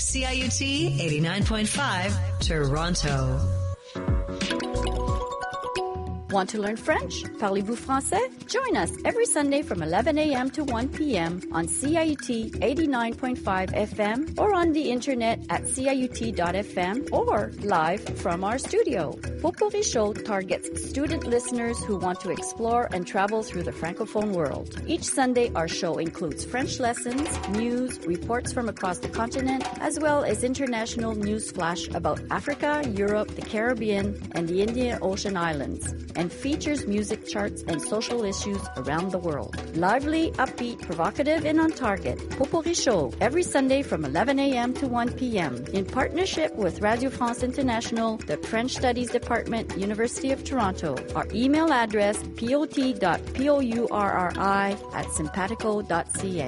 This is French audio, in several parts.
CIUT 89.5 Toronto. Want to learn French? Parlez-vous français? Join us every Sunday from 11 a.m. to 1 p.m. on CIUT 89.5 FM or on the internet at ciut.fm or live from our studio. Potpourri Show targets student listeners who want to explore and travel through the Francophone world. Each Sunday, our show includes French lessons, news, reports from across the continent, as well as international news flash about Africa, Europe, the Caribbean, and the Indian Ocean Islands, and features music charts and social issues around the world. Lively, upbeat, provocative, and on target. Potpourri Show, every Sunday from 11 a.m. to 1 p.m. in partnership with Radio France International, the French Studies Department, University of Toronto. Our email address, pot.pourri@simpatico.ca.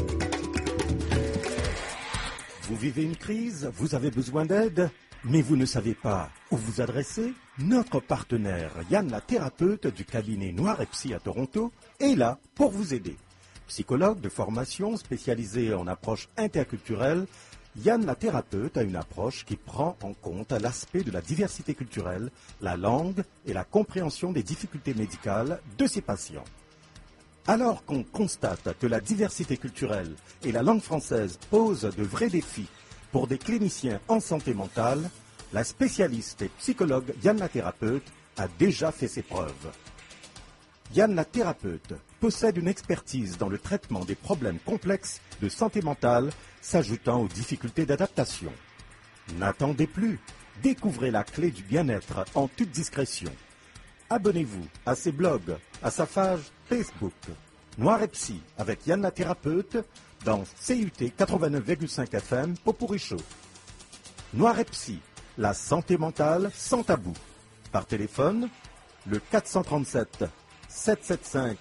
Vous vivez une crise, vous avez besoin d'aide, mais vous ne savez pas où vous adresser? Notre partenaire Yann la thérapeute du cabinet Noir et Psy à Toronto est là pour vous aider. Psychologue de formation spécialisé en approche interculturelle, Yann la thérapeute a une approche qui prend en compte l'aspect de la diversité culturelle, la langue et la compréhension des difficultés médicales de ses patients. Alors qu'on constate que la diversité culturelle et la langue française posent de vrais défis pour des cliniciens en santé mentale, la spécialiste et psychologue Yann la thérapeute a déjà fait ses preuves. Yann la thérapeute possède une expertise dans le traitement des problèmes complexes de santé mentale s'ajoutant aux difficultés d'adaptation. N'attendez plus, découvrez la clé du bien-être en toute discrétion. Abonnez-vous à ses blogs, à sa page Facebook. Noir et Psy avec Yann la thérapeute dans CUT 89,5 FM Potpourri Show. Noir et Psy, la santé mentale sans tabou. Par téléphone, le 437 775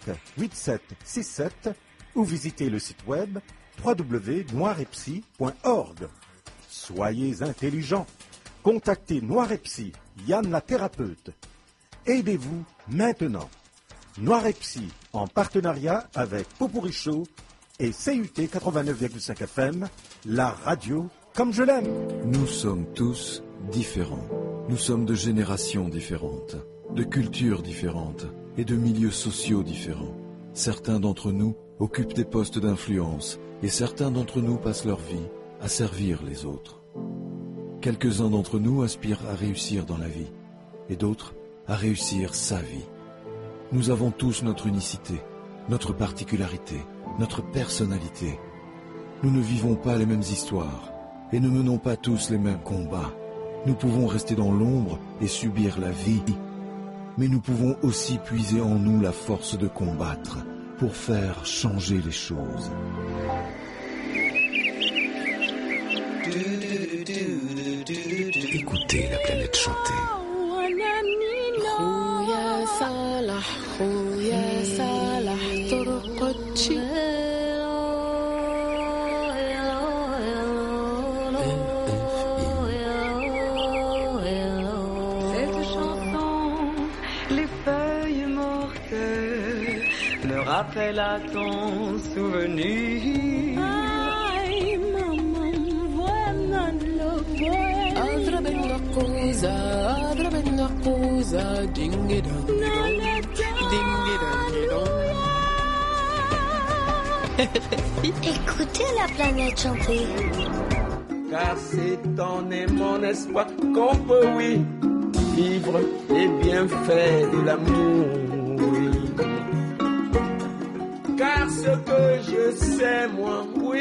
8767 ou visitez le site web www.noiretpsy.org. Soyez intelligents. Contactez Noir et Psy, Yann la thérapeute. Aidez-vous maintenant. Noir et Psy, en partenariat avec Potpourri Show et CUT 89,5 FM, la radio comme je l'aime. Nous sommes tous différents. Nous sommes de générations différentes, de cultures différentes et de milieux sociaux différents. Certains d'entre nous occupent des postes d'influence et certains d'entre nous passent leur vie à servir les autres. Quelques-uns d'entre nous aspirent à réussir dans la vie et d'autres à réussir sa vie. Nous avons tous notre unicité, notre particularité, notre personnalité. Nous ne vivons pas les mêmes histoires et ne menons pas tous les mêmes combats. Nous pouvons rester dans l'ombre et subir la vie, mais nous pouvons aussi puiser en nous la force de combattre pour faire changer les choses. Écoutez la planète chanter. Rappelle à ton souvenir. Ay, maman, voilà le boy. Adra ben la cousa, ding-dong, Écoutez la planète chanter. Car c'est en aimant, n'est-ce pas, qu'on peut, oui, vivre les bienfaits de l'amour, oui. Car ce que je sais, moi, oui,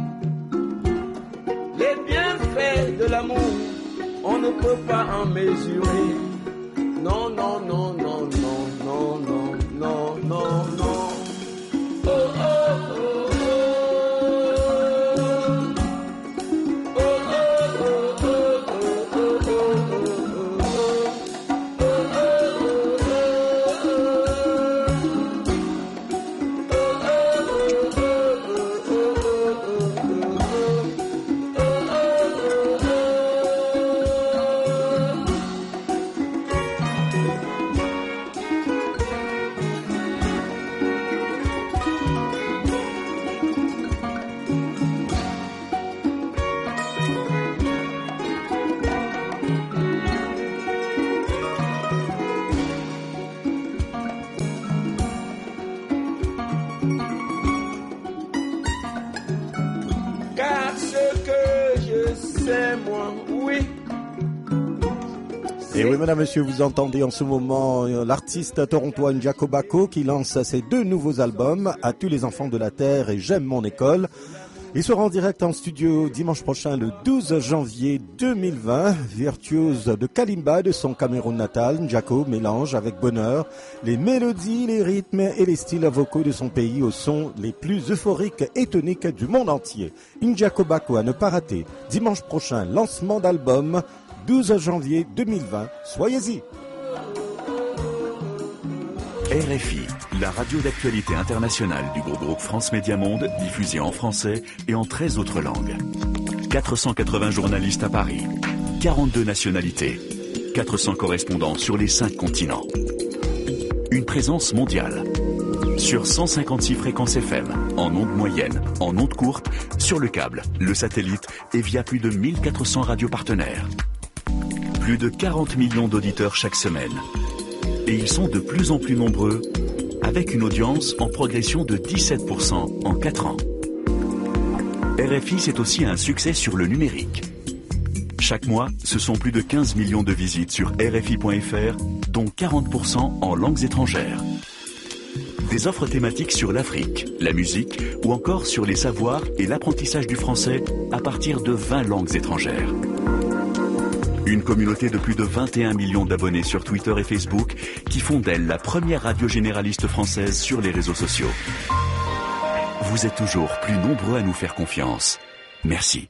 les bienfaits de l'amour, on ne peut pas en mesurer. Non, non, non, non, non, non, non, non, non, non. Oh, oh, oh. c'est moi, oui. Et oui, mesdames, messieurs, vous entendez en ce moment l'artiste torontois N'Djako Bako qui lance ses 2 nouveaux albums, À tous les enfants de la terre et J'aime mon école. Il sera en direct en studio dimanche prochain, le 12 janvier 2020. Virtuose de Kalimba de son Cameroun natal, N'Djako mélange avec bonheur les mélodies, les rythmes et les styles vocaux de son pays aux sons les plus euphoriques et toniques du monde entier. N'Djako Bako à ne pas rater. Dimanche prochain, lancement d'album, 12 janvier 2020. Soyez-y. RFI, la radio d'actualité internationale du groupe France Média Monde, diffusée en français et en 13 autres langues. 480 journalistes à Paris, 42 nationalités, 400 correspondants sur les 5 continents. Une présence mondiale. Sur 156 fréquences FM, en ondes moyennes, en ondes courtes, sur le câble, le satellite et via plus de 1400 radios partenaires. Plus de 40 millions d'auditeurs chaque semaine. Et ils sont de plus en plus nombreux, avec une audience en progression de 17% en 4 ans. RFI, c'est aussi un succès sur le numérique. Chaque mois, ce sont plus de 15 millions de visites sur RFI.fr, dont 40% en langues étrangères. Des offres thématiques sur l'Afrique, la musique ou encore sur les savoirs et l'apprentissage du français à partir de 20 langues étrangères. Une communauté de plus de 21 millions d'abonnés sur Twitter et Facebook qui font d'elle la première radio généraliste française sur les réseaux sociaux. Vous êtes toujours plus nombreux à nous faire confiance. Merci.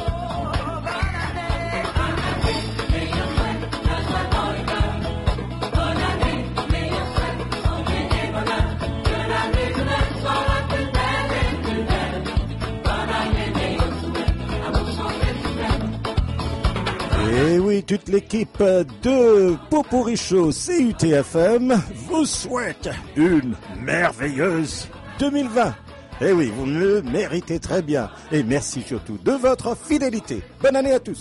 Et oui, toute l'équipe de Popori Show CUTFM vous souhaite une merveilleuse 2020. Et oui, vous le méritez très bien. Et merci surtout de votre fidélité. Bonne année à tous.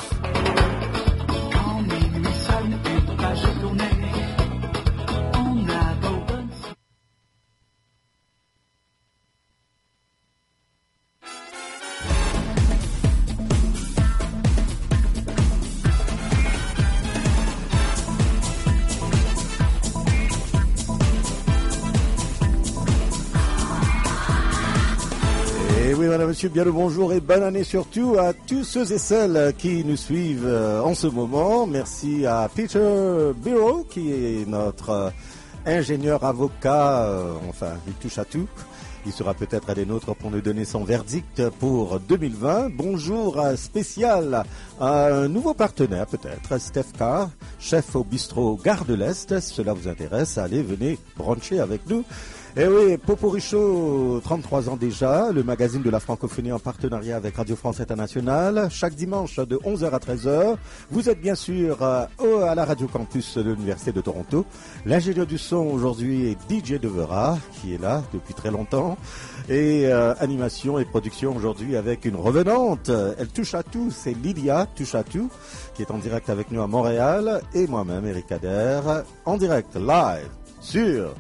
Monsieur, bien le bonjour et bonne année surtout à tous ceux et celles qui nous suivent en ce moment. Merci à Peter Bureau qui est notre ingénieur avocat, enfin il touche à tout. Il sera peut-être à des nôtres pour nous donner son verdict pour 2020. Bonjour spécial à un nouveau partenaire peut-être, Steph Carr, chef au bistrot Gare de l'Est. Si cela vous intéresse, allez, venez bruncher avec nous. Eh oui, Popori Show, 33 ans déjà, le magazine de la francophonie en partenariat avec Radio France Internationale, chaque dimanche de 11h à 13h. Vous êtes bien sûr à la Radio Campus de l'Université de Toronto. L'ingénieur du son aujourd'hui est DJ Devera, qui est là depuis très longtemps. Et animation et production aujourd'hui avec une revenante. Elle touche à tout, c'est Lydia Touche à tout, qui est en direct avec nous à Montréal. Et moi-même, Eric Ader, en direct live sur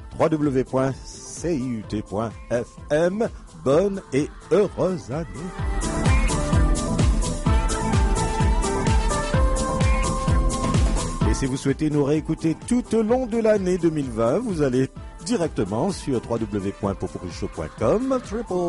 www.ciut.fm. Bonne et heureuse année. Et si vous souhaitez nous réécouter tout au long de l'année 2020, vous allez directement sur www.poporishow.com,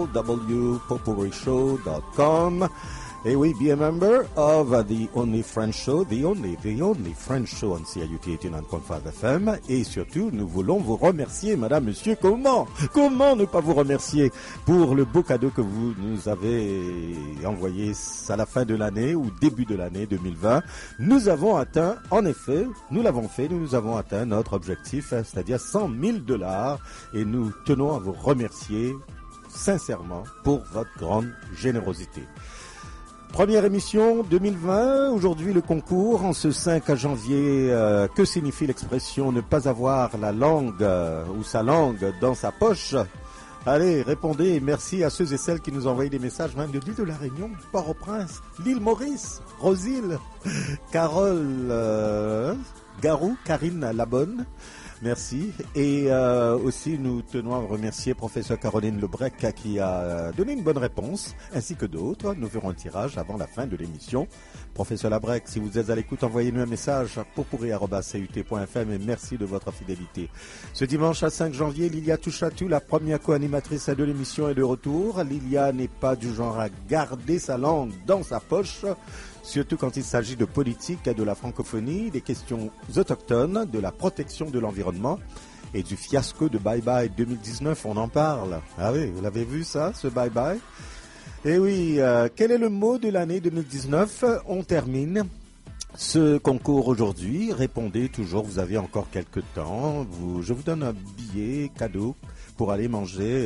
www.poporishow.com. Et oui, be a member of the only French show, the only French show on CIUT 89.5 FM. Et surtout, nous voulons vous remercier, madame, monsieur. Comment ne pas vous remercier pour le beau cadeau que vous nous avez envoyé à la fin de l'année ou début de l'année 2020. Nous avons atteint, en effet, nous l'avons fait, nous avons atteint notre objectif, c'est-à-dire $100,000. Et nous tenons à vous remercier sincèrement pour votre grande générosité. Première émission 2020, aujourd'hui le concours en ce 5 janvier. Que signifie l'expression ne pas avoir la langue ou sa langue dans sa poche? Allez, répondez et merci à ceux et celles qui nous ont envoyé des messages, même de l'île de la Réunion, Port-au-Prince, l'île Maurice, Rosile, Carole Garou, Karine Labonne, Merci. Et aussi, nous tenons à remercier professeur Caroline Lebrec qui a donné une bonne réponse, ainsi que d'autres. Nous ferons un tirage avant la fin de l'émission. Professeur Lebrec, si vous êtes à l'écoute, envoyez-nous un message pourpourri@cut.fm et merci de votre fidélité. Ce dimanche à 5 janvier, Lilia Touchatou, la première co-animatrice de l'émission, est de retour. Lilia n'est pas du genre à garder sa langue dans sa poche, surtout quand il s'agit de politique et de la francophonie, des questions autochtones, de la protection de l'environnement et du fiasco de Bye Bye 2019, on en parle. Ah oui, vous l'avez vu ça, ce Bye Bye? Eh oui, quel est le mot de l'année 2019? On termine ce concours aujourd'hui. Répondez toujours, vous avez encore quelques temps. Je vous donne un billet cadeau pour aller manger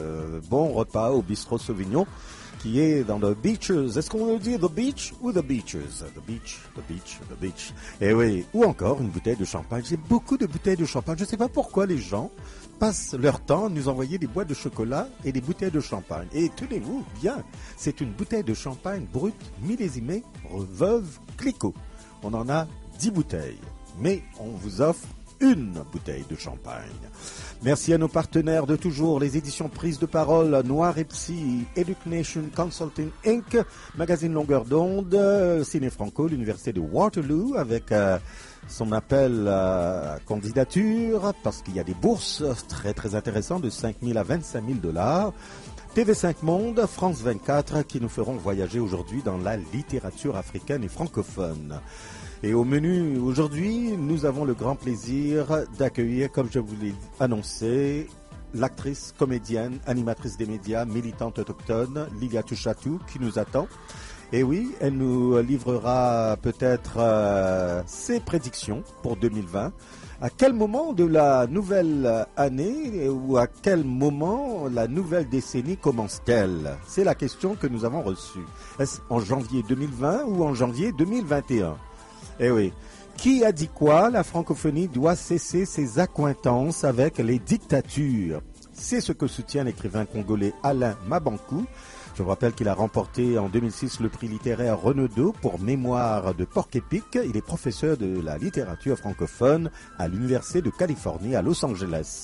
bon repas au Bistrot Sauvignon, qui est dans the beaches. Est-ce qu'on veut dire the beach ou the beaches? The beach, the beach, the beach. Eh oui, ou encore une bouteille de champagne. J'ai beaucoup de bouteilles de champagne. Je ne sais pas pourquoi les gens passent leur temps à nous envoyer des boîtes de chocolat et des bouteilles de champagne. Et tenez-vous bien, c'est une bouteille de champagne brute, millésimée, Veuve Clicquot. On en a 10 bouteilles, mais on vous offre une bouteille de champagne. Merci à nos partenaires de toujours, les éditions Prise de Parole, Noir et Psy, Education Consulting Inc., Magazine Longueur d'onde, Ciné Franco, l'Université de Waterloo, avec son appel à candidature, parce qu'il y a des bourses très très intéressantes de 5 000 à 25 000 $. TV5 Monde, France 24, qui nous feront voyager aujourd'hui dans la littérature africaine et francophone. Et au menu aujourd'hui, nous avons le grand plaisir d'accueillir, comme je vous l'ai annoncé, l'actrice, comédienne, animatrice des médias, militante autochtone, Lilia Touchatou, qui nous attend. Et oui, elle nous livrera peut-être ses prédictions pour 2020. À quel moment de la nouvelle année ou à quel moment la nouvelle décennie commence-t-elle? C'est la question que nous avons reçue. Est-ce en janvier 2020 ou en janvier 2021? Eh oui. Qui a dit quoi? La francophonie doit cesser ses accointances avec les dictatures. C'est ce que soutient l'écrivain congolais Alain Mabankou. Je vous rappelle qu'il a remporté en 2006 le prix littéraire Renaudot pour Mémoire de Porc-Épic. Il est professeur de la littérature francophone à l'Université de Californie à Los Angeles.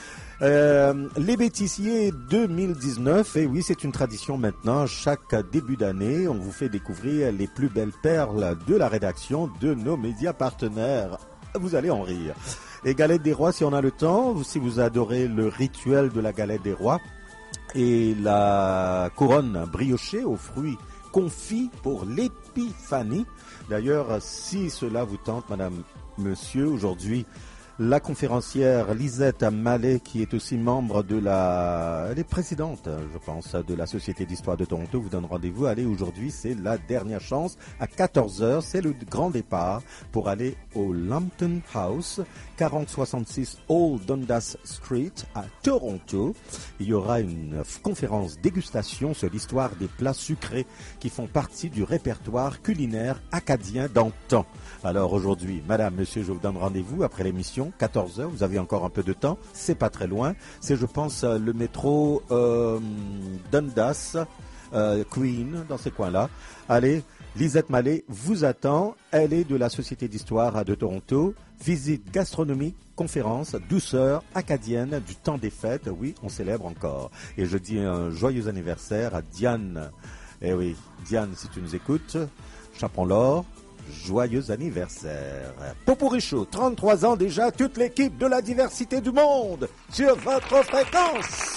Les bêtisiers 2019, et oui, c'est une tradition maintenant. Chaque début d'année, on vous fait découvrir les plus belles perles de la rédaction de nos médias partenaires. Vous allez en rire. Et Galette des Rois, si on a le temps, si vous adorez le rituel de la Galette des Rois et la couronne briochée aux fruits confits pour l'épiphanie. D'ailleurs, si cela vous tente, madame, monsieur, aujourd'hui, la conférencière Lisette Mallet, qui est aussi membre de elle est présidente, je pense, de la Société d'Histoire de Toronto, vous donne rendez-vous. Allez, aujourd'hui, c'est la dernière chance. À 14h, c'est le grand départ pour aller au Lambton House, 4066 Old Dundas Street, à Toronto. Il y aura une conférence dégustation sur l'histoire des plats sucrés qui font partie du répertoire culinaire acadien d'antan. Alors aujourd'hui, madame, monsieur, je vous donne rendez-vous après l'émission, 14h, vous avez encore un peu de temps, c'est pas très loin. C'est, je pense, le métro Dundas, Queen, dans ces coins-là. Allez, Lisette Mallet vous attend. Elle est de la Société d'Histoire de Toronto. Visite gastronomique, conférence, douceur acadienne du temps des fêtes. Oui, on célèbre encore. Et je dis un joyeux anniversaire à Diane. Eh oui, Diane, si tu nous écoutes, Chaperon l'or. Joyeux anniversaire. Popourri Show, 33 ans déjà, toute l'équipe de la diversité du monde sur votre fréquence.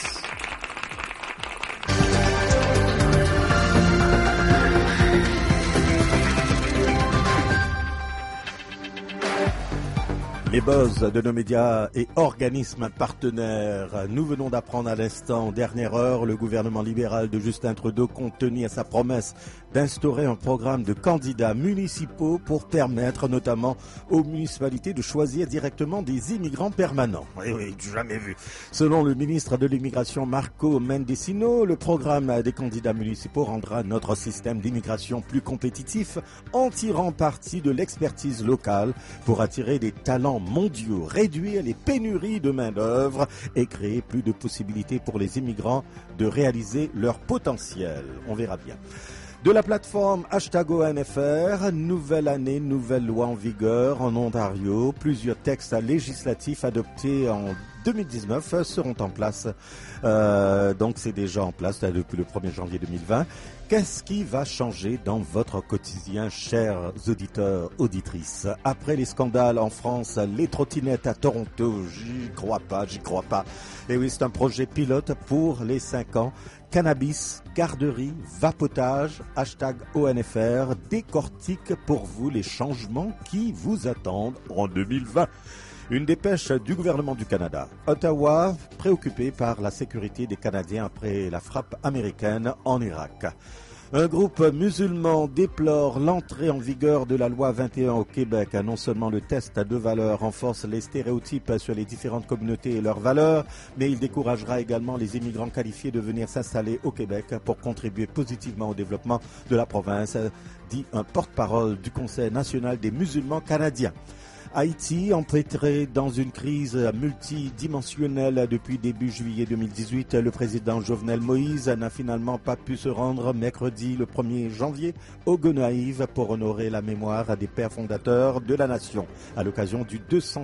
Les buzz de nos médias et organismes partenaires. Nous venons d'apprendre à l'instant, dernière heure, le gouvernement libéral de Justin Trudeau compte tenir à sa promesse d'instaurer un programme de candidats municipaux pour permettre notamment aux municipalités de choisir directement des immigrants permanents. Oui, oui, jamais vu. Selon le ministre de l'Immigration Marco Mendicino, le programme des candidats municipaux rendra notre système d'immigration plus compétitif en tirant parti de l'expertise locale pour attirer des talents mondiaux, réduire les pénuries de main-d'œuvre et créer plus de possibilités pour les immigrants de réaliser leur potentiel. On verra bien. De la plateforme #ONFR, nouvelle année, nouvelle loi en vigueur en Ontario. Plusieurs textes législatifs adoptés en 2019 seront en place. Donc c'est déjà en place depuis le 1er janvier 2020. Qu'est-ce qui va changer dans votre quotidien, chers auditeurs, auditrices? Après les scandales en France, les trottinettes à Toronto, j'y crois pas. Et oui, c'est un projet pilote pour les 5 ans. Cannabis, garderie, vapotage, #ONFR décortique pour vous les changements qui vous attendent en 2020. Une dépêche du gouvernement du Canada. Ottawa, préoccupé par la sécurité des Canadiens après la frappe américaine en Irak. Un groupe musulman déplore l'entrée en vigueur de la loi 21 au Québec. Non seulement le test de valeurs renforce les stéréotypes sur les différentes communautés et leurs valeurs, mais il découragera également les immigrants qualifiés de venir s'installer au Québec pour contribuer positivement au développement de la province, dit un porte-parole du Conseil national des musulmans canadiens. Haïti, empêtré dans une crise multidimensionnelle depuis début juillet 2018, le président Jovenel Moïse n'a finalement pas pu se rendre mercredi le 1er janvier au Gonaïves pour honorer la mémoire des pères fondateurs de la nation à l'occasion du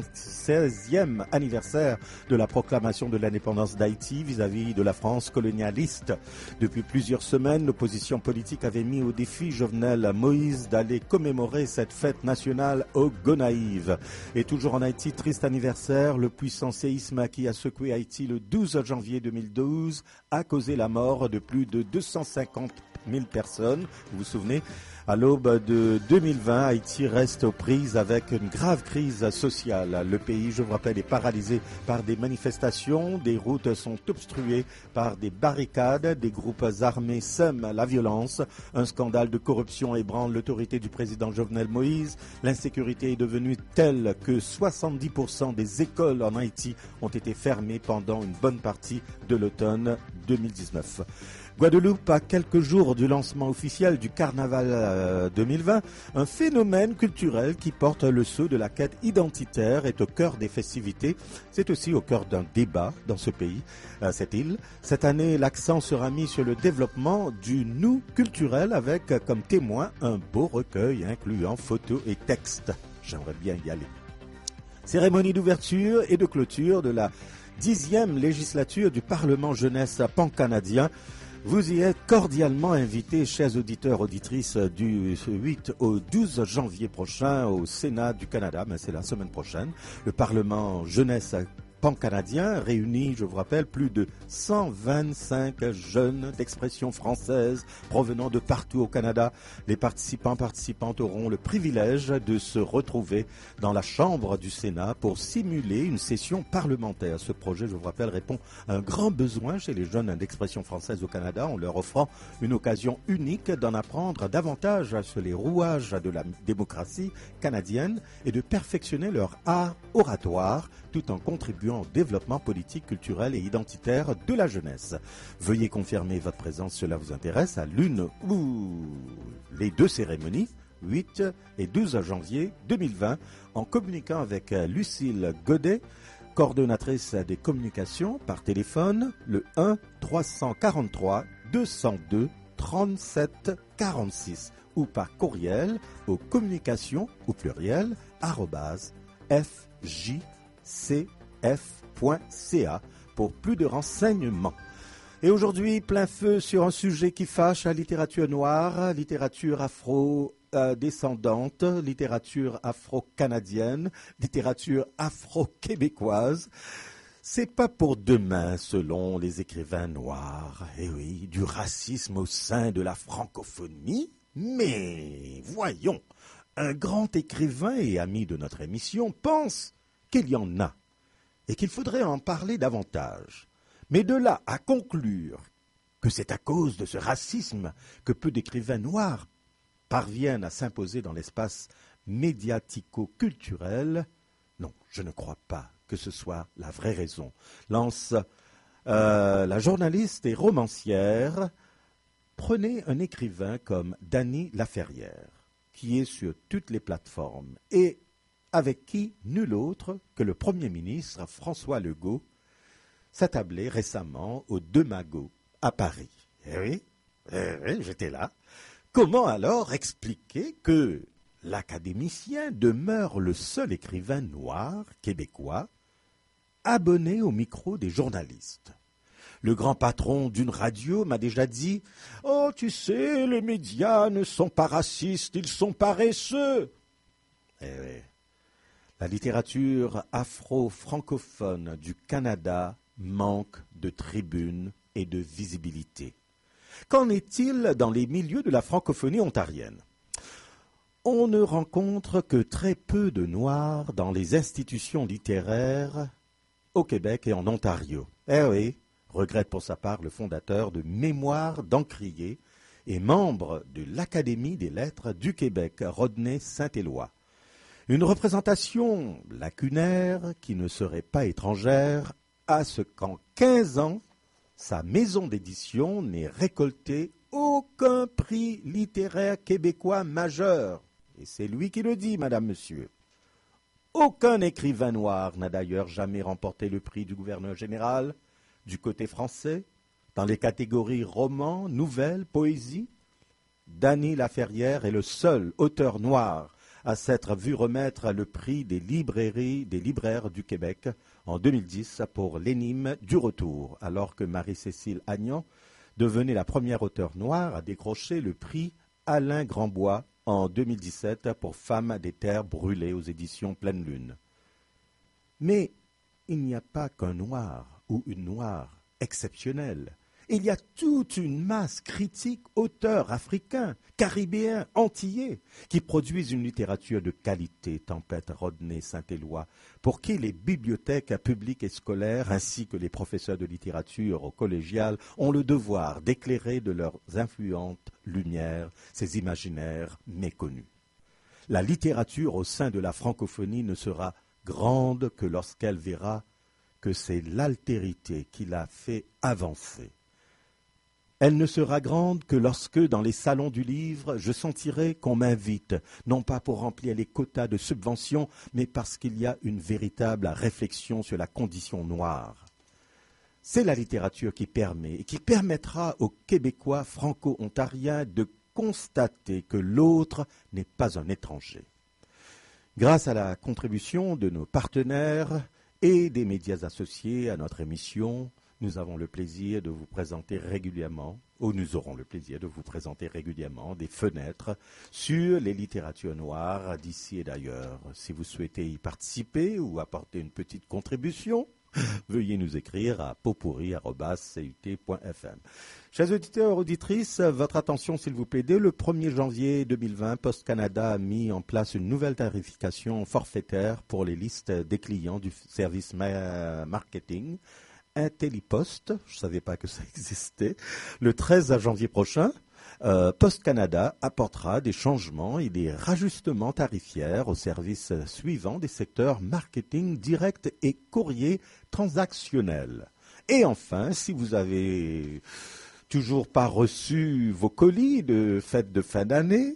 216e anniversaire de la proclamation de l'indépendance d'Haïti vis-à-vis de la France colonialiste. Depuis plusieurs semaines, l'opposition politique avait mis au défi Jovenel Moïse d'aller commémorer cette fête nationale au Gonaïves. Et toujours en Haïti, triste anniversaire, le puissant séisme qui a secoué Haïti le 12 janvier 2012 a causé la mort de plus de 250 000 personnes. Vous vous souvenez ? À l'aube de 2020, Haïti reste aux prises avec une grave crise sociale. Le pays, je vous rappelle, est paralysé par des manifestations, des routes sont obstruées par des barricades, des groupes armés sèment la violence, un scandale de corruption ébranle l'autorité du président Jovenel Moïse, l'insécurité est devenue telle que 70% des écoles en Haïti ont été fermées pendant une bonne partie de l'automne 2019. Guadeloupe, à quelques jours du lancement officiel du Carnaval 2020, un phénomène culturel qui porte le sceau de la quête identitaire est au cœur des festivités. C'est aussi au cœur d'un débat dans ce pays, cette île. Cette année, l'accent sera mis sur le développement du nous culturel avec comme témoin un beau recueil incluant photos et textes. J'aimerais bien y aller. Cérémonie d'ouverture et de clôture de la 10e législature du Parlement jeunesse pan-canadien. Vous y êtes cordialement invités, chers auditeurs, auditrices, du 8 au 12 janvier prochain au Sénat du Canada, mais c'est la semaine prochaine. Le Parlement jeunesse pan-canadien réunit, je vous rappelle, plus de 125 jeunes d'expression française provenant de partout au Canada. Les participantes auront le privilège de se retrouver dans la chambre du Sénat pour simuler une session parlementaire. Ce projet, je vous rappelle, répond à un grand besoin chez les jeunes d'expression française au Canada en leur offrant une occasion unique d'en apprendre davantage sur les rouages de la démocratie canadienne et de perfectionner leur art oratoire tout en contribuant au développement politique, culturel et identitaire de la jeunesse. Veuillez confirmer votre présence, cela vous intéresse, à l'une ou les deux cérémonies, 8 et 12 janvier 2020, en communiquant avec Lucille Godet, coordonnatrice des communications par téléphone, le 1-342-202-3746 ou par courriel aux communications au pluriel @fjcf.ca pour plus de renseignements. Et aujourd'hui, plein feu sur un sujet qui fâche, la littérature noire, littérature afro-descendante, littérature afro-canadienne, littérature afro-québécoise. C'est pas pour demain, selon les écrivains noirs. Eh oui, du racisme au sein de la francophonie. Mais voyons, un grand écrivain et ami de notre émission pense qu'il y en a et qu'il faudrait en parler davantage. Mais de là à conclure que c'est à cause de ce racisme que peu d'écrivains noirs parviennent à s'imposer dans l'espace médiatico-culturel, non, je ne crois pas que ce soit la vraie raison. Lance la journaliste et romancière. Prenez un écrivain comme Dany Laferrière, qui est sur toutes les plateformes et avec qui nul autre que le Premier ministre François Legault s'attablait récemment au Deux Magots à Paris. Eh oui, j'étais là. Comment alors expliquer que l'académicien demeure le seul écrivain noir québécois abonné au micro des journalistes? Le grand patron d'une radio m'a déjà dit « Oh, tu sais, les médias ne sont pas racistes, ils sont paresseux !» Eh oui. La littérature afro-francophone du Canada manque de tribunes et de visibilité. Qu'en est-il dans les milieux de la francophonie ontarienne? On ne rencontre que très peu de Noirs dans les institutions littéraires au Québec et en Ontario. Eh oui, regrette pour sa part le fondateur de Mémoire d'Encrier et membre de l'Académie des lettres du Québec, Rodney Saint-Éloi. Une représentation lacunaire qui ne serait pas étrangère à ce qu'en 15 ans, sa maison d'édition n'ait récolté aucun prix littéraire québécois majeur. Et c'est lui qui le dit, madame, monsieur. Aucun écrivain noir n'a d'ailleurs jamais remporté le prix du gouverneur général du côté français, dans les catégories romans, nouvelles, poésie. Dany Laferrière est le seul auteur noir à s'être vu remettre le prix des libraires du Québec en 2010 pour L'énigme du retour, alors que Marie-Cécile Agnan devenait la première auteure noire à décrocher le prix Alain Grandbois en 2017 pour Femmes des terres brûlées aux éditions Pleine Lune. Mais il n'y a pas qu'un noir ou une noire exceptionnelle. Il y a toute une masse critique auteurs africains, caribéens, antillais, qui produisent une littérature de qualité, tempête Rodney Saint-Éloi, pour qui les bibliothèques publiques et scolaires, ainsi que les professeurs de littérature au collégial, ont le devoir d'éclairer de leurs influentes lumières ces imaginaires méconnus. La littérature au sein de la francophonie ne sera grande que lorsqu'elle verra que c'est l'altérité qui l'a fait avancer. Elle ne sera grande que lorsque, dans les salons du livre, je sentirai qu'on m'invite, non pas pour remplir les quotas de subventions, mais parce qu'il y a une véritable réflexion sur la condition noire. C'est la littérature qui permet et qui permettra aux Québécois franco-ontariens de constater que l'autre n'est pas un étranger. Grâce à la contribution de nos partenaires et des médias associés à notre émission, nous avons le plaisir de vous présenter régulièrement, ou nous aurons le plaisir de vous présenter régulièrement des fenêtres sur les littératures noires d'ici et d'ailleurs. Si vous souhaitez y participer ou apporter une petite contribution, veuillez nous écrire à potpourri@cut.fm. Chers auditeurs, auditrices, votre attention s'il vous plaît. Dès le 1er janvier 2020, Post Canada a mis en place une nouvelle tarification forfaitaire pour les listes des clients du service marketing Intellipost, je ne savais pas que ça existait. Le 13 janvier prochain, Post Canada apportera des changements et des rajustements tarifaires aux services suivants des secteurs marketing direct et courrier transactionnel. Et enfin, si vous avez toujours pas reçu vos colis de fête de fin d'année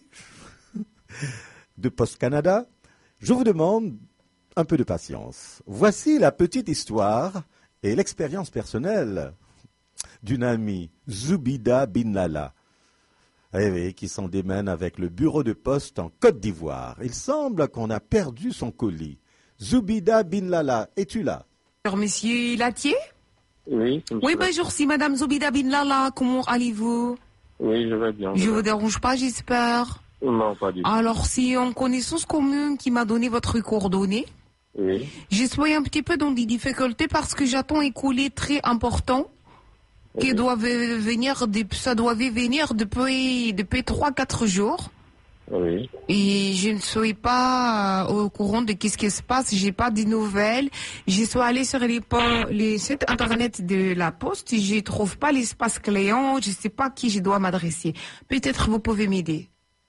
de Post Canada, je vous demande un peu de patience. Voici la petite histoire et l'expérience personnelle d'une amie, Zoubida Binlala, qui s'en démène avec le bureau de poste en Côte d'Ivoire. Il semble qu'on a perdu son colis. Zoubida Binlala, es-tu là? Monsieur Latier? Oui. Oui, bonjour, c'est Madame Zoubida Binlala. Comment allez-vous? Oui, je vais bien. Je vous dérange pas, j'espère? Non, pas du tout. Alors, c'est une connaissance commune qui m'a donné votre coordonnée. Oui. Je suis un petit peu dans des difficultés parce que j'attends un colis très important qui doit venir, ça doit venir depuis 3-4 jours. Oui. Et je ne suis pas au courant de ce qui se passe, j'ai pas de nouvelles. Je suis allée sur les sites internet de la poste, je trouve pas l'espace client, je sais pas à qui je dois m'adresser. Peut-être vous pouvez m'aider.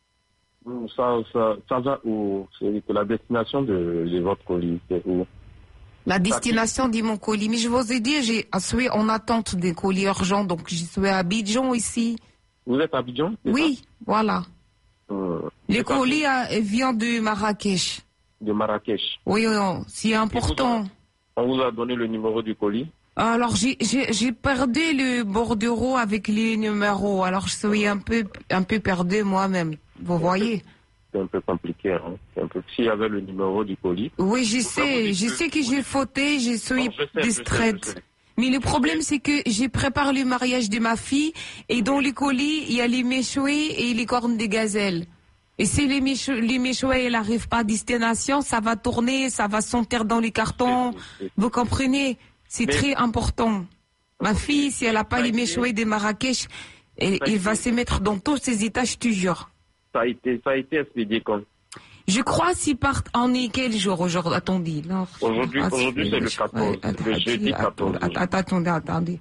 Ça va où? C'est la destination de votre colis, c'est où? La destination de mon colis. Mais je vous ai dit, je suis en attente des colis urgents, donc je suis à Abidjan ici. Vous êtes à Abidjan? Oui, voilà. Le colis vient de Marrakech. De Marrakech? Oui, c'est important. On vous a donné le numéro du colis? Alors, j'ai perdu le bordereau avec les numéros. Alors, je suis un peu perdu moi-même. Vous voyez? C'est un peu compliqué, hein. S'il y avait le numéro du colis. Oui, je sais que j'ai fauté, je suis distraite. Mais le problème, c'est que j'ai préparé le mariage de ma fille et dans le colis, il y a les méchouets et les cornes de gazelle. Et si les méchouets n'arrivent pas à destination, ça va tourner, ça va sentir dans les cartons. Vous comprenez? C'est très important. Ma fille, si elle n'a pas les méchouets de Marrakech, il va se mettre dans tous ses états, je te jure. Ça a été expédié quand? Je crois s'ils partent en quel jour aujourd'hui? Attendez. Aujourd'hui, c'est le 14. Le jeudi 14. Attendez.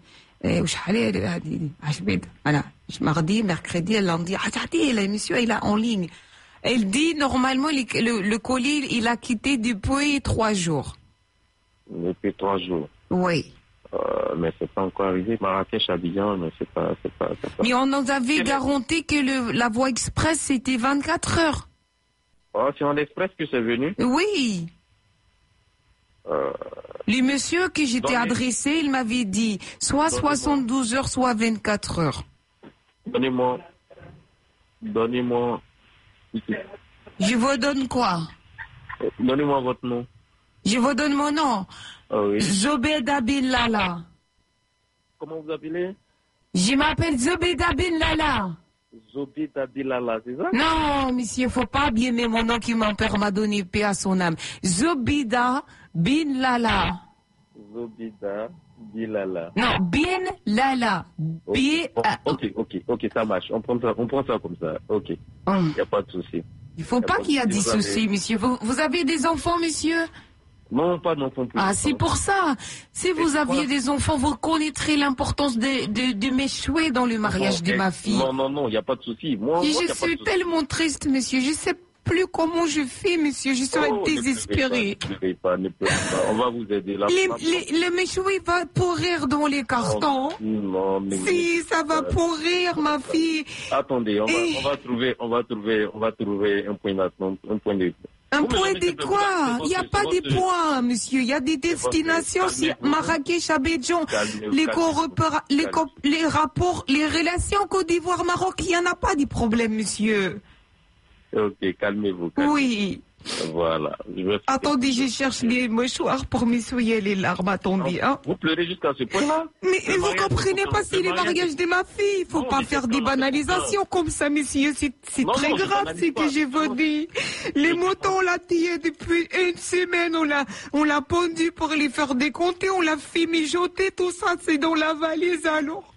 Voilà. Mardi, mercredi, lundi. Attendez, le monsieur, il est en ligne. Elle dit, normalement, le colis, il a quitté depuis 3 jours. Depuis 3 jours? Oui. Mais c'est pas encore arrivé. Marrakech, Abidjan, mais c'est pas. Mais on nous avait garanti que la voie express, c'était 24 heures. Oh, c'est en express que c'est venu? Oui. Le monsieur que j'étais adressé, il m'avait dit soit 72 heures, soit 24 heures. Donnez-moi. Je vous donne quoi? Donnez-moi votre nom. Je vous donne mon nom. Oh, oui. Zobeda bin Lala. Comment vous appelez? Je m'appelle Zobeda bin Lala. Zobeda bin Lala, c'est ça? Non, monsieur, faut pas abîmer mon nom qui mon père m'a donné, paix à son âme. Zobeda bin Lala. Zobeda bin Lala. Non, bin Lala. Ok, ça marche. On prend ça comme ça. Ok. Il n'y a pas de souci. Il faut pas qu'il y ait des soucis, monsieur. Vous avez des enfants, monsieur? Non, pas d'enfants. C'est pour ça. Si vous aviez des enfants, vous connaîtrez l'importance de m'échouer dans le mariage de ma fille. Non, il n'y a pas de souci. Je suis tellement triste, monsieur. Je sais plus comment je fais, monsieur. Je suis désespérée. Ne pleurez pas. On va vous aider là. Le méchoui va pourrir dans les cartons. Non, mais si, ça va pourrir, ma fille. Attendez, on va trouver un point d'attente, un point de... Un point de quoi? Il n'y a pas de points, monsieur. Il y a des destinations, c'est Marrakech, Abidjan, les rapports, les relations Côte d'Ivoire, Maroc, il n'y en a pas de problème, monsieur. Ok, calmez-vous. Oui. Voilà. Attendez, je cherche les mouchoirs pour m'essuyer les larmes. Attendez, hein. Vous pleurez jusqu'à ce point-là? Mais vous comprenez pas, c'est le mariage de ma fille. Il faut pas faire des banalisations comme ça, monsieur. C'est très grave, ce que je vous dis. Les moutons, on l'a tiré depuis 1 semaine. On l'a pendu pour les faire décompter. On l'a fait mijoter. Tout ça, c'est dans la valise, alors.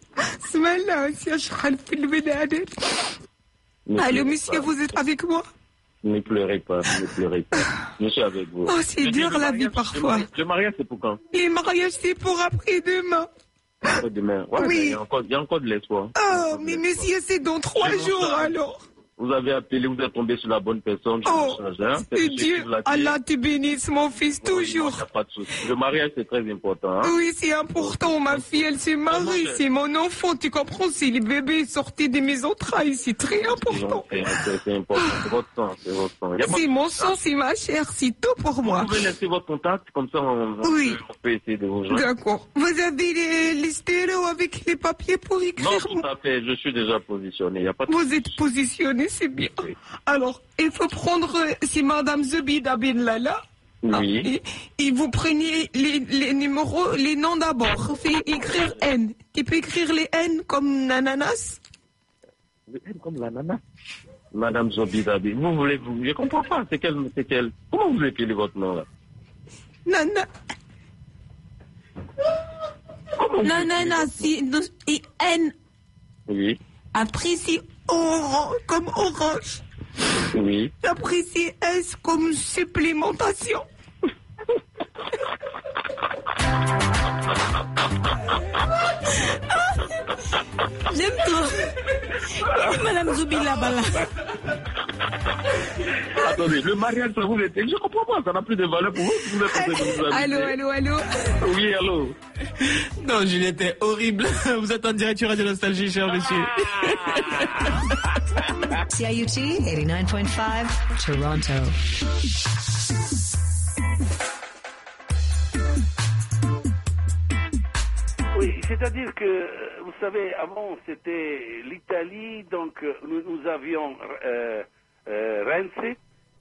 Allô, monsieur, vous êtes avec moi? Ne pleurez pas. Je suis avec vous. Oh, c'est dur la vie parfois. Le mariage, c'est pour quand? Le mariage, c'est pour après-demain. Après-demain? Ouais, oui. Il y a encore de l'espoir. Oh, mais monsieur, c'est dans 3 jours alors. Vous avez appelé, vous êtes tombé sur la bonne personne. C'est Dieu. Allah te bénisse, mon fils, toujours. Il n'y a pas de souci. Le mariage, c'est très important. Hein? Oui, c'est important. Ma fille, elle se marie. C'est mon enfant, tu comprends? C'est le bébé sorti de mes entrailles. C'est très important. C'est important. C'est votre sang. C'est mon sang, c'est ma chair. C'est tout pour moi. Vous pouvez laisser votre contact, comme ça on peut essayer de vous joindre. D'accord. Vous avez les stylos avec les papiers pour écrire? Non, tout à fait. Je suis déjà positionné. Y a pas de Vous êtes positionné, c'est bien. Oui. Alors, il faut prendre, si Madame Zobeda bin Lala. Oui. Et vous prenez les numéros, les noms d'abord. Fait écrire N. Tu peux écrire les N comme l'ananas? Les N comme l'ananas? Madame Zobeda bin. Je comprends pas. C'est quelle? Comment vous écrivez votre nom là? Nana. Nana, c'est N. Oui. Après, c'est orange, comme orange. Oui. Après, c'est S comme supplémentation. J'aime trop. Madame Zobeda Bala. Attendez, le mariage, ça vous était... Je comprends pas, ça n'a plus de valeur pour vous. Allô. Oui, allô. Non, Juliette est horrible. Vous êtes en direct sur Radio Nostalgie, cher monsieur. CIUT 89.5, Toronto. c'est-à-dire que, vous savez, avant c'était l'Italie, donc nous avions Renzi,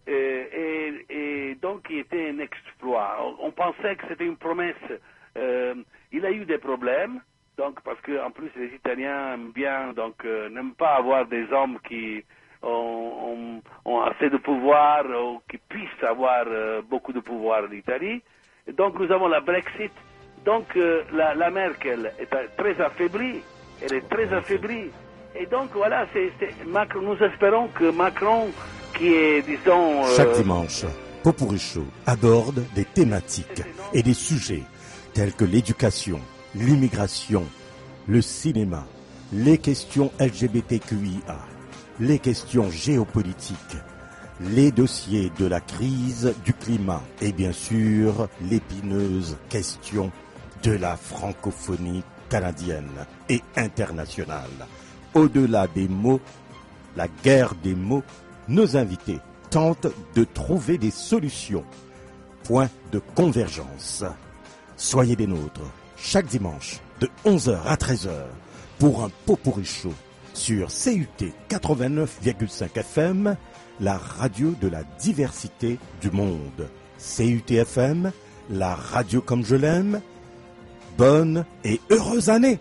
et donc il était un exploit. On pensait que c'était une promesse. Il a eu des problèmes, donc parce que en plus les Italiens aiment bien, donc n'aiment pas avoir des hommes qui ont assez de pouvoir ou qui puissent avoir beaucoup de pouvoir en Italie. Et donc nous avons la Brexit. Donc la Merkel est très affaiblie. Elle est très affaiblie. Et donc voilà, Macron, nous espérons que Macron, qui est, disons... Chaque dimanche, Popurrí Show aborde des thématiques et des sujets tels que l'éducation, l'immigration, le cinéma, les questions LGBTQIA, les questions géopolitiques, les dossiers de la crise du climat et bien sûr l'épineuse question de la francophonie canadienne et internationale. Au-delà des mots, la guerre des mots, nos invités tentent de trouver des solutions. Point de convergence. Soyez des nôtres chaque dimanche de 11h à 13h pour un Popurrí Show sur CUT 89,5 FM, la radio de la diversité du monde. CUT FM, la radio comme je l'aime. Bonne et heureuse année!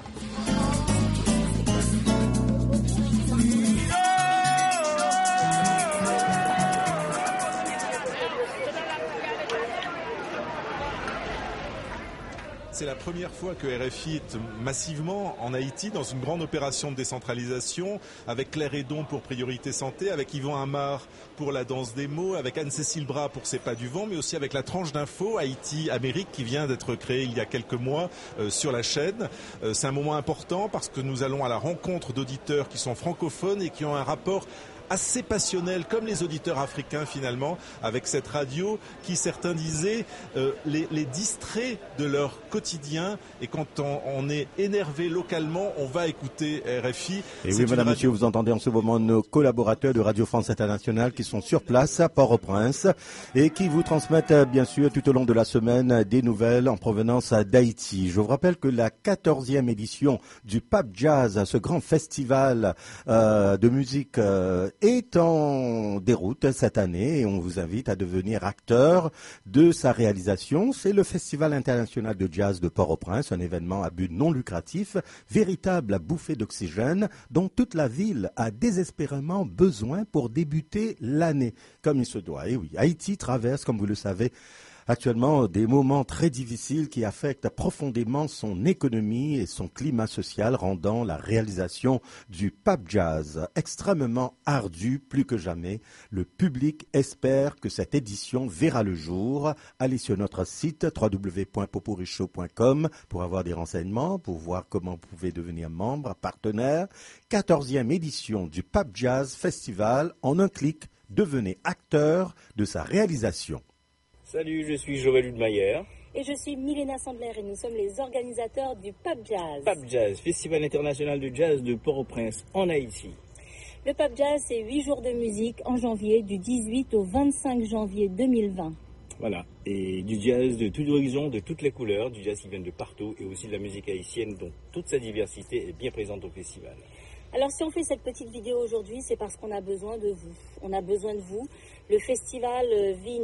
C'est la première fois que RFI est massivement en Haïti dans une grande opération de décentralisation avec Claire Hédon pour Priorité Santé, avec Yvan Amar pour la danse des mots, avec Anne-Cécile Bras pour C'est pas du vent, mais aussi avec la tranche d'info Haïti-Amérique qui vient d'être créée il y a quelques mois sur la chaîne. C'est un moment important parce que nous allons à la rencontre d'auditeurs qui sont francophones et qui ont un rapport assez passionnel, comme les auditeurs africains finalement, avec cette radio qui, certains disaient, les distrait de leur quotidien. Et quand on est énervé localement, on va écouter RFI. Et oui, madame, monsieur, vous entendez en ce moment nos collaborateurs de Radio France Internationale qui sont sur place à Port-au-Prince et qui vous transmettent bien sûr tout au long de la semaine des nouvelles en provenance d'Haïti. Je vous rappelle que la 14e édition du Pape Jazz, ce grand festival de musique est en déroute cette année et on vous invite à devenir acteur de sa réalisation. C'est le Festival international de jazz de Port-au-Prince, un événement à but non lucratif, véritable bouffée d'oxygène dont toute la ville a désespérément besoin pour débuter l'année comme il se doit. Et oui, Haïti traverse, comme vous le savez, actuellement des moments très difficiles qui affectent profondément son économie et son climat social, rendant la réalisation du Pape Jazz extrêmement ardue plus que jamais. Le public espère que cette édition verra le jour. Allez sur notre site www.popurryshow.com pour avoir des renseignements, pour voir comment vous pouvez devenir membre, partenaire. 14e édition du Pape Jazz Festival. En un clic, devenez acteur de sa réalisation. Salut, je suis Joël Hudmayer. Et je suis Milena Sandler et nous sommes les organisateurs du Pape Jazz. Pape Jazz, Festival international de jazz de Port-au-Prince en Haïti. Le Pape Jazz, c'est 8 jours de musique en janvier, du 18 au 25 janvier 2020. Voilà, et du jazz de tout horizon, de toutes les couleurs, du jazz qui vient de partout et aussi de la musique haïtienne dont toute sa diversité est bien présente au festival. Alors si on fait cette petite vidéo aujourd'hui, c'est parce qu'on a besoin de vous. On a besoin de vous. Le festival vit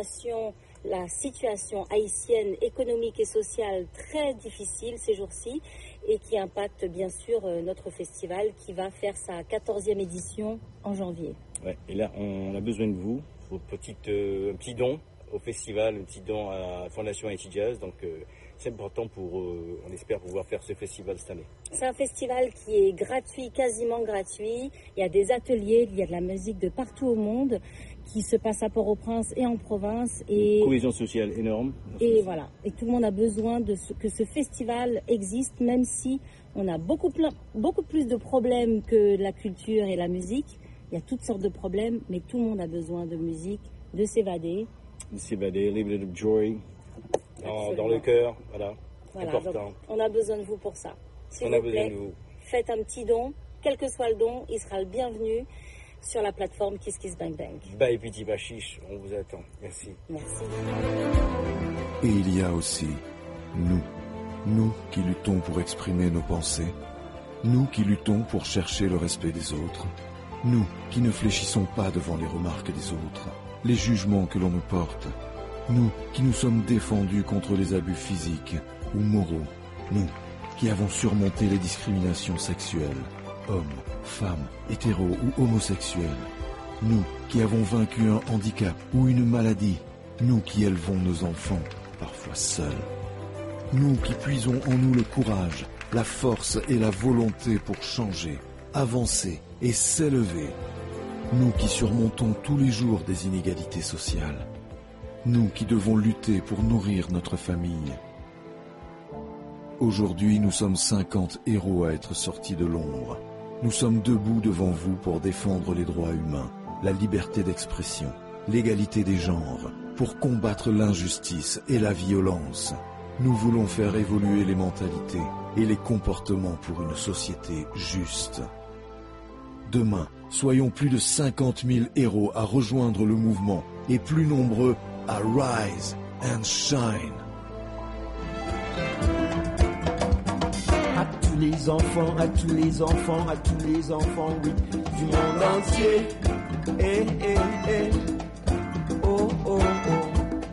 la situation haïtienne, économique et sociale très difficile ces jours-ci et qui impacte bien sûr notre festival qui va faire sa 14e édition en janvier. Ouais, et là, on a besoin de vous. Un petit don au festival, un petit don à la Fondation Haïti Jazz. Donc, c'est important on espère pouvoir faire ce festival cette année. C'est un festival qui est gratuit, quasiment gratuit. Il y a des ateliers, il y a de la musique de partout au monde qui se passe à Port-au-Prince et en province. Et cohésion sociale énorme. Et voilà. Et tout le monde a besoin que ce festival existe, même si on a beaucoup plus de problèmes que la culture et la musique. Il y a toutes sortes de problèmes, mais tout le monde a besoin de musique, de s'évader. De s'évader, a little bit of joy. Dans le cœur, voilà. Important. On a besoin de vous pour ça. On a besoin de vous. Faites un petit don, quel que soit le don, il sera le bienvenu sur la plateforme Kiss Kiss Bang Bang. Bye Petit Bachiche, on vous attend. Merci. Merci. Et il y a aussi nous. Nous qui luttons pour exprimer nos pensées, nous qui luttons pour chercher le respect des autres, nous qui ne fléchissons pas devant les remarques des autres, les jugements que l'on nous porte, nous qui nous sommes défendus contre les abus physiques ou moraux, nous qui avons surmonté les discriminations sexuelles, hommes, femmes, hétéros ou homosexuels, nous qui avons vaincu un handicap ou une maladie, nous qui élevons nos enfants, parfois seuls, nous qui puisons en nous le courage, la force et la volonté pour changer, avancer et s'élever, nous qui surmontons tous les jours des inégalités sociales, nous qui devons lutter pour nourrir notre famille. Aujourd'hui, nous sommes 50 héros à être sortis de l'ombre. Nous sommes debout devant vous pour défendre les droits humains, la liberté d'expression, l'égalité des genres, pour combattre l'injustice et la violence. Nous voulons faire évoluer les mentalités et les comportements pour une société juste. Demain, soyons plus de 50 000 héros à rejoindre le mouvement et plus nombreux à rise and shine. À tous les enfants, à tous les enfants, à tous les enfants, oui, du monde entier. Eh, eh, eh. Oh, oh, oh.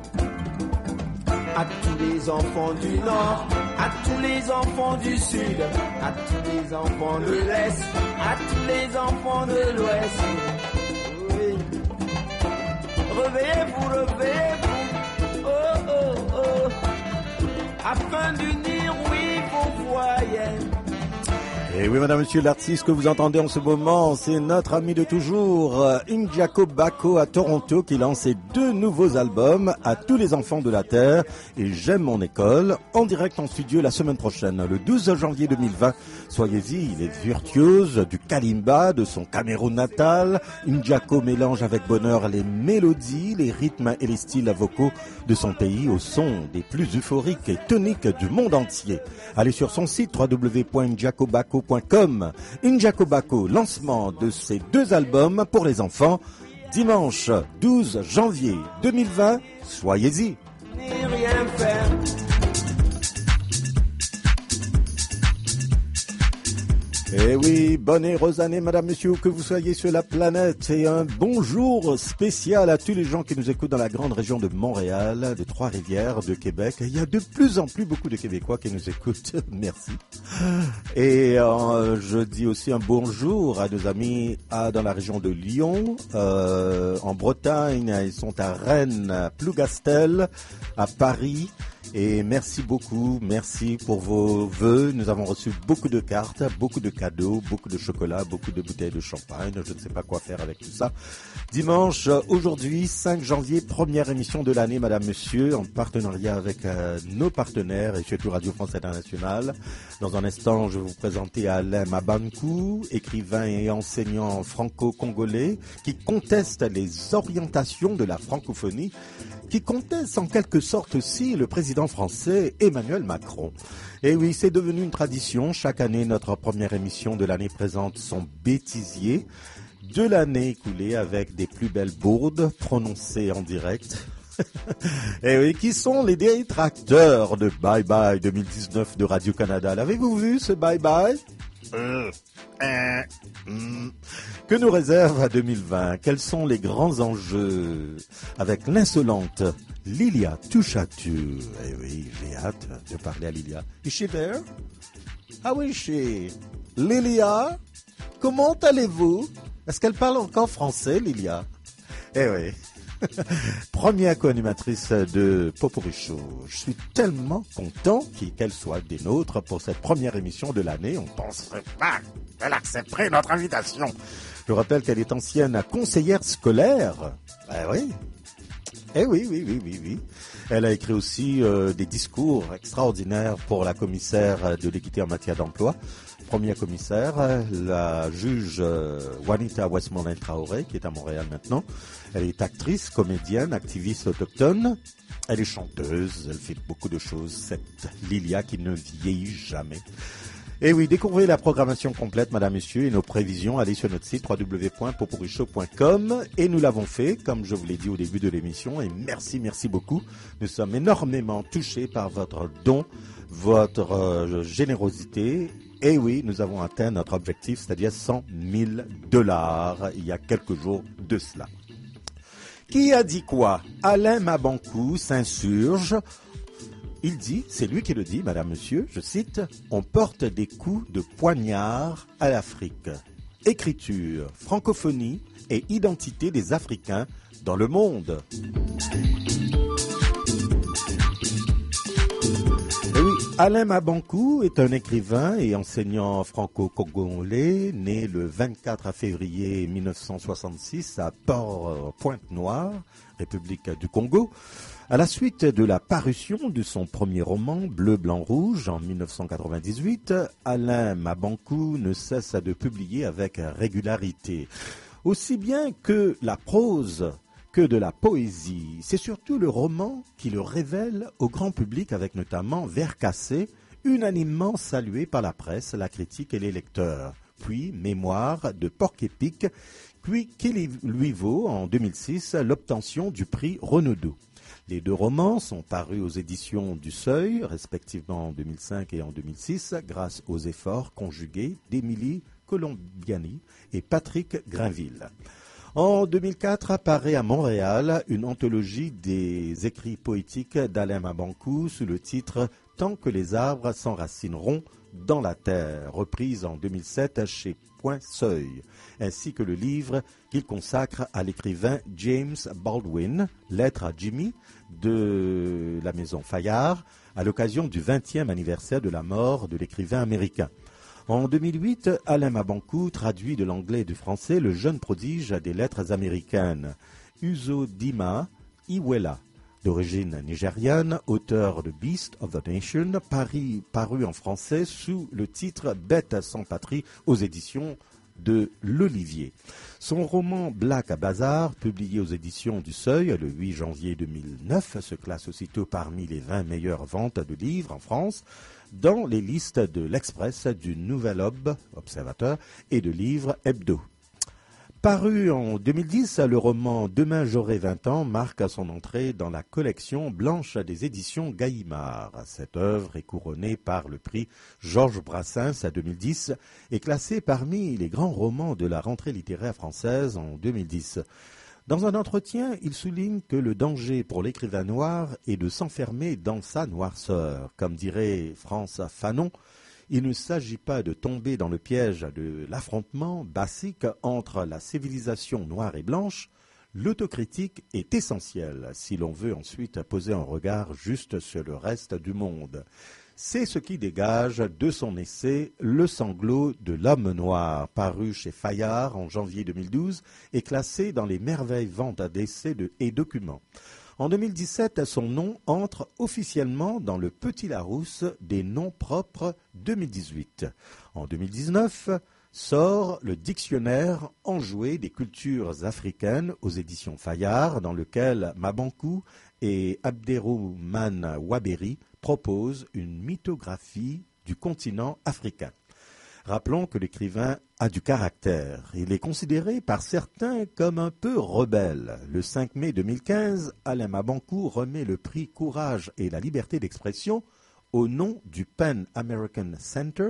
À tous les enfants du Nord, à tous les enfants du Sud, à tous les enfants de l'Est, à tous les enfants de l'Ouest. Oui. Réveillez-vous, réveillez-vous. Oh, oh, oh. Afin d'unir, oui, vos voyelles. Et oui, madame, monsieur, l'artiste que vous entendez en ce moment, c'est notre ami de toujours, Indjako Bako à Toronto, qui lance ses 2 nouveaux albums, À tous les enfants de la Terre et J'aime mon école, en direct en studio la semaine prochaine, le 12 janvier 2020. Soyez-y, il est virtuose du kalimba, de son Cameroun natal. Indjako mélange avec bonheur les mélodies, les rythmes et les styles vocaux de son pays au son des plus euphoriques et toniques du monde entier. Allez sur son site www.indjakobako.com. Indjako Bako, lancement de ses 2 albums pour les enfants, dimanche 12 janvier 2020. Soyez-y. Rien faire. Eh oui, bonne et heureuse année, madame, monsieur, où que vous soyez sur la planète. Et un bonjour spécial à tous les gens qui nous écoutent dans la grande région de Montréal, de Trois-Rivières, de Québec. Il y a de plus en plus beaucoup de Québécois qui nous écoutent. Merci. Et je dis aussi un bonjour à nos amis dans la région de Lyon, en Bretagne. Ils sont à Rennes, à Plougastel, à Paris. Et merci beaucoup, merci pour vos vœux. Nous avons reçu beaucoup de cartes, beaucoup de cadeaux, beaucoup de chocolat, beaucoup de bouteilles de champagne. Je ne sais pas quoi faire avec tout ça. Dimanche, aujourd'hui, 5 janvier, première émission de l'année, madame, monsieur, en partenariat avec nos partenaires et surtout Radio France Internationale. Dans un instant, je vais vous présenter Alain Mabankou, écrivain et enseignant franco-congolais, qui conteste les orientations de la francophonie, qui conteste en quelque sorte aussi le président français Emmanuel Macron. Et oui, c'est devenu une tradition. Chaque année, notre première émission de l'année présente son bêtisier de l'année écoulée avec des plus belles bourdes prononcées en direct. Et oui, qui sont les détracteurs de Bye Bye 2019 de Radio-Canada. L'avez-vous vu ce Bye Bye? Que nous réserve 2020? Quels sont les grands enjeux avec l'insolente Lilia Touchatu? Eh oui, j'ai hâte de parler à Lilia. Is she there? How is she? Lilia, comment allez-vous? Est-ce qu'elle parle encore français, Lilia? Eh oui. Première co-animatrice de Poporicho. Je suis tellement content qu'elle soit des nôtres pour cette première émission de l'année. On penserait pas qu'elle accepterait notre invitation. Je rappelle qu'elle est ancienne conseillère scolaire. Eh oui. Eh oui, oui, oui, oui, oui. Elle a écrit aussi des discours extraordinaires pour la commissaire de l'équité en matière d'emploi. Première commissaire, la juge Juanita Westmoreland-Traoré, qui est à Montréal maintenant. Elle est actrice, comédienne, activiste autochtone. Elle est chanteuse, elle fait beaucoup de choses. Cette Lilia qui ne vieillit jamais. Et oui, découvrez la programmation complète, madame, monsieur, et nos prévisions. Allez sur notre site www.popurrishow.com. Et nous l'avons fait, comme je vous l'ai dit au début de l'émission. Et merci beaucoup. Nous sommes énormément touchés par votre don, votre générosité. Et oui, nous avons atteint notre objectif, c'est-à-dire $100,000 il y a quelques jours de cela. Qui a dit quoi? Alain Mabankou s'insurge. Il dit, c'est lui qui le dit, madame, monsieur, je cite, « On porte des coups de poignard à l'Afrique. Écriture, francophonie et identité des Africains dans le monde. » Et oui, Alain Mabankou est un écrivain et enseignant franco-congolais, né le 24 février 1966 à Port-Pointe-Noire, République du Congo. À la suite de la parution de son premier roman, Bleu, Blanc, Rouge, en 1998, Alain Mabankou ne cesse de publier avec régularité. Aussi bien que la prose que de la poésie. C'est surtout le roman qui le révèle au grand public avec notamment Vers cassé, unanimement salué par la presse, la critique et les lecteurs. Puis Mémoire de Porc-Épic, puis qui lui vaut en 2006 l'obtention du prix Renaudot. Les deux romans sont parus aux éditions du Seuil, respectivement en 2005 et en 2006, grâce aux efforts conjugués d'Émilie Colombiani et Patrick Grainville. En 2004 apparaît à Montréal une anthologie des écrits poétiques d'Alain Mabankou sous le titre « Tant que les arbres s'enracineront dans la terre », reprise en 2007 chez Point Seuil, ainsi que le livre qu'il consacre à l'écrivain James Baldwin, Lettre à Jimmy, de la maison Fayard, à l'occasion du 20e anniversaire de la mort de l'écrivain américain. En 2008, Alain Mabankou traduit de l'anglais et du français le jeune prodige des lettres américaines, Uzodimma Iweala, d'origine nigériane, auteur de Beast of the Nation, paru en français sous le titre Bête sans patrie aux éditions de l'Olivier. Son roman Black à Bazar, publié aux éditions du Seuil le 8 janvier 2009, se classe aussitôt parmi les 20 meilleures ventes de livres en France, dans les listes de l'Express, du Nouvel Observateur et de Livres Hebdo. Paru en 2010, le roman Demain j'aurai 20 ans marque son entrée dans la collection blanche des éditions Gallimard. Cette œuvre est couronnée par le prix Georges Brassens à 2010 et classée parmi les grands romans de la rentrée littéraire française en 2010. Dans un entretien, il souligne que le danger pour l'écrivain noir est de s'enfermer dans sa noirceur. Comme dirait France Fanon, il ne s'agit pas de tomber dans le piège de l'affrontement basique entre la civilisation noire et blanche. L'autocritique est essentielle si l'on veut ensuite poser un regard juste sur le reste du monde. C'est ce qui dégage de son essai « Le sanglot de l'homme noir », paru chez Fayard en janvier 2012 et classé dans les merveilles ventes d'essais et documents. En 2017, son nom entre officiellement dans le Petit Larousse des noms propres 2018. En 2019, sort le dictionnaire enjoué des cultures africaines aux éditions Fayard, dans lequel Mabankou et Abderrahmane Waberi proposent une mythographie du continent africain. Rappelons que l'écrivain a du caractère. Il est considéré par certains comme un peu rebelle. Le 5 mai 2015, Alain Mabankou remet le prix Courage et la liberté d'expression au nom du Pan American Center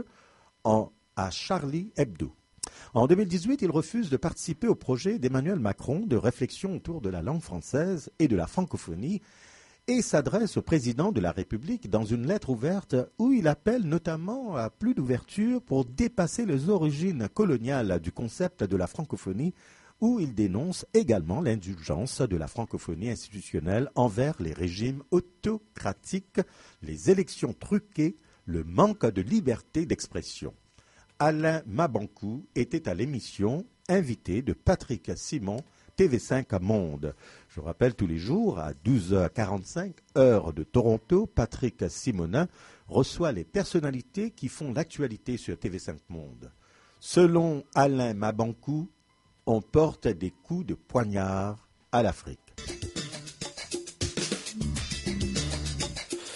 à Charlie Hebdo. En 2018, il refuse de participer au projet d'Emmanuel Macron de réflexion autour de la langue française et de la francophonie et s'adresse au président de la République dans une lettre ouverte où il appelle notamment à plus d'ouverture pour dépasser les origines coloniales du concept de la francophonie, où il dénonce également l'indulgence de la francophonie institutionnelle envers les régimes autocratiques, les élections truquées, le manque de liberté d'expression. Alain Mabankou était à l'émission invité de Patrick Simon, TV5 Monde. Je rappelle tous les jours à 12h45, heure de Toronto, Patrick Simonin reçoit les personnalités qui font l'actualité sur TV5 Monde. Selon Alain Mabankou, on porte des coups de poignard à l'Afrique.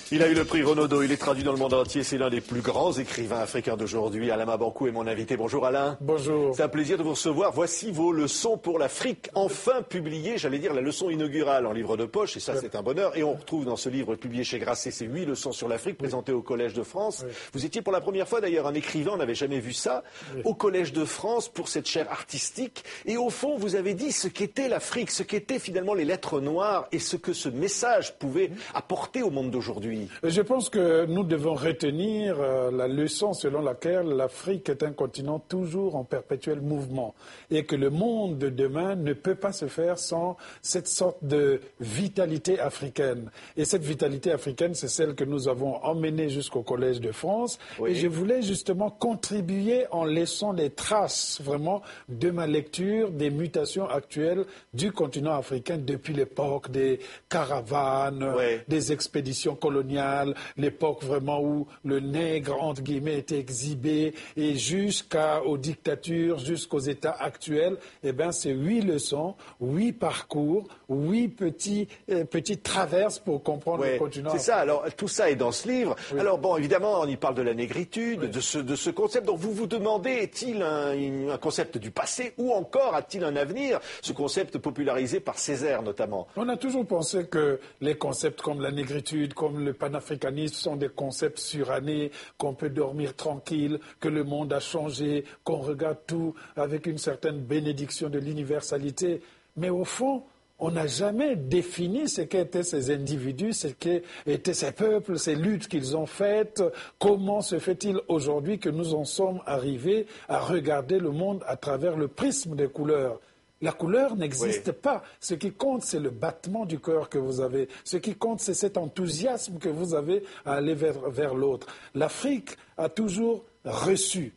Il a eu le prix Renaudot, il est traduit dans le monde entier, c'est l'un des plus grands écrivains africains d'aujourd'hui. Alain Mabankou est mon invité. Bonjour Alain. Bonjour. C'est un plaisir de vous recevoir. Voici vos leçons pour l'Afrique, enfin publiées, j'allais dire la leçon inaugurale en livre de poche, et ça c'est un bonheur. Et on retrouve dans ce livre publié chez Grasset ces 8 leçons sur l'Afrique présentées au Collège de France. Oui. Vous étiez pour la première fois d'ailleurs un écrivain, on n'avait jamais vu ça, au Collège de France pour cette chaire artistique. Et au fond, vous avez dit ce qu'était l'Afrique, ce qu'étaient finalement les lettres noires et ce que ce message pouvait apporter au monde d'aujourd'hui. Je pense que nous devons retenir la leçon selon laquelle l'Afrique est un continent toujours en perpétuel mouvement et que le monde de demain ne peut pas se faire sans cette sorte de vitalité africaine. Et cette vitalité africaine, c'est celle que nous avons emmenée jusqu'au Collège de France. Oui. Et je voulais justement contribuer en laissant des traces vraiment de ma lecture des mutations actuelles du continent africain depuis l'époque des caravanes, des expéditions coloniales, l'époque vraiment où le nègre, entre guillemets, était exhibé, et jusqu'aux dictatures, jusqu'aux États actuels. Eh bien, c'est 8 leçons, 8 parcours, 8 petites traverses pour comprendre le continent. C'est ça, alors tout ça est dans ce livre. Oui. Alors bon, évidemment, on y parle de la négritude, de ce concept. Donc vous vous demandez, est-il un concept du passé ou encore a-t-il un avenir, ce concept popularisé par Césaire notamment? On a toujours pensé que les concepts comme la négritude, comme le panafricanisme sont des concepts surannés, qu'on peut dormir tranquille, que le monde a changé, qu'on regarde tout avec une certaine bénédiction de l'universalité. Mais au fond, on n'a jamais défini ce qu'étaient ces individus, ce qu'étaient ces peuples, ces luttes qu'ils ont faites. Comment se fait-il aujourd'hui que nous en sommes arrivés à regarder le monde à travers le prisme des couleurs ? La couleur n'existe pas. Ce qui compte, c'est le battement du cœur que vous avez. Ce qui compte, c'est cet enthousiasme que vous avez à aller vers l'autre. L'Afrique a toujours reçu.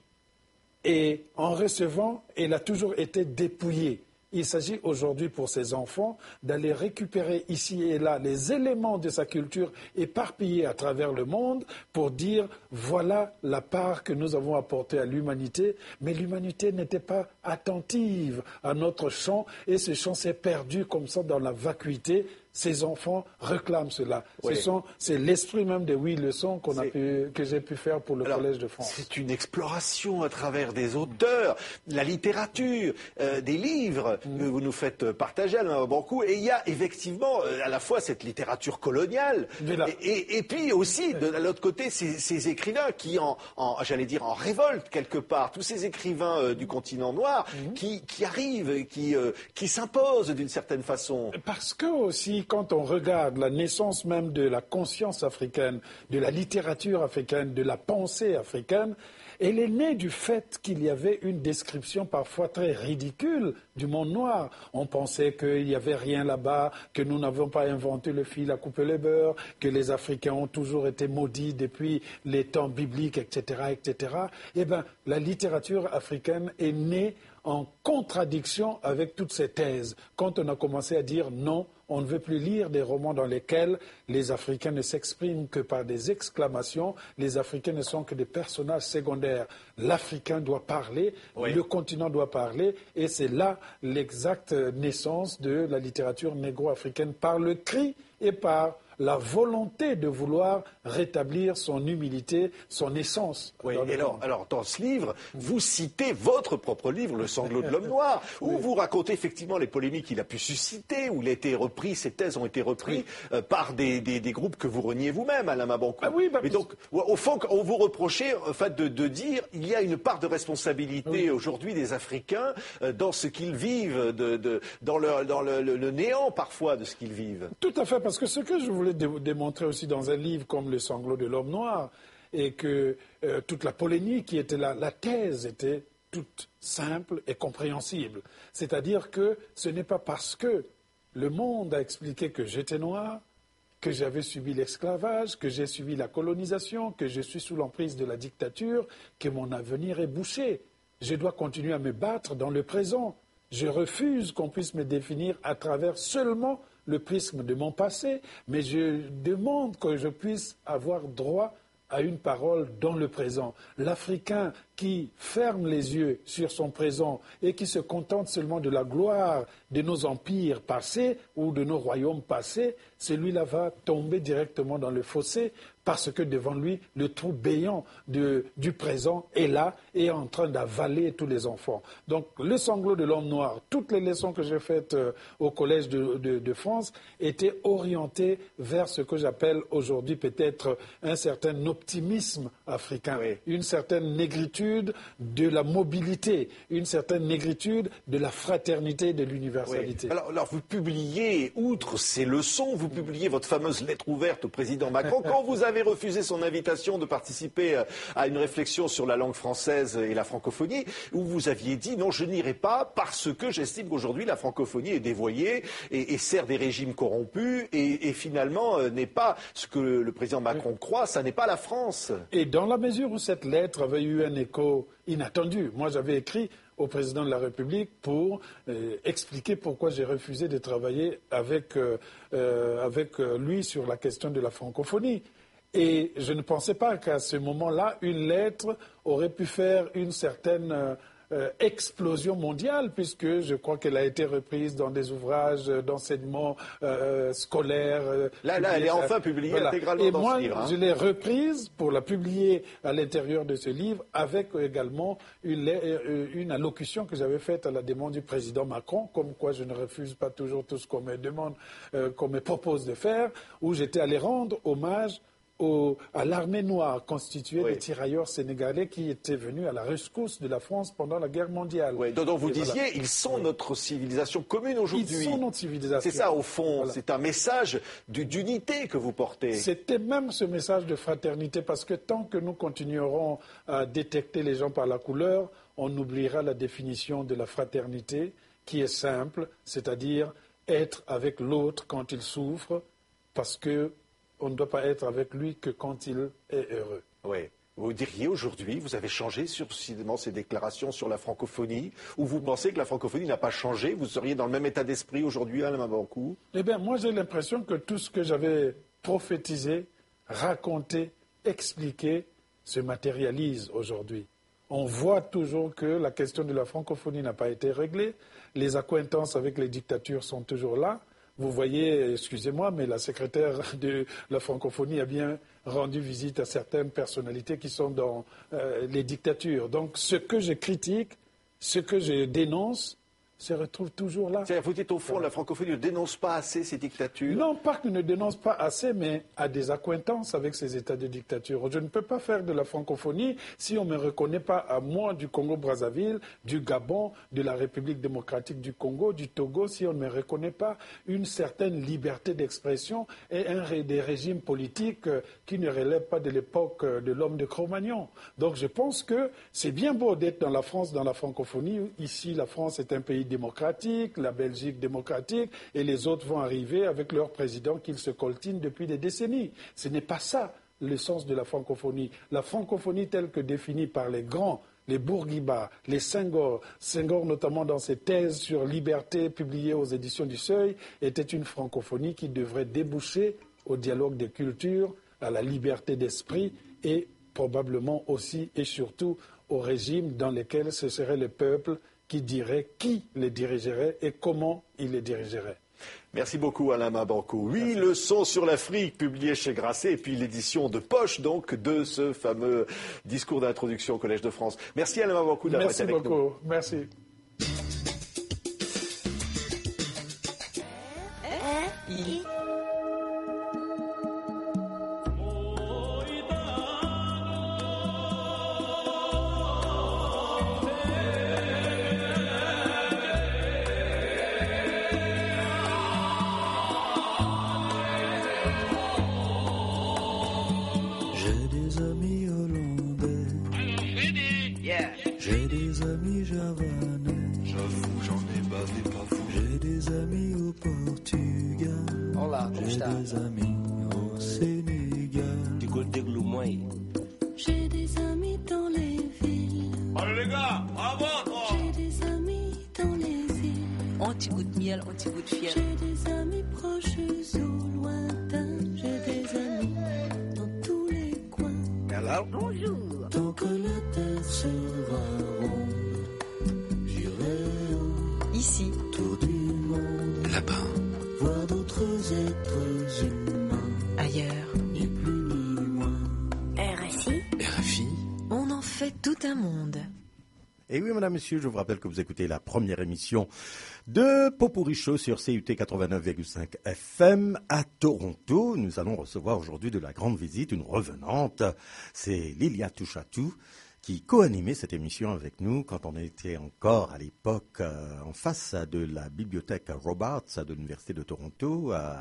Et en recevant, elle a toujours été dépouillée. Il s'agit aujourd'hui pour ces enfants d'aller récupérer ici et là les éléments de sa culture éparpillés à travers le monde pour dire voilà la part que nous avons apportée à l'humanité. Mais l'humanité n'était pas attentive à notre chant et ce chant s'est perdu comme ça dans la vacuité. Ces enfants réclament cela. C'est l'esprit même des 8 leçons que j'ai pu faire pour le Collège de France. C'est une exploration à travers des auteurs, la littérature, des livres que vous nous faites partager, Alain Mabankou. Et il y a effectivement à la fois cette littérature coloniale et puis aussi de l'autre côté ces écrivains qui j'allais dire en révolte quelque part, tous ces écrivains du continent noir qui arrivent, qui s'imposent d'une certaine façon. Parce que aussi quand on regarde la naissance même de la conscience africaine, de la littérature africaine, de la pensée africaine, elle est née du fait qu'il y avait une description parfois très ridicule du monde noir. On pensait qu'il n'y avait rien là-bas, que nous n'avons pas inventé le fil à couper le beurre, que les Africains ont toujours été maudits depuis les temps bibliques, etc., etc. Eh bien, la littérature africaine est née en contradiction avec toutes ces thèses. Quand on a commencé à dire non, on ne veut plus lire des romans dans lesquels les Africains ne s'expriment que par des exclamations, les Africains ne sont que des personnages secondaires. L'Africain doit parler, le continent doit parler, et c'est là l'exacte naissance de la littérature négro-africaine par le cri et par la volonté de vouloir rétablir son humilité, son essence. Oui, alors dans ce livre, vous citez votre propre livre, Le sanglot de l'homme noir, où vous racontez effectivement les polémiques qu'il a pu susciter, où il a été repris, ces thèses ont été reprises par des groupes que vous reniez vous-même, Alain Mabankou. Mais donc, au fond, on vous reprochait de dire il y a une part de responsabilité aujourd'hui des Africains dans ce qu'ils vivent, dans le néant parfois de ce qu'ils vivent. Tout à fait, parce que ce que je voulais démontrer aussi dans un livre comme Le sanglot de l'homme noir, et que toute la polémique qui était là, la thèse était toute simple et compréhensible. C'est-à-dire que ce n'est pas parce que le monde a expliqué que j'étais noir, que j'avais subi l'esclavage, que j'ai subi la colonisation, que je suis sous l'emprise de la dictature, que mon avenir est bouché. Je dois continuer à me battre dans le présent. Je refuse qu'on puisse me définir à travers seulement le prisme de mon passé, mais je demande que je puisse avoir droit à une parole dans le présent. L'Africain qui ferme les yeux sur son présent et qui se contente seulement de la gloire de nos empires passés ou de nos royaumes passés, celui-là va tomber directement dans le fossé parce que devant lui, le trou béant du présent est là et est en train d'avaler tous les enfants. Donc le sanglot de l'homme noir, toutes les leçons que j'ai faites au Collège de France étaient orientées vers ce que j'appelle aujourd'hui peut-être un certain optimisme africain, une certaine négritude de la mobilité, une certaine négritude de la fraternité et de l'universalité. Oui. Alors vous publiez, outre ces leçons, vous publiez votre fameuse lettre ouverte au président Macron quand vous avez refusé son invitation de participer à une réflexion sur la langue française et la francophonie, où vous aviez dit non, je n'irai pas parce que j'estime qu'aujourd'hui la francophonie est dévoyée et sert des régimes corrompus et finalement n'est pas ce que le président Macron croit, ça n'est pas la France. Et dans la mesure où cette lettre avait eu un écho inattendu, moi j'avais écrit au président de la République pour expliquer pourquoi j'ai refusé de travailler avec lui sur la question de la francophonie. Et je ne pensais pas qu'à ce moment-là, une lettre aurait pu faire une certaine explosion mondiale, puisque je crois qu'elle a été reprise dans des ouvrages d'enseignement scolaire. Là, elle est enfin publiée intégralement et dans moi, ce livre. Je l'ai reprise pour la publier à l'intérieur de ce livre, avec également une allocution que j'avais faite à la demande du président Macron, comme quoi je ne refuse pas toujours tout ce qu'on me demande, qu'on me propose de faire, où j'étais allé rendre hommage à l'armée noire constituée de tirailleurs sénégalais qui étaient venus à la rescousse de la France pendant la guerre mondiale. Oui, dont vous disiez, ils sont notre civilisation commune aujourd'hui. Ils sont notre civilisation. C'est ça, au fond, c'est un message d'unité que vous portez. C'était même ce message de fraternité, parce que tant que nous continuerons à détecter les gens par la couleur, on oubliera la définition de la fraternité, qui est simple, c'est-à-dire être avec l'autre quand il souffre, parce que on ne doit pas être avec lui que quand il est heureux. Oui. Vous diriez aujourd'hui, vous avez changé sur ces déclarations sur la francophonie, ou vous pensez que la francophonie n'a pas changé? Vous seriez dans le même état d'esprit aujourd'hui, Alain Mabankou? Eh bien, moi j'ai l'impression que tout ce que j'avais prophétisé, raconté, expliqué, se matérialise aujourd'hui. On voit toujours que la question de la francophonie n'a pas été réglée. Les accointances avec les dictatures sont toujours là. Vous voyez, excusez-moi, mais la secrétaire de la francophonie a bien rendu visite à certaines personnalités qui sont dans les dictatures. Donc ce que je critique, ce que je dénonce, se retrouve toujours là. Vous dites au fond, la francophonie ne dénonce pas assez ces dictatures? Non, pas qu'elle ne dénonce pas assez, mais a des accointances avec ces états de dictature. Je ne peux pas faire de la francophonie si on ne me reconnaît pas à moi du Congo-Brazzaville, du Gabon, de la République démocratique du Congo, du Togo, si on ne me reconnaît pas une certaine liberté d'expression et des régimes politiques qui ne relèvent pas de l'époque de l'homme de Cro-Magnon. Donc je pense que c'est bien beau d'être dans la France, dans la francophonie. Ici, la France est un pays démocratique, la Belgique démocratique, et les autres vont arriver avec leur président qu'ils se coltinent depuis des décennies. Ce n'est pas ça le sens de la francophonie. La francophonie telle que définie par les grands, les Bourguiba, les Senghor notamment dans ses thèses sur liberté publiées aux éditions du Seuil, était une francophonie qui devrait déboucher au dialogue des cultures, à la liberté d'esprit et probablement aussi et surtout au régime dans lequel ce serait le peuple qui dirait qui les dirigerait et comment il les dirigerait. Merci beaucoup Alain Mabankou. 8 leçons sur l'Afrique publiées chez Grasset et puis l'édition de poche donc de ce fameux discours d'introduction au Collège de France. Merci Alain Mabankou d'avoir été avec nous. Merci beaucoup. Merci. J'ai des amis javanais. J'avoue, j'en ai bavé pas fou. J'ai des amis au Portugal. Olá, como está? J'ai des amis au Sénégal. Du côté de Loumoy. J'ai des amis dans les villes. Allez les gars, bravo toi. J'ai des amis dans les îles. Anti-goût de miel, anti-goût de fiel. J'ai des amis proches ou lointains. J'ai des amis dans tous les coins. Hello. Bonjour. Tant que la terre sera ronde, j'irai ici, autour du monde, là-bas, voir d'autres êtres humains, ailleurs, ni plus ni moins. RFI, on en fait tout un monde. Et oui, madame, monsieur, je vous rappelle que vous écoutez la première émission de Popurrí Show sur CUT 89,5 FM à Toronto. Nous allons recevoir aujourd'hui de la grande visite une revenante. C'est Lilia Touchatou qui co-animait cette émission avec nous quand on était encore à l'époque en face de la bibliothèque Robarts de l'Université de Toronto à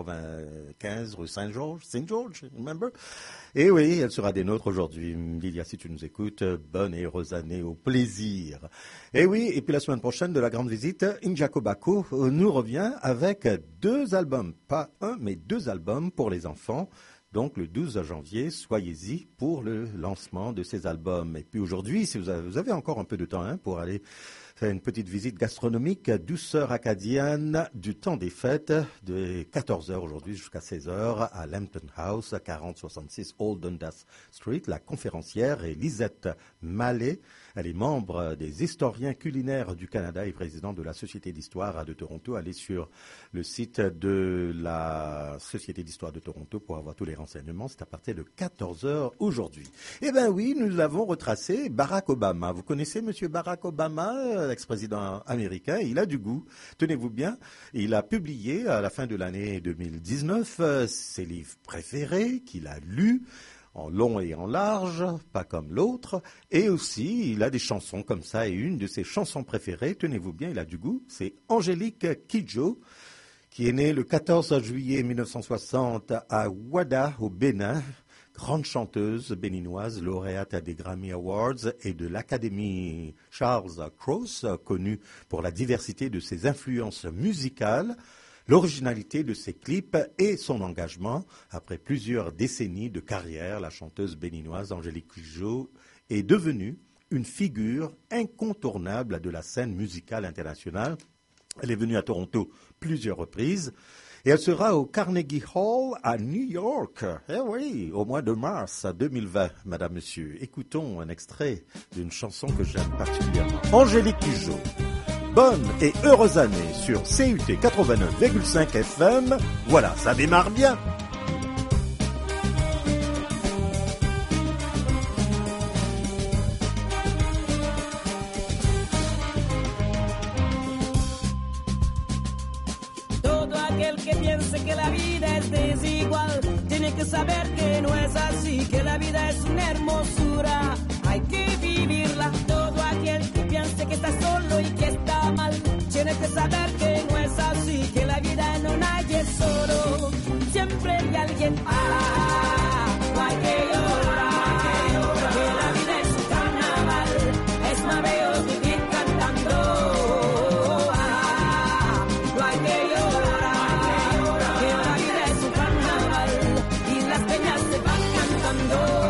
95 rue Saint-Georges, remember? Et oui, elle sera des nôtres aujourd'hui. Lilia, si tu nous écoutes, bonne et heureuse année, au plaisir. Et oui, et puis la semaine prochaine de la grande visite, Injako Bako nous revient avec 2 albums, pas un, mais 2 albums pour les enfants. Donc le 12 janvier, soyez-y pour le lancement de ces albums. Et puis aujourd'hui, si vous avez encore un peu de temps pour aller faire une petite visite gastronomique, douceur acadienne du temps des fêtes, de 14h aujourd'hui jusqu'à 16h à Lambton House, 4066 Old Dundas Street. La conférencière est Lisette Mallet. Elle est membre des historiens culinaires du Canada et présidente de la Société d'histoire de Toronto. Allez sur le site de la Société d'histoire de Toronto pour avoir tous les renseignements. C'est à partir de 14h aujourd'hui. Eh bien oui, nous avons retracé Barack Obama. Vous connaissez Monsieur Barack Obama, l'ex-président américain. Il a du goût. Tenez-vous bien. Il a publié à la fin de l'année 2019 ses livres préférés qu'il a lus, en long et en large, pas comme l'autre, et aussi il a des chansons comme ça, et une de ses chansons préférées, tenez-vous bien, il a du goût, c'est Angélique Kidjo, qui est née le 14 juillet 1960 à Ouada, au Bénin, grande chanteuse béninoise, lauréate des Grammy Awards et de l'Académie Charles Cross, connue pour la diversité de ses influences musicales, l'originalité de ses clips et son engagement. Après plusieurs décennies de carrière, la chanteuse béninoise Angélique Kidjo est devenue une figure incontournable de la scène musicale internationale. Elle est venue à Toronto plusieurs reprises et elle sera au Carnegie Hall à New York. Eh oui, au mois de mars 2020, madame, monsieur. Écoutons un extrait d'une chanson que j'aime particulièrement. Angélique Kidjo. Bonne et heureuse année sur CUT 89,5 FM. Voilà, ça démarre bien. Todo aquel que piense que la vida es desigual tiene que saber que no es así, que la vida es una hermosura, hay que vivirla. Todo aquel que piense que está solo y que está mal tiene que saber que no es así, que la vida no nadie es solo, siempre hay alguien. No hay que llorar, que la vida es un carnaval, es más bello vivir cantando. No hay que llorar, que la vida es un carnaval y las peñas se van cantando.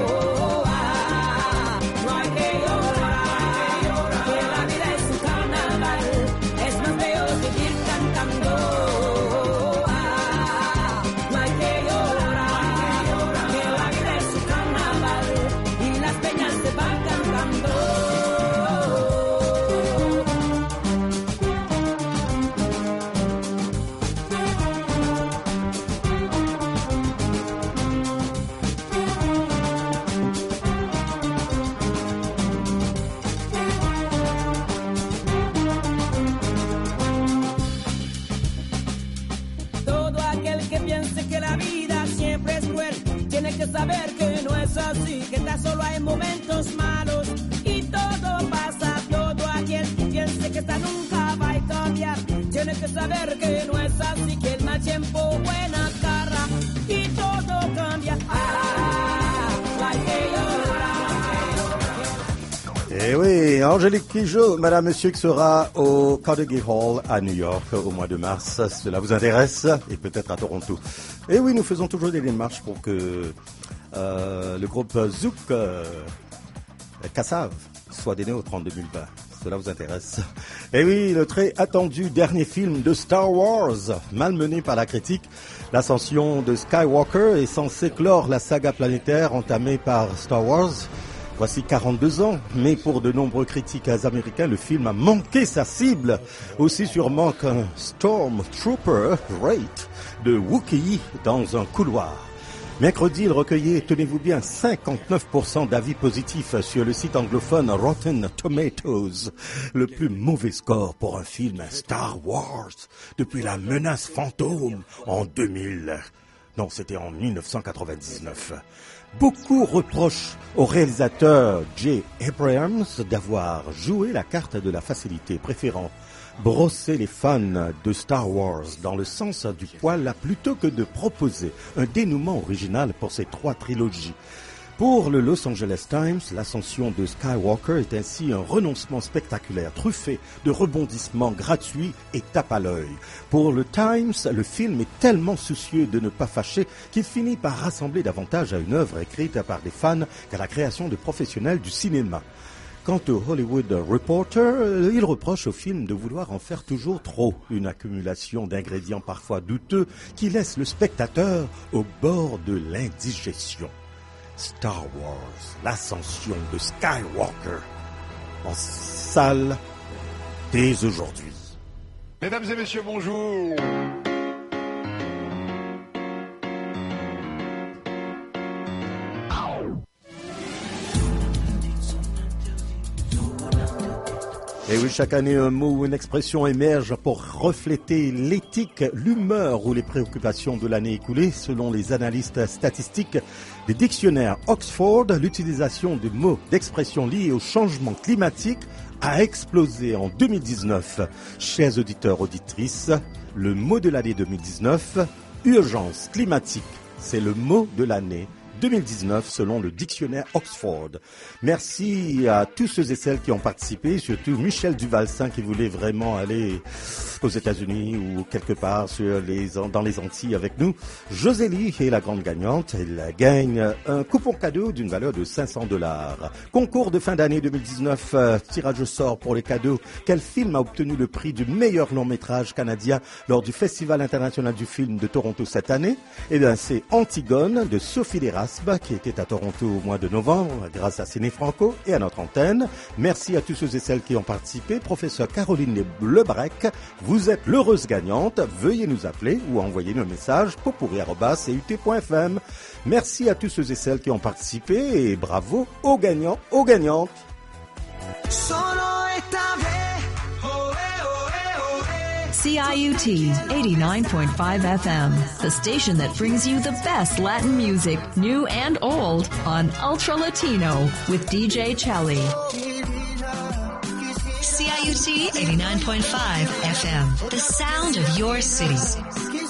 Que saber que no es así, que tan solo hay momentos malos y todo pasa. Todo aquel que piense que esta nunca va a cambiar tiene que saber que no es así, que el mal tiempo buena cara y todo cambia. Hay que llorar. Eh oui, Angélique Kidjo, madame, monsieur, qui sera au Carnegie Hall à New York au mois de mars. Cela vous intéresse? Et peut-être à Toronto. Et oui, nous faisons toujours des démarches pour que le groupe Zouk Kassav soit donné au 30 2020. cela vous intéresse. Et oui, le très attendu dernier film de Star Wars, malmené par la critique, l'ascension de Skywalker est censé clore la saga planétaire entamée par Star Wars. Voici 42 ans, mais pour de nombreux critiques américains, le film a manqué sa cible. Aussi sûrement qu'un Stormtrooper Wraith de Wookiee dans un couloir. Mercredi, il recueillait, tenez-vous bien, 59% d'avis positifs sur le site anglophone Rotten Tomatoes. Le plus mauvais score pour un film Star Wars depuis la menace fantôme en 2000. Non, c'était en 1999. Beaucoup reprochent au réalisateur J. Abrams d'avoir joué la carte de la facilité, préférant brosser les fans de Star Wars dans le sens du poil plutôt que de proposer un dénouement original pour ces 3 trilogies. Pour le Los Angeles Times, l'ascension de Skywalker est ainsi un renoncement spectaculaire, truffé de rebondissements gratuits et tape à l'œil. Pour le Times, le film est tellement soucieux de ne pas fâcher qu'il finit par rassembler davantage à une œuvre écrite par des fans qu'à la création de professionnels du cinéma. Quant au Hollywood Reporter, il reproche au film de vouloir en faire toujours trop, une accumulation d'ingrédients parfois douteux qui laisse le spectateur au bord de l'indigestion. Star Wars, l'ascension de Skywalker, en salle dès aujourd'hui. Mesdames et messieurs, bonjour. Et oui, chaque année, un mot ou une expression émerge pour refléter l'éthique, l'humeur ou les préoccupations de l'année écoulée. Selon les analystes statistiques des dictionnaires Oxford, l'utilisation des mots d'expression liés au changement climatique a explosé en 2019. Chers auditeurs, auditrices, le mot de l'année 2019, urgence climatique, c'est le mot de l'année 2019 selon le dictionnaire Oxford. Merci à tous ceux et celles qui ont participé, surtout Michel Duvalsin qui voulait vraiment aller aux États-Unis ou quelque part dans les Antilles avec nous. Josélie est la grande gagnante. Elle gagne un coupon cadeau d'une valeur de $500. Concours de fin d'année 2019, tirage au sort pour les cadeaux. Quel film a obtenu le prix du meilleur long métrage canadien lors du Festival international du film de Toronto cette année? Eh bien, c'est Antigone de Sophie L'Erasme qui était à Toronto au mois de novembre grâce à Ciné Franco et à notre antenne. Merci à tous ceux et celles qui ont participé. Professeur Caroline Lebrec, vous êtes l'heureuse gagnante. Veuillez nous appeler ou envoyer un message potpourri@cut.fm. Merci à tous ceux et celles qui ont participé et bravo aux gagnants, aux gagnantes. CIUT 89.5 FM, the station that brings you the best Latin music, new and old, on Ultra Latino with DJ Chelly. CIUT 89.5 FM, the sound of your city.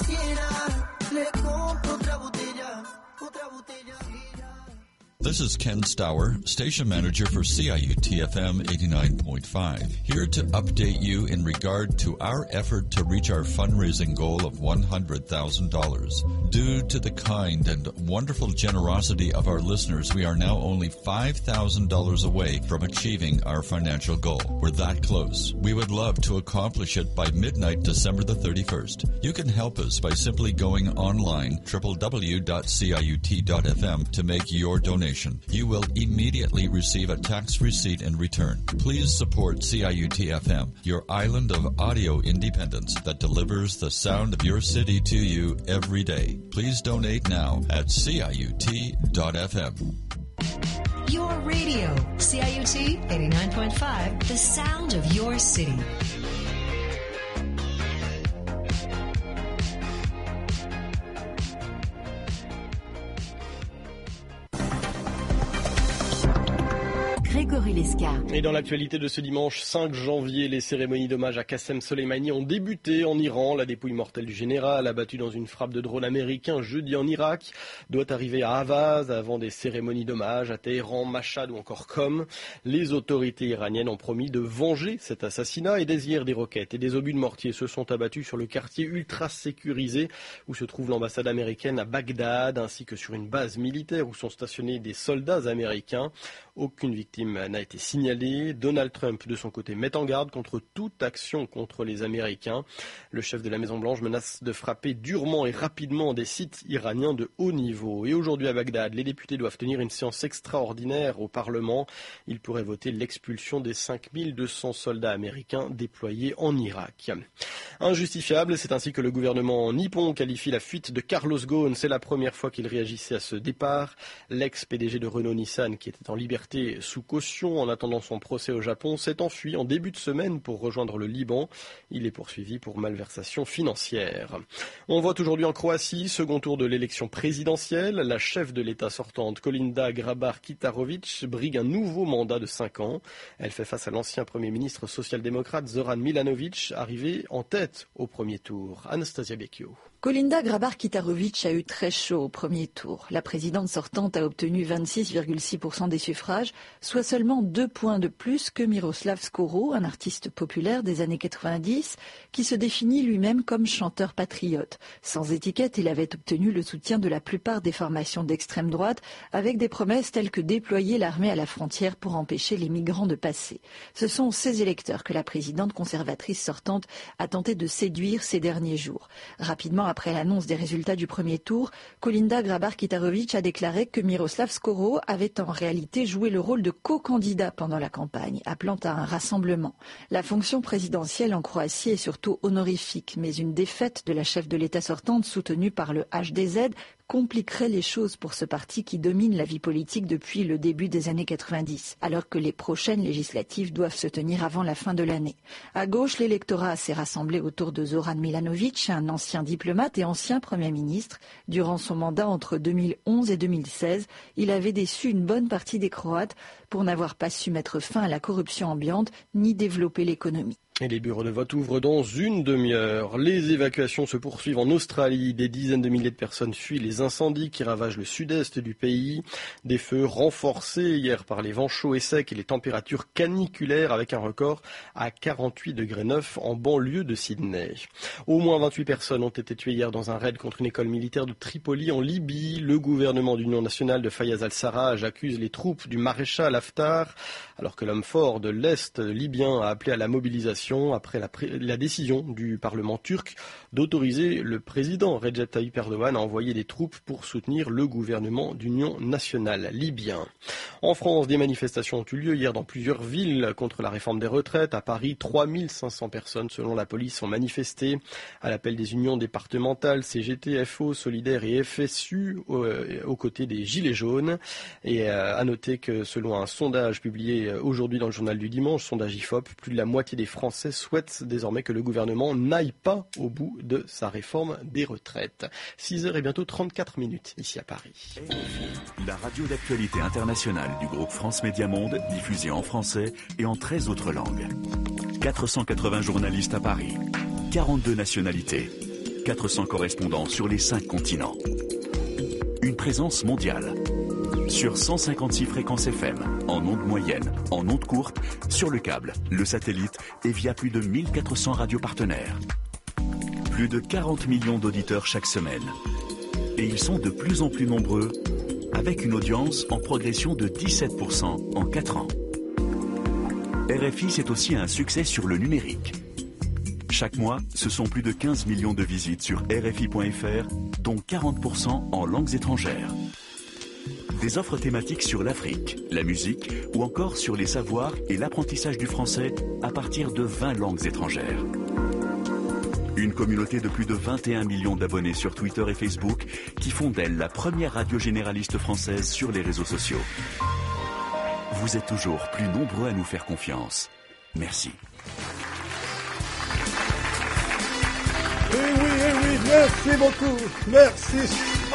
This is Ken Stour, station manager for CIUT-FM 89.5, here to update you in regard to our effort to reach our fundraising goal of $100,000. Due to the kind and wonderful generosity of our listeners, we are now only $5,000 away from achieving our financial goal. We're that close. We would love to accomplish it by midnight, December the 31st. You can help us by simply going online, www.ciut.fm, to make your donation. You will immediately receive a tax receipt in return. Please support CIUT-FM, your island of audio independence that delivers the sound of your city to you every day. Please donate now at CIUT.FM. Your radio, CIUT 89.5, the sound of your city. Grégory Lesca. Et dans l'actualité de ce dimanche 5 janvier, les cérémonies d'hommage à Qassem Soleimani ont débuté en Iran. La dépouille mortelle du général, abattu dans une frappe de drone américain jeudi en Irak, doit arriver à Ahvaz avant des cérémonies d'hommage à Téhéran, Mashhad ou encore Qom. Les autorités iraniennes ont promis de venger cet assassinat et dès hier, des roquettes et des obus de mortier se sont abattus sur le quartier ultra sécurisé où se trouve l'ambassade américaine à Bagdad ainsi que sur une base militaire où sont stationnés des soldats américains. Aucune victime victime n'a été signalée. Donald Trump, de son côté, met en garde contre toute action contre les Américains. Le chef de la Maison-Blanche menace de frapper durement et rapidement des sites iraniens de haut niveau. Et aujourd'hui à Bagdad, les députés doivent tenir une séance extraordinaire au Parlement. Ils pourraient voter l'expulsion des 5200 soldats américains déployés en Irak. Injustifiable, c'est ainsi que le gouvernement nippon qualifie la fuite de Carlos Ghosn. C'est la première fois qu'il réagissait à ce départ. L'ex-PDG de Renault-Nissan, qui était en liberté sous caution en attendant son procès au Japon, s'est enfui en début de semaine pour rejoindre le Liban. Il est poursuivi pour malversation financière. On vote aujourd'hui en Croatie, second tour de l'élection présidentielle. La chef de l'État sortante, Kolinda Grabar-Kitarović, brigue un nouveau mandat de 5 ans. Elle fait face à l'ancien Premier ministre social-démocrate Zoran Milanović, arrivé en tête au premier tour. Anastasia Becchio. Kolinda Grabar-Kitarović a eu très chaud au premier tour. La présidente sortante a obtenu 26,6% des suffrages, soit seulement 2 points de plus que Miroslav Skoro, un artiste populaire des années 90, qui se définit lui-même comme chanteur patriote. Sans étiquette, il avait obtenu le soutien de la plupart des formations d'extrême droite, avec des promesses telles que déployer l'armée à la frontière pour empêcher les migrants de passer. Ce sont ces électeurs que la présidente conservatrice sortante a tenté de séduire ces derniers jours. Rapidement après l'annonce des résultats du premier tour, Kolinda Grabar-Kitarović a déclaré que Miroslav Skoro avait en réalité joué le rôle de co-candidat pendant la campagne, appelant à un rassemblement. La fonction présidentielle en Croatie est surtout honorifique, mais une défaite de la chef de l'État sortante soutenue par le HDZ compliquerait les choses pour ce parti qui domine la vie politique depuis le début des années 90, alors que les prochaines législatives doivent se tenir avant la fin de l'année. À gauche, l'électorat s'est rassemblé autour de Zoran Milanović, un ancien diplomate et ancien Premier ministre. Durant son mandat entre 2011 et 2016, il avait déçu une bonne partie des Croates pour n'avoir pas su mettre fin à la corruption ambiante ni développer l'économie. Et les bureaux de vote ouvrent dans une demi-heure. Les évacuations se poursuivent en Australie. Des dizaines de milliers de personnes fuient les incendies qui ravagent le sud-est du pays. Des feux renforcés hier par les vents chauds et secs et les températures caniculaires avec un record à 48,9 degrés en banlieue de Sydney. Au moins 28 personnes ont été tuées hier dans un raid contre une école militaire de Tripoli en Libye. Le gouvernement d'union nationale de Fayez al-Sarraj accuse les troupes du maréchal Haftar, alors que l'homme fort de l'Est libyen a appelé à la mobilisation après la décision du Parlement turc d'autoriser le président Recep Tayyip Erdogan à envoyer des troupes pour soutenir le gouvernement d'union nationale libyen. En France, des manifestations ont eu lieu hier dans plusieurs villes contre la réforme des retraites. À Paris, 3500 personnes, selon la police, ont manifesté à l'appel des unions départementales, CGT, FO, Solidaire et FSU, aux côtés des Gilets jaunes. Et à noter que selon un sondage publié aujourd'hui dans le journal du dimanche, sondage IFOP, plus de la moitié des Français souhaitent désormais que le gouvernement n'aille pas au bout de sa réforme des retraites. 6h et bientôt 34 minutes ici à Paris. La radio d'actualité internationale du groupe France Média Monde, diffusée en français et en 13 autres langues. 480 journalistes à Paris, 42 nationalités, 400 correspondants sur les 5 continents. Une présence mondiale. Sur 156 fréquences FM, en ondes moyennes, en ondes courtes, sur le câble, le satellite et via plus de 1400 radios partenaires. Plus de 40 millions d'auditeurs chaque semaine. Et ils sont de plus en plus nombreux, avec une audience en progression de 17% en 4 ans. RFI, c'est aussi un succès sur le numérique. Chaque mois, ce sont plus de 15 millions de visites sur RFI.fr, dont 40% en langues étrangères. Des offres thématiques sur l'Afrique, la musique ou encore sur les savoirs et l'apprentissage du français à partir de 20 langues étrangères. Une communauté de plus de 21 millions d'abonnés sur Twitter et Facebook qui font d'elle la première radio généraliste française sur les réseaux sociaux. Vous êtes toujours plus nombreux à nous faire confiance. Merci. Oui, merci beaucoup. Merci.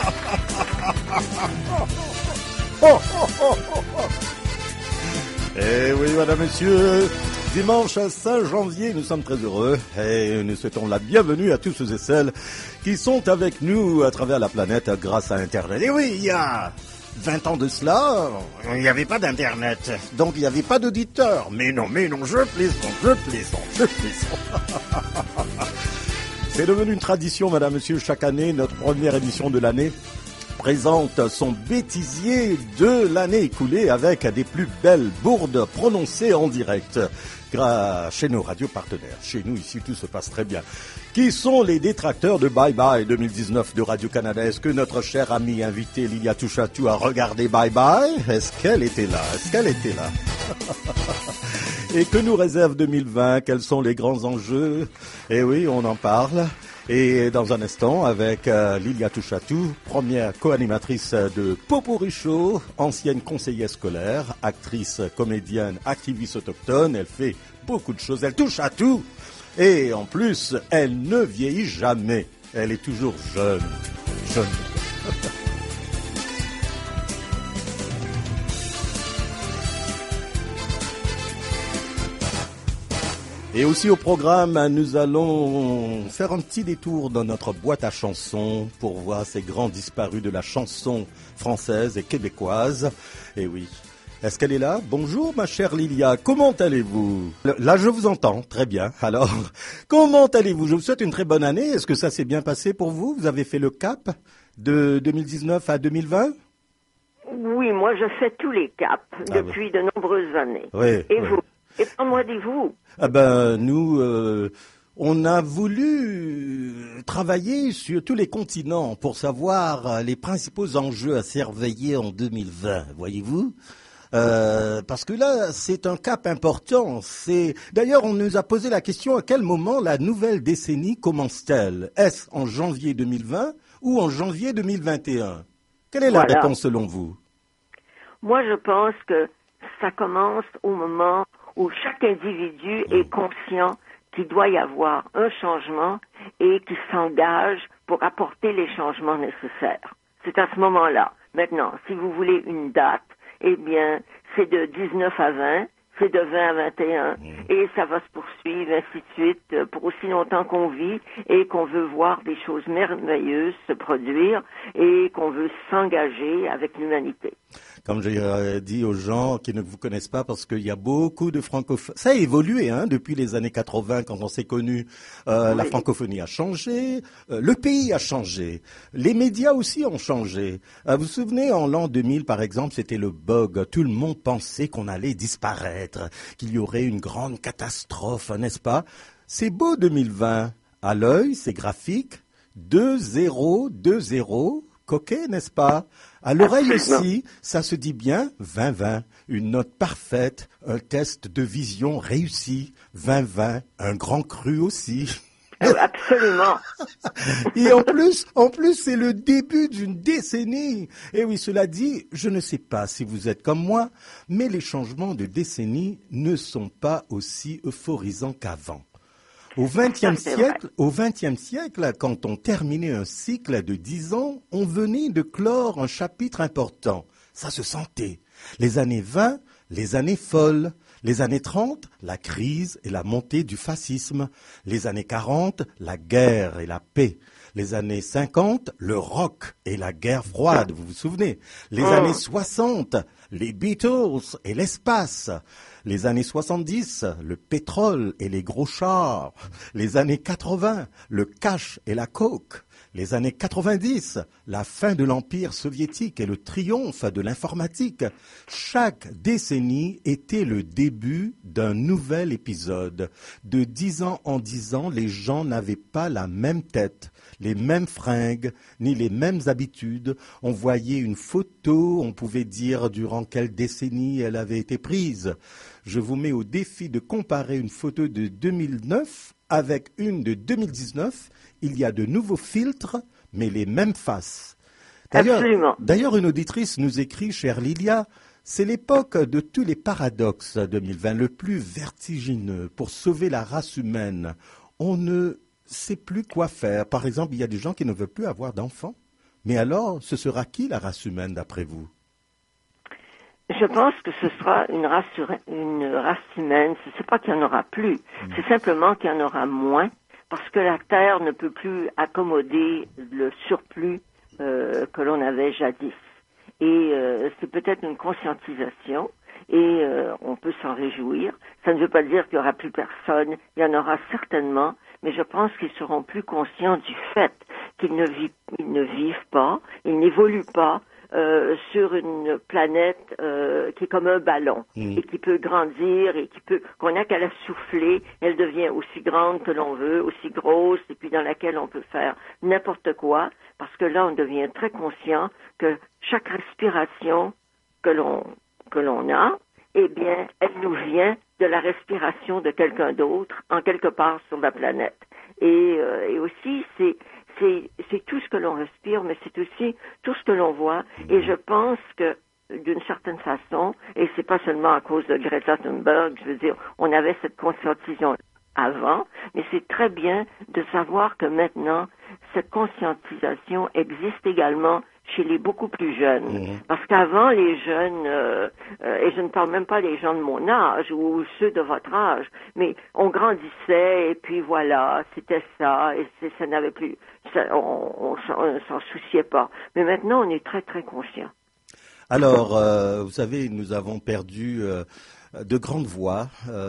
Eh oui, madame, monsieur, dimanche 5 janvier, nous sommes très heureux et nous souhaitons la bienvenue à tous ceux et celles qui sont avec nous à travers la planète grâce à Internet. Et oui, il y a 20 ans de cela, il n'y avait pas d'Internet, donc il n'y avait pas d'auditeurs. Mais non, je plaisante. C'est devenu une tradition, madame, monsieur, chaque année, notre première émission de l'année présente son bêtisier de l'année écoulée avec des plus belles bourdes prononcées en direct. Chez nos radios partenaires. Chez nous, ici, tout se passe très bien. Qui sont les détracteurs de Bye Bye 2019 de Radio-Canada? Est-ce que notre chère amie invitée Lilia Touchatou a regardé Bye Bye? Est-ce qu'elle était là? Et que nous réserve 2020? Quels sont les grands enjeux? Eh oui, on en parle. Et dans un instant, avec Lilia Touchatou, première co-animatrice de Popurrí Show, ancienne conseillère scolaire, actrice, comédienne, activiste autochtone, elle fait beaucoup de choses, elle touche à tout. Et en plus, elle ne vieillit jamais, elle est toujours jeune. Et aussi au programme, nous allons faire un petit détour dans notre boîte à chansons pour voir ces grands disparus de la chanson française et québécoise. Et oui, est-ce qu'elle est là? Bonjour ma chère Lilia, comment allez-vous? Là je vous entends, très bien. Alors, comment allez-vous? Je vous souhaite une très bonne année. Est-ce que ça s'est bien passé pour vous? Vous avez fait le cap de 2019 à 2020? Oui, moi je fais tous les caps depuis de nombreuses années. Oui, et vous? Et comment dites-vous? Nous, on a voulu travailler sur tous les continents pour savoir les principaux enjeux à surveiller en 2020, voyez-vous? Parce que là, c'est un cap important. D'ailleurs, on nous a posé la question à quel moment la nouvelle décennie commence-t-elle? Est-ce en janvier 2020 ou en janvier 2021? Quelle est la réponse selon vous? Moi, je pense que ça commence au moment où chaque individu est conscient qu'il doit y avoir un changement et qu'il s'engage pour apporter les changements nécessaires. C'est à ce moment-là. Maintenant, si vous voulez une date, eh bien, c'est de 19 à 20, c'est de 20 à 21, et ça va se poursuivre, ainsi de suite, pour aussi longtemps qu'on vit et qu'on veut voir des choses merveilleuses se produire et qu'on veut s'engager avec l'humanité. Comme j'ai dit aux gens qui ne vous connaissent pas, parce qu'il y a beaucoup de francophones. Ça a évolué depuis les années 80, quand on s'est connus. La francophonie a changé, le pays a changé, les médias aussi ont changé. Vous vous souvenez, en l'an 2000, par exemple, c'était le bug. Tout le monde pensait qu'on allait disparaître, qu'il y aurait une grande catastrophe, n'est-ce pas? C'est beau 2020. À l'œil, c'est graphique. 2-0, coquet, n'est-ce pas? À l'oreille aussi, ça se dit bien, 20-20, une note parfaite, un test de vision réussi, 20-20, un grand cru aussi. Absolument. Et en plus, c'est le début d'une décennie. Et oui, cela dit, je ne sais pas si vous êtes comme moi, mais les changements de décennie ne sont pas aussi euphorisants qu'avant. Au XXe siècle, quand on terminait un cycle de 10 ans, on venait de clore un chapitre important. Ça se sentait. Les années 20, les années folles. Les années 30, la crise et la montée du fascisme. Les années 40, la guerre et la paix. Les années 50, le rock et la guerre froide, vous vous souvenez? Les années 60, les Beatles et l'espace. Les années 70, le pétrole et les gros chars. Les années 80, le cash et la coke. Les années 90, la fin de l'Empire soviétique et le triomphe de l'informatique. Chaque décennie était le début d'un nouvel épisode. De 10 ans en 10 ans, les gens n'avaient pas la même tête, les mêmes fringues, ni les mêmes habitudes. On voyait une photo, on pouvait dire durant quelle décennie elle avait été prise. Je vous mets au défi de comparer une photo de 2009 avec une de 2019. Il y a de nouveaux filtres, mais les mêmes faces. D'ailleurs, une auditrice nous écrit, chère Lilia, c'est l'époque de tous les paradoxes 2020, le plus vertigineux pour sauver la race humaine. On ne sait plus quoi faire. Par exemple, il y a des gens qui ne veulent plus avoir d'enfants. Mais alors, ce sera qui la race humaine d'après vous? Je pense que ce sera une race humaine. Ce n'est pas qu'il n'y en aura plus. C'est simplement qu'il y en aura moins parce que la Terre ne peut plus accommoder le surplus que l'on avait jadis. Et c'est peut-être une conscientisation et on peut s'en réjouir. Ça ne veut pas dire qu'il n'y aura plus personne. Il y en aura certainement, mais je pense qu'ils seront plus conscients du fait qu'ils ne ne vivent pas, ils n'évoluent pas sur une planète qui est comme un ballon et qui peut grandir et qu'on n'a qu'à la souffler, elle devient aussi grande que l'on veut, aussi grosse, et puis dans laquelle on peut faire n'importe quoi, parce que là on devient très conscient que chaque respiration que l'on a, eh bien, elle nous vient de la respiration de quelqu'un d'autre en quelque part sur la planète. Et aussi c'est tout ce que l'on respire, mais c'est aussi tout ce que l'on voit. Et je pense que, d'une certaine façon, et c'est pas seulement à cause de Greta Thunberg, je veux dire, on avait cette conscientisation avant, mais c'est très bien de savoir que maintenant, cette conscientisation existe également chez les beaucoup plus jeunes. Parce qu'avant, les jeunes, et je ne parle même pas des gens de mon âge ou ceux de votre âge, mais on grandissait et puis voilà, c'était ça, et ça n'avait plus, on s'en souciait pas. Mais maintenant, on est très très conscient. Alors, vous savez, nous avons perdu de grandes voix,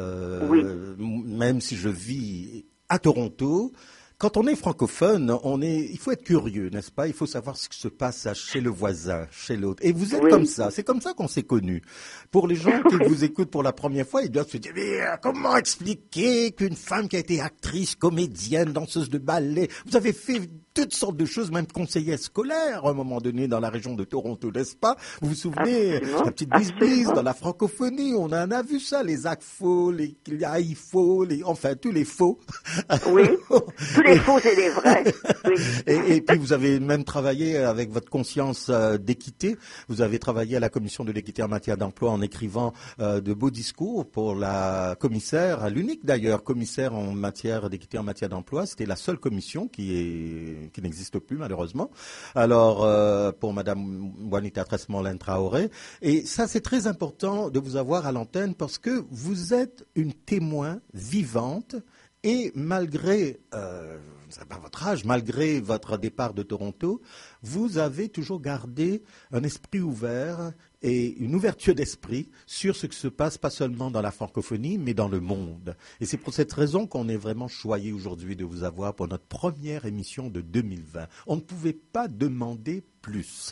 même si je vis à Toronto. Quand on est francophone, il faut être curieux, n'est-ce pas? Il faut savoir ce qui se passe chez le voisin, chez l'autre. Et vous êtes comme ça. C'est comme ça qu'on s'est connus. Pour les gens qui vous écoutent pour la première fois, ils doivent se dire, mais comment expliquer qu'une femme qui a été actrice, comédienne, danseuse de ballet, vous avez fait toutes sortes de choses, même conseillère scolaire à un moment donné dans la région de Toronto, n'est-ce pas? Vous vous souvenez, la petite bisbise dans la francophonie, on en a vu ça, les ACFO, les AIFO, enfin tous les faux. Oui, tous les faux et les vrais. Oui. Et puis vous avez même travaillé avec votre conscience d'équité. Vous avez travaillé à la commission de l'équité en matière d'emploi en écrivant de beaux discours pour la commissaire, l'unique d'ailleurs commissaire en matière d'équité en matière d'emploi. C'était la seule commission qui n'existe plus malheureusement. Alors pour Madame Juanita Tres-Molin-Traoré. Et ça c'est très important de vous avoir à l'antenne parce que vous êtes une témoin vivante. Et malgré votre âge, malgré votre départ de Toronto, vous avez toujours gardé un esprit ouvert et une ouverture d'esprit sur ce qui se passe, pas seulement dans la francophonie, mais dans le monde. Et c'est pour cette raison qu'on est vraiment choyé aujourd'hui de vous avoir pour notre première émission de 2020. On ne pouvait pas demander plus.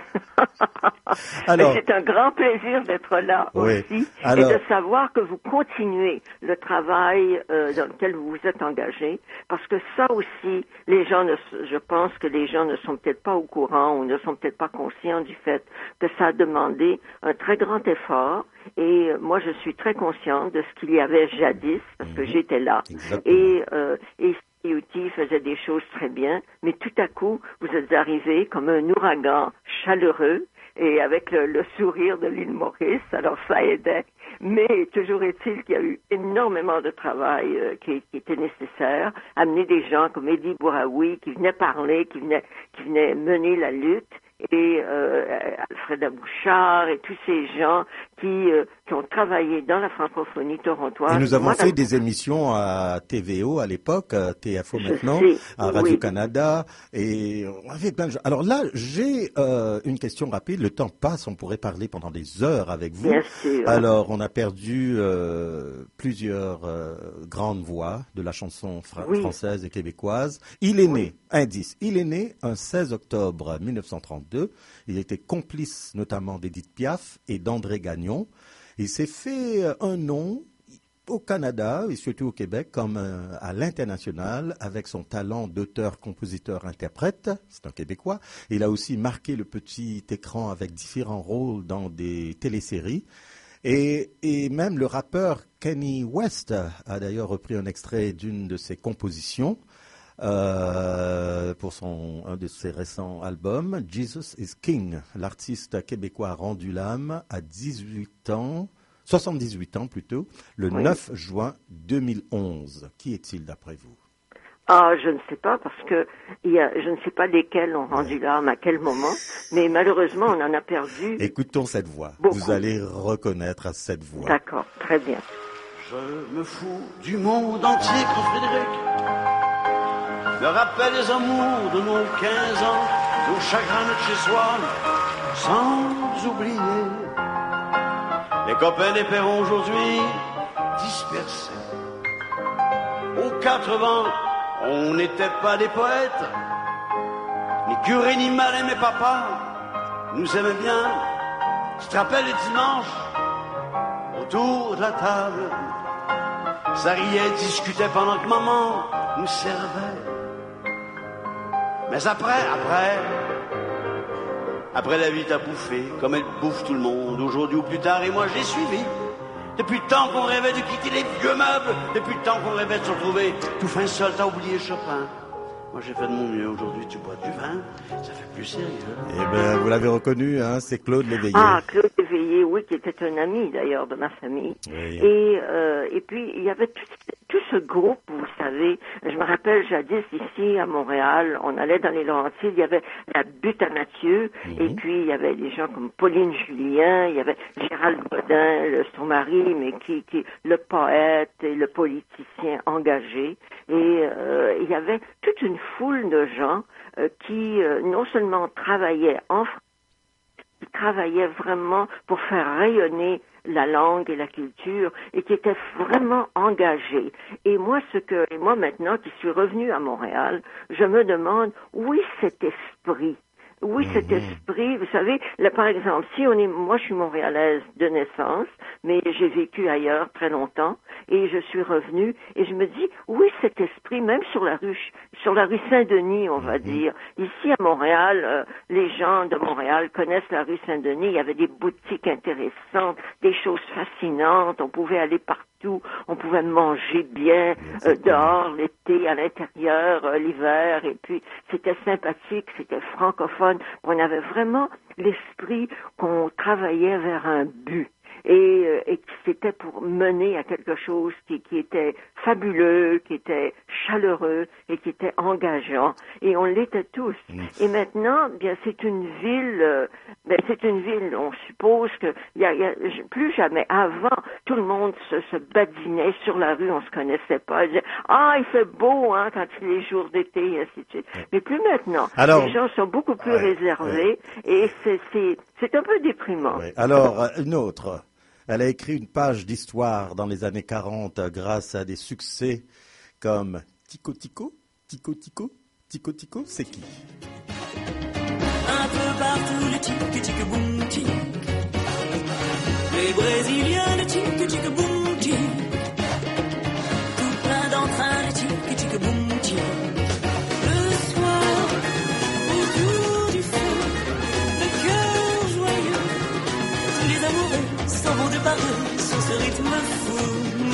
Alors, c'est un grand plaisir d'être là aussi et de savoir que vous continuez le travail dans lequel vous vous êtes engagé, parce que ça aussi, je pense que les gens ne sont peut-être pas au courant ou ne sont peut-être pas conscients du fait que ça a demandé un très grand effort. Et moi, je suis très consciente de ce qu'il y avait jadis, parce que j'étais là. Et CIUT faisait des choses très bien, mais tout à coup, vous êtes arrivé comme un ouragan chaleureux et avec le sourire de l'île Maurice, alors ça aidait. Mais toujours est-il qu'il y a eu énormément de travail qui était nécessaire. Amener des gens comme Eddie Bouraoui qui venaient parler, qui venaient mener la lutte. Et Alfreda Bouchard et tous ces gens qui ont travaillé dans la francophonie torontoise. Et nous avons fait des émissions à TVO à l'époque, TFO maintenant, à Radio-Canada, et on avait plein de gens. Alors là, j'ai une question rapide. Le temps passe, on pourrait parler pendant des heures avec vous. Bien sûr. Alors, on a perdu plusieurs grandes voix de la chanson française et québécoise. Il est né, indice, il est né un 16 octobre 1932. Il était complice notamment d'Édith Piaf et d'André Gagnon. Il s'est fait un nom au Canada et surtout au Québec comme à l'international avec son talent d'auteur, compositeur, interprète. C'est un Québécois. Il a aussi marqué le petit écran avec différents rôles dans des téléséries. Et même le rappeur Kanye West a d'ailleurs repris un extrait d'une de ses compositions. Pour un de ses récents albums, Jesus is King. L'artiste québécois a rendu l'âme à 78 ans plutôt, le 9 juin 2011. Qui est-il d'après vous? Ah, je ne sais pas, parce que je ne sais pas lesquels ont rendu l'âme à quel moment, mais malheureusement, on en a perdu. Écoutons cette voix. Beaucoup. Vous allez reconnaître cette voix. D'accord, très bien. Je me fous du monde entier, quand Frédéric me rappelle les amours de nos 15 ans, nos chagrins de chez soi, sans oublier les copains des Perrons aujourd'hui dispersés. Aux 4 vents, on n'était pas des poètes, ni curés ni malins, mais papa nous aimait bien. Tu te rappelles les dimanches, autour de la table, ça riait, discutait pendant que maman nous servait. Mais après la vie t'a bouffé, comme elle bouffe tout le monde, aujourd'hui ou plus tard, et moi j'ai suivi. Depuis le temps qu'on rêvait de quitter les vieux meubles, depuis le temps qu'on rêvait de se retrouver tout fin seul, t'as oublié Chopin. Moi j'ai fait de mon mieux, aujourd'hui tu bois du vin, ça fait plus sérieux. Eh bien, vous l'avez reconnu, hein, c'est Claude Léveillé. Ah, Claude Léveillé, oui, qui était un ami d'ailleurs de ma famille. Oui. Et puis il y avait tout ce groupe, vous savez, je me rappelle jadis ici à Montréal, on allait dans les Laurentides, il y avait la Butte à Mathieu, et puis il y avait des gens comme Pauline Julien, il y avait Gérald Godin, son mari, mais qui le poète et le politicien engagé, et il y avait toute une foule de gens qui non seulement travaillaient en France, qui travaillaient vraiment pour faire rayonner la langue et la culture et qui étaient vraiment engagés. Et moi maintenant qui suis revenue à Montréal, je me demande où est cet esprit? Oui, cet esprit, vous savez, là, par exemple, moi je suis montréalaise de naissance, mais j'ai vécu ailleurs très longtemps, et je suis revenue, et je me dis, oui, cet esprit, même sur la rue Saint-Denis, on va dire. Ici, à Montréal, les gens de Montréal connaissent la rue Saint-Denis, il y avait des boutiques intéressantes, des choses fascinantes, on pouvait aller partout, on pouvait manger bien, dehors, l'été, à l'intérieur, l'hiver, et puis c'était sympathique, c'était francophone. On avait vraiment l'esprit qu'on travaillait vers un but et que c'était pour mener à quelque chose qui était fabuleux, qui était chaleureux et qui était engageant. Et on l'était tous. Et maintenant, bien, c'est une ville, on suppose que plus jamais avant, tout le monde se badinait sur la rue, on se connaissait pas. Ils disaient, il fait beau, hein, quand il est jour d'été, et ainsi de suite. Mais plus maintenant. Alors, les gens sont beaucoup plus réservés et c'est un peu déprimant. Alors, une autre. Elle a écrit une page d'histoire dans les années 40 grâce à des succès comme Tico Tico, Tico Tico, Tico Tico, c'est qui? Un peu partout le tic tic boum tic. Les Brésiliens le tic tic boum tic. Tout plein d'entrain le tic tic boum tic. Le soir, autour du feu, le cœur joyeux, tous les amoureux s'en vont de par eux sur ce rythme fou.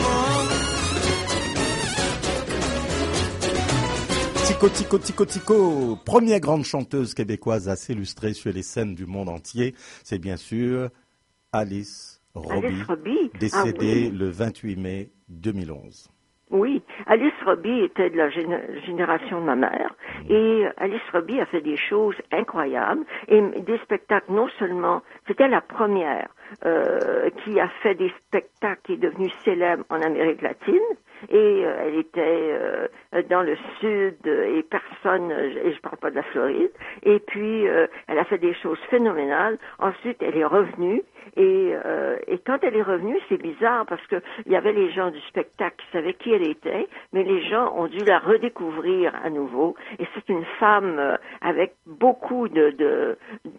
Tico Tico Tico Tico, première grande chanteuse québécoise à s'illustrer sur les scènes du monde entier, c'est bien sûr Alice Robbie, décédée le 28 mai 2011. Oui, Alice Robbie était de la génération de ma mère et Alice Robbie a fait des choses incroyables et des spectacles non seulement, c'était la première qui a fait des spectacles qui est devenue célèbre en Amérique latine et elle était dans le sud et je parle pas de la Floride, et puis elle a fait des choses phénoménales. Ensuite elle est revenue et quand elle est revenue, c'est bizarre parce que il y avait les gens du spectacle qui savaient qui elle était, mais les gens ont dû la redécouvrir à nouveau. Et c'est une femme avec beaucoup de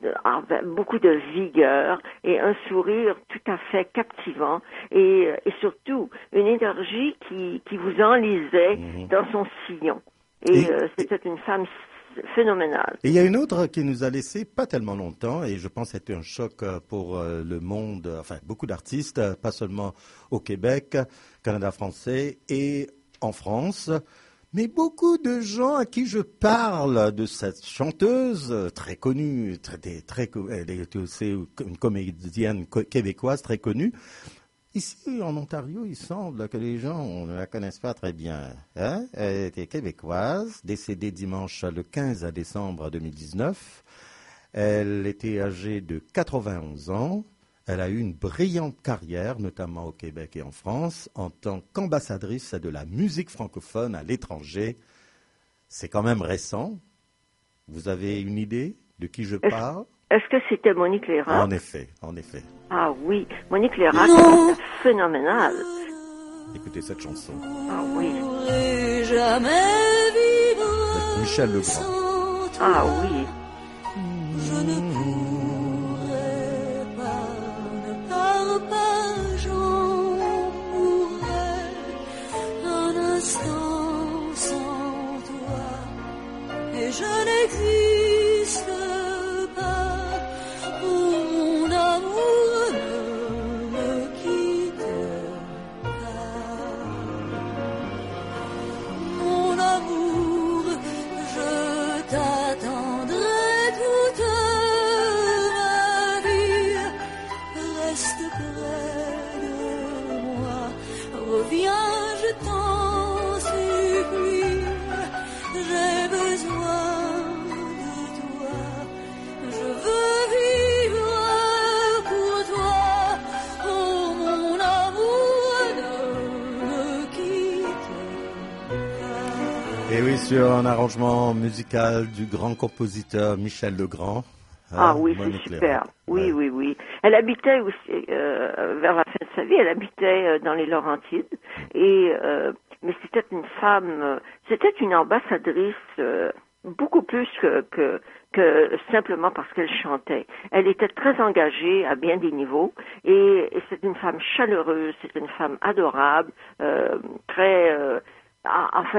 vigueur et un sourire tout à fait captivant et surtout une énergie qui vous enlisait dans son sillon. Et c'était une femme phénoménale. Et il y a une autre qui nous a laissé pas tellement longtemps, et je pense que c'était un choc pour le monde, enfin beaucoup d'artistes, pas seulement au Québec, Canada français et en France, mais beaucoup de gens à qui je parle de cette chanteuse très connue, elle est aussi une comédienne québécoise très connue. Ici, en Ontario, il semble que les gens ne la connaissent pas très bien. Hein? Elle était québécoise, décédée dimanche le 15 décembre 2019. Elle était âgée de 91 ans. Elle a eu une brillante carrière, notamment au Québec et en France, en tant qu'ambassadrice de la musique francophone à l'étranger. C'est quand même récent. Vous avez une idée de qui je parle? Est-ce que c'était Monique Lérac? En effet. Ah oui, Monique Lérac était phénoménale. Écoutez cette chanson. Ah oui. Jamais vivre Michel Legrand. Ah oui. Je ne pourrais pas, ne pars pas, j'en mourrais un instant sans toi, et je n'existe pas. Oh, mon amour, ne me quitte pas. Mon amour, je t'attendrai toute ma vie. Reste près de moi, reviens, je t'en supplie. J'ai besoin de toi, je veux vivre pour toi. Oh, mon amour, ne me quitte pas. Et oui, sur un arrangement musical du grand compositeur Michel Legrand. Ah oui, c'est Monique super. Léraud. Oui, oui, oui. Elle habitait aussi, vers la fin de sa vie, elle habitait dans les Laurentides. Et, mais c'était une femme, c'était une ambassadrice beaucoup plus que simplement parce qu'elle chantait. Elle était très engagée à bien des niveaux et c'est une femme chaleureuse, c'est une femme adorable, très... enfin,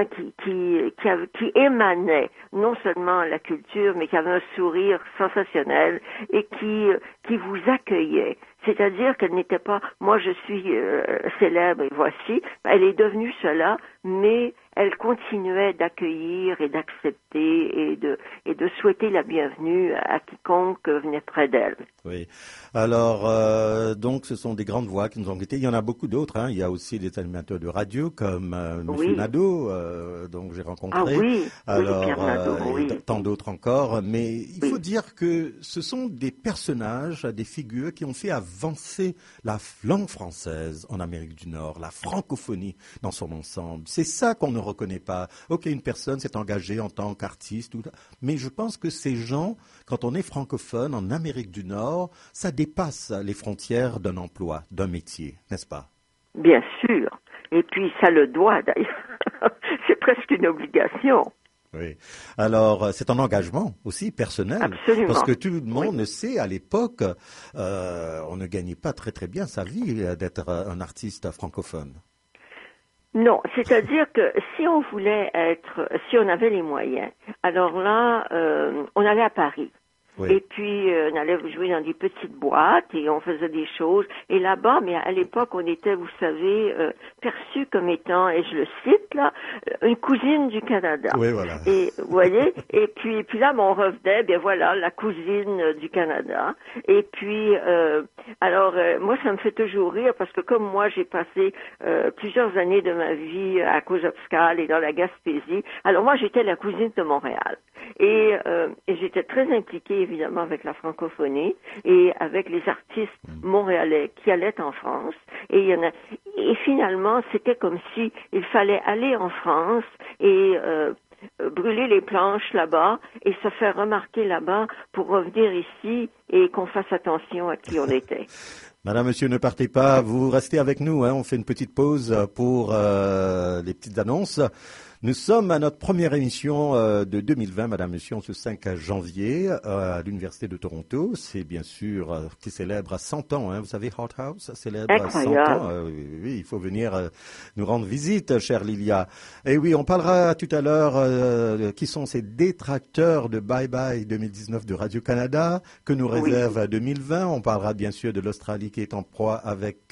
qui émanait non seulement la culture, mais qui avait un sourire sensationnel et qui vous accueillait. C'est-à-dire qu'elle n'était pas, moi je suis célèbre et voici, elle est devenue cela, mais elle continuait d'accueillir et d'accepter et de souhaiter la bienvenue à quiconque venait près d'elle. Oui. Alors, donc, ce sont des grandes voix qui nous ont quittés. Il y en a beaucoup d'autres. Hein. Il y a aussi des animateurs de radio comme Monsieur Nadeau, donc j'ai rencontré. Ah oui, alors, Pierre Nadeau, oui. Et tant d'autres encore. Mais il faut dire que ce sont des personnages, des figures qui ont fait avancer la langue française en Amérique du Nord, la francophonie dans son ensemble. C'est ça qu'on ne reconnaît pas. Ok, une personne s'est engagée en tant qu'artiste, mais je pense que ces gens, quand on est francophone en Amérique du Nord, ça dépasse les frontières d'un emploi, d'un métier, n'est-ce pas? Bien sûr. Et puis ça le doit d'ailleurs. C'est presque une obligation. Oui. Alors, c'est un engagement aussi personnel. Absolument. Parce que tout le monde sait, à l'époque, on ne gagnait pas très très bien sa vie d'être un artiste francophone. Non, c'est-à-dire que si on voulait si on avait les moyens, alors là, on allait à Paris. Oui. Et puis, on allait jouer dans des petites boîtes et on faisait des choses. Et là-bas, mais à l'époque, on était, vous savez, perçu comme étant, et je le cite là, une cousine du Canada. Oui, voilà. Et, vous voyez, et puis là, on revenait, bien voilà, la cousine du Canada. Et puis, alors, moi, ça me fait toujours rire parce que comme moi, j'ai passé plusieurs années de ma vie à Cozopscal et dans la Gaspésie. Alors moi, j'étais la cousine de Montréal. Et j'étais très impliquée, évidemment, avec la francophonie et avec les artistes montréalais qui allaient en France. Et finalement, c'était comme si il fallait aller en France et brûler les planches là-bas et se faire remarquer là-bas pour revenir ici et qu'on fasse attention à qui on était. Madame, monsieur, ne partez pas, vous restez avec nous, hein. On fait une petite pause pour les petites annonces. Nous sommes à notre première émission de 2020, Madame, monsieur, en ce 5 janvier à l'Université de Toronto. C'est bien sûr qui célèbre 100 ans, hein. Vous savez, Hot House célèbre Incroyable. 100 ans. Oui, il faut venir nous rendre visite, chère Lilia. Et oui, on parlera tout à l'heure qui sont ces détracteurs de Bye Bye 2019 de Radio-Canada, que nous réserve 2020. On parlera bien sûr de l'Australie qui est en proie avec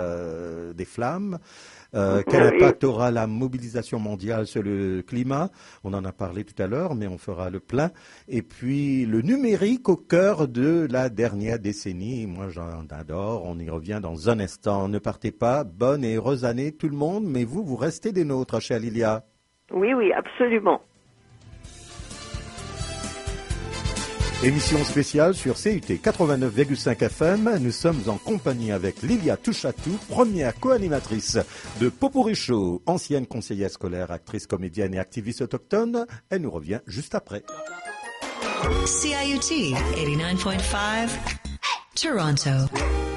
des flammes. Quel impact aura la mobilisation mondiale sur le climat? On en a parlé tout à l'heure, mais on fera le plein. Et puis, le numérique au cœur de la dernière décennie. Moi, j'en adore. On y revient dans un instant. Ne partez pas. Bonne et heureuse année, tout le monde. Mais vous restez des nôtres, chère Lilia. Oui, oui, absolument. Émission spéciale sur CUT 89,5 FM. Nous sommes en compagnie avec Lilia Touchatou, première co-animatrice de Popurrí Show, ancienne conseillère scolaire, actrice, comédienne et activiste autochtone. Elle nous revient juste après. CIUT 89.5 Toronto.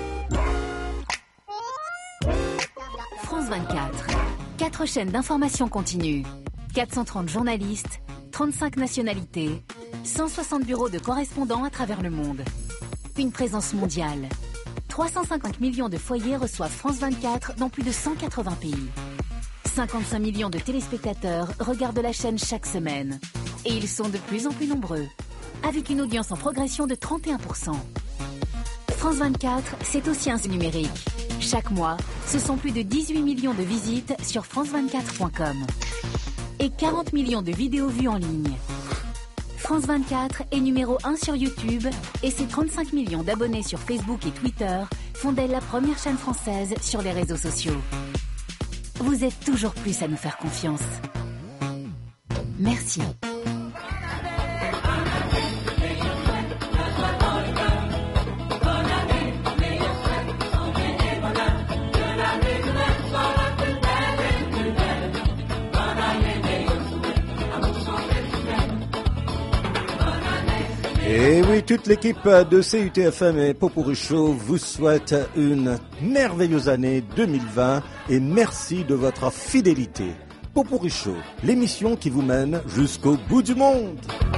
France 24. 4 chaînes d'information continue. 430 journalistes, 35 nationalités, 160 bureaux de correspondants à travers le monde. Une présence mondiale. 350 millions de foyers reçoivent France 24 dans plus de 180 pays. 55 millions de téléspectateurs regardent la chaîne chaque semaine. Et ils sont de plus en plus nombreux, avec une audience en progression de 31%. France 24, c'est aussi un site numérique. Chaque mois, ce sont plus de 18 millions de visites sur france24.com et 40 millions de vidéos vues en ligne. France 24 est numéro 1 sur YouTube et ses 35 millions d'abonnés sur Facebook et Twitter font d'elle la première chaîne française sur les réseaux sociaux. Vous êtes toujours plus à nous faire confiance. Merci. Et oui, toute l'équipe de CUTFM et Popurrí Show vous souhaite une merveilleuse année 2020 et merci de votre fidélité. Popurrí Show, l'émission qui vous mène jusqu'au bout du monde.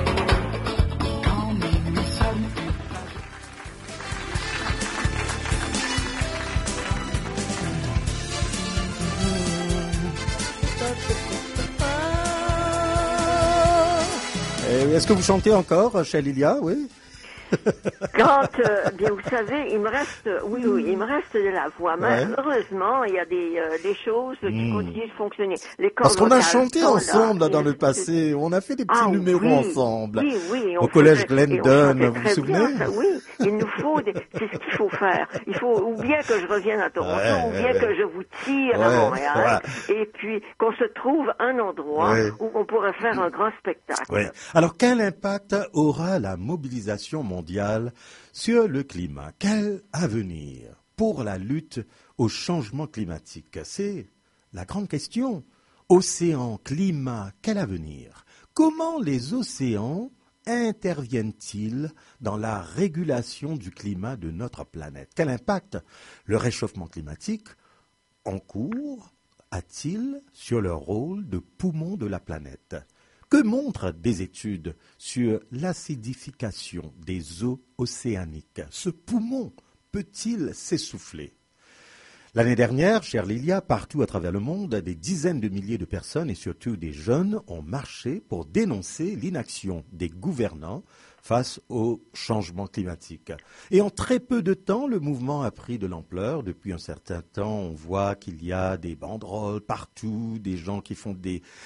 Est-ce que vous chantez encore, chère Lilia? Oui. Quand, bien vous savez, il me reste de la voix. Malheureusement, il y a des choses qui continuent de fonctionner. Les parce qu'on a chanté ensemble là, dans le passé. On a fait des petits numéros ensemble. Oui, au collège Glendon, vous vous souvenez? Oui, il nous faut, c'est ce qu'il faut faire. Il faut, ou bien que je revienne à Toronto, ou bien que je vous tire à Montréal, et puis qu'on se trouve un endroit où on pourrait faire un grand spectacle. Oui. Alors, quel impact aura la mobilisation mondiale sur le climat? Quel avenir pour la lutte au changement climatique? C'est la grande question. Océan, climat, quel avenir? Comment les océans interviennent-ils dans la régulation du climat de notre planète? Quel impact le réchauffement climatique en cours a-t-il sur le rôle de poumon de la planète? Que montrent des études sur l'acidification des eaux océaniques? Ce poumon peut-il s'essouffler? L'année dernière, chère Lilia, partout à travers le monde, des dizaines de milliers de personnes et surtout des jeunes ont marché pour dénoncer l'inaction des gouvernants face au changement climatique. Et en très peu de temps, le mouvement a pris de l'ampleur. Depuis un certain temps, on voit qu'il y a des banderoles partout, des gens qui font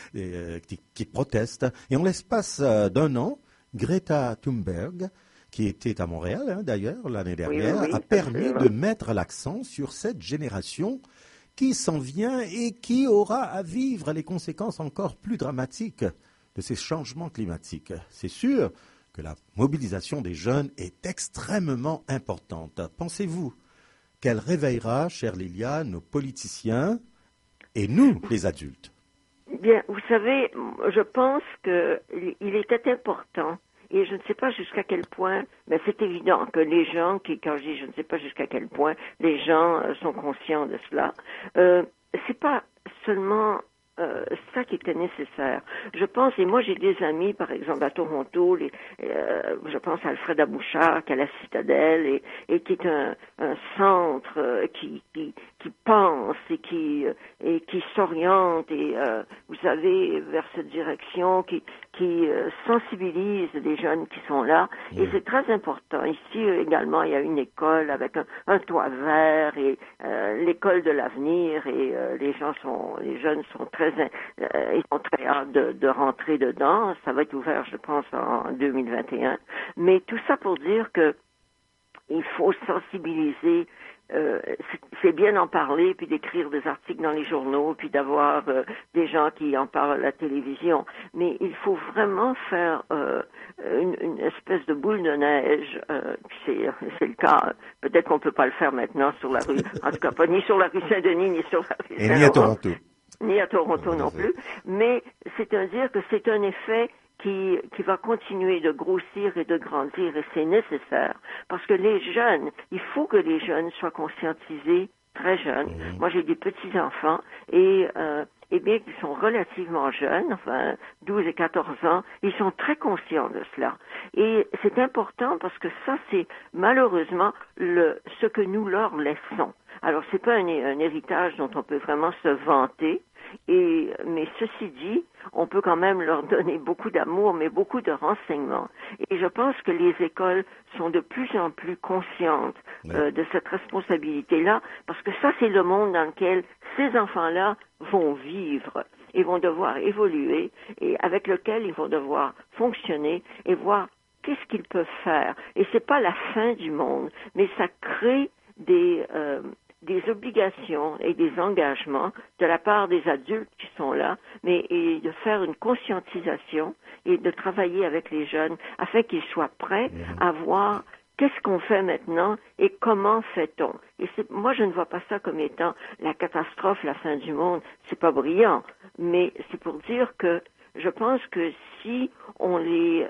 qui protestent. Et en l'espace d'un an, Greta Thunberg, qui était à Montréal d'ailleurs l'année dernière, a permis de mettre l'accent sur cette génération qui s'en vient et qui aura à vivre les conséquences encore plus dramatiques de ces changements climatiques. C'est sûr que la mobilisation des jeunes est extrêmement importante. Pensez-vous qu'elle réveillera, chère Lilia, nos politiciens et nous, les adultes? Bien, vous savez, je pense qu'il était important. Et je ne sais pas jusqu'à quel point, mais c'est évident que les gens quand je dis je ne sais pas jusqu'à quel point, les gens sont conscients de cela. C'est pas seulement ça qui était nécessaire. Je pense, et moi j'ai des amis, par exemple à Toronto, je pense à Alfred Abouchard, qui est à la Citadelle, et qui est un centre qui pense et qui s'oriente, et vous savez, vers cette direction, qui sensibilise les jeunes qui sont là, et c'est très important. Ici également, il y a une école avec un toit vert, et l'école de l'avenir, et les jeunes sont très ils sont très hâte de rentrer dedans. Ça va être ouvert, je pense, en 2021. Mais tout ça pour dire que il faut sensibiliser. C'est bien d'en parler, puis d'écrire des articles dans les journaux, puis d'avoir des gens qui en parlent à la télévision. Mais il faut vraiment faire une espèce de boule de neige. C'est le cas. Peut-être qu'on peut pas le faire maintenant sur la rue. En tout cas, pas ni sur la rue Saint-Denis, ni sur la rue Saint-Laurent. Et ni à Toronto. Ni à Toronto non plus, mais c'est-à-dire que c'est un effet qui va continuer de grossir et de grandir, et c'est nécessaire, parce que les jeunes, il faut que les jeunes soient conscientisés très jeunes. Moi, j'ai des petits-enfants, et eh bien, qu'ils sont relativement jeunes, enfin 12 et 14 ans, ils sont très conscients de cela. Et c'est important parce que ça, c'est malheureusement ce que nous leur laissons. Alors, c'est pas un héritage dont on peut vraiment se vanter, mais ceci dit, on peut quand même leur donner beaucoup d'amour, mais beaucoup de renseignements. Et je pense que les écoles sont de plus en plus conscientes de cette responsabilité-là, parce que ça, c'est le monde dans lequel ces enfants-là vont vivre et vont devoir évoluer, et avec lequel ils vont devoir fonctionner et voir qu'est-ce qu'ils peuvent faire. Et c'est pas la fin du monde, mais ça crée des obligations et des engagements de la part des adultes qui sont là, et de faire une conscientisation et de travailler avec les jeunes afin qu'ils soient prêts à voir qu'est-ce qu'on fait maintenant et comment fait-on. Et moi, je ne vois pas ça comme étant la catastrophe, la fin du monde. C'est pas brillant, mais c'est pour dire que je pense que si on les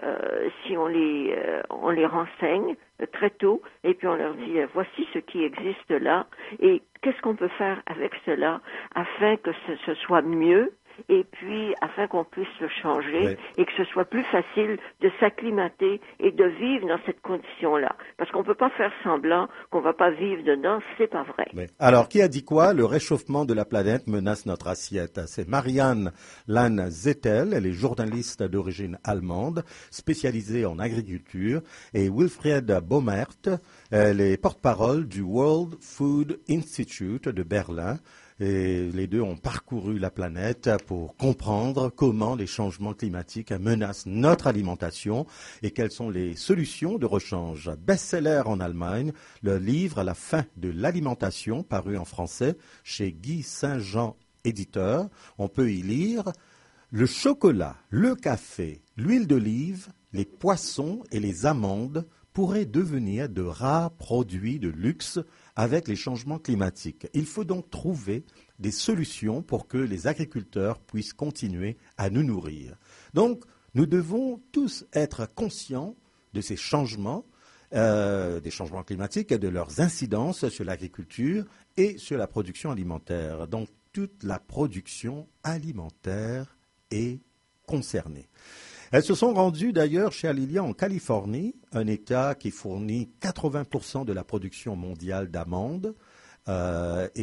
renseigne très tôt, et puis on leur dit voici ce qui existe là, et qu'est-ce qu'on peut faire avec cela afin que ce soit mieux, et puis afin qu'on puisse le changer, et que ce soit plus facile de s'acclimater et de vivre dans cette condition-là. Parce qu'on ne peut pas faire semblant qu'on ne va pas vivre dedans, c'est pas vrai. Alors, qui a dit quoi? Le réchauffement de la planète menace notre assiette. C'est Marianne Lann-Zettel, elle est journaliste d'origine allemande, spécialisée en agriculture, et Wilfried Baumert, elle est porte-parole du World Food Institute de Berlin. Et les deux ont parcouru la planète pour comprendre comment les changements climatiques menacent notre alimentation et quelles sont les solutions de rechange. Best-seller en Allemagne, le livre « La fin de l'alimentation » paru en français chez Guy Saint-Jean, éditeur. On peut y lire « Le chocolat, le café, l'huile d'olive, les poissons et les amandes pourraient devenir de rares produits de luxe avec les changements climatiques. Il faut donc trouver des solutions pour que les agriculteurs puissent continuer à nous nourrir. Donc, nous devons tous être conscients de ces changements, des changements climatiques et de leurs incidences sur l'agriculture et sur la production alimentaire. Donc, toute la production alimentaire est concernée. Elles se sont rendues d'ailleurs chez Alilia en Californie, un État qui fournit 80% de la production mondiale d'amandes. Et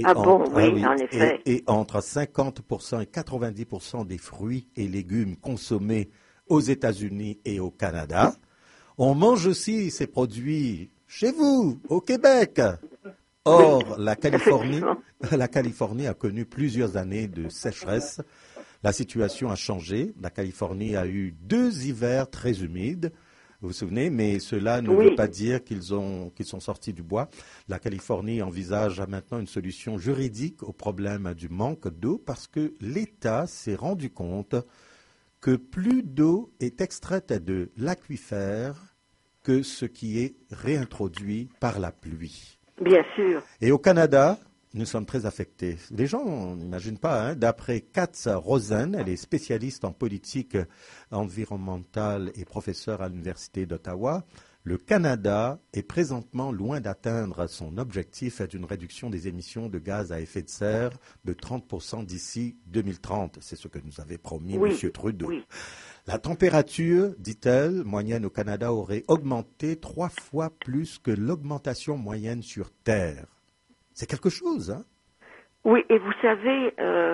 entre 50% et 90% des fruits et légumes consommés aux États-Unis et au Canada. On mange aussi ces produits chez vous, au Québec. Or, la Californie a connu plusieurs années de sécheresse. La situation a changé. La Californie a eu 2 hivers très humides, vous vous souvenez, mais cela ne veut pas dire qu'ils sont sortis du bois. La Californie envisage maintenant une solution juridique au problème du manque d'eau parce que l'État s'est rendu compte que plus d'eau est extraite de l'aquifère que ce qui est réintroduit par la pluie. Bien sûr. Et au Canada, nous sommes très affectés. Les gens n'imaginent pas, d'après Katz Rosen, elle est spécialiste en politique environnementale et professeure à l'Université d'Ottawa, le Canada est présentement loin d'atteindre son objectif d'une réduction des émissions de gaz à effet de serre de 30% d'ici 2030. C'est ce que nous avait promis M. Trudeau. Oui. La température, dit-elle, moyenne au Canada aurait augmenté 3 fois plus que l'augmentation moyenne sur Terre. C'est quelque chose, hein? Oui, et vous savez,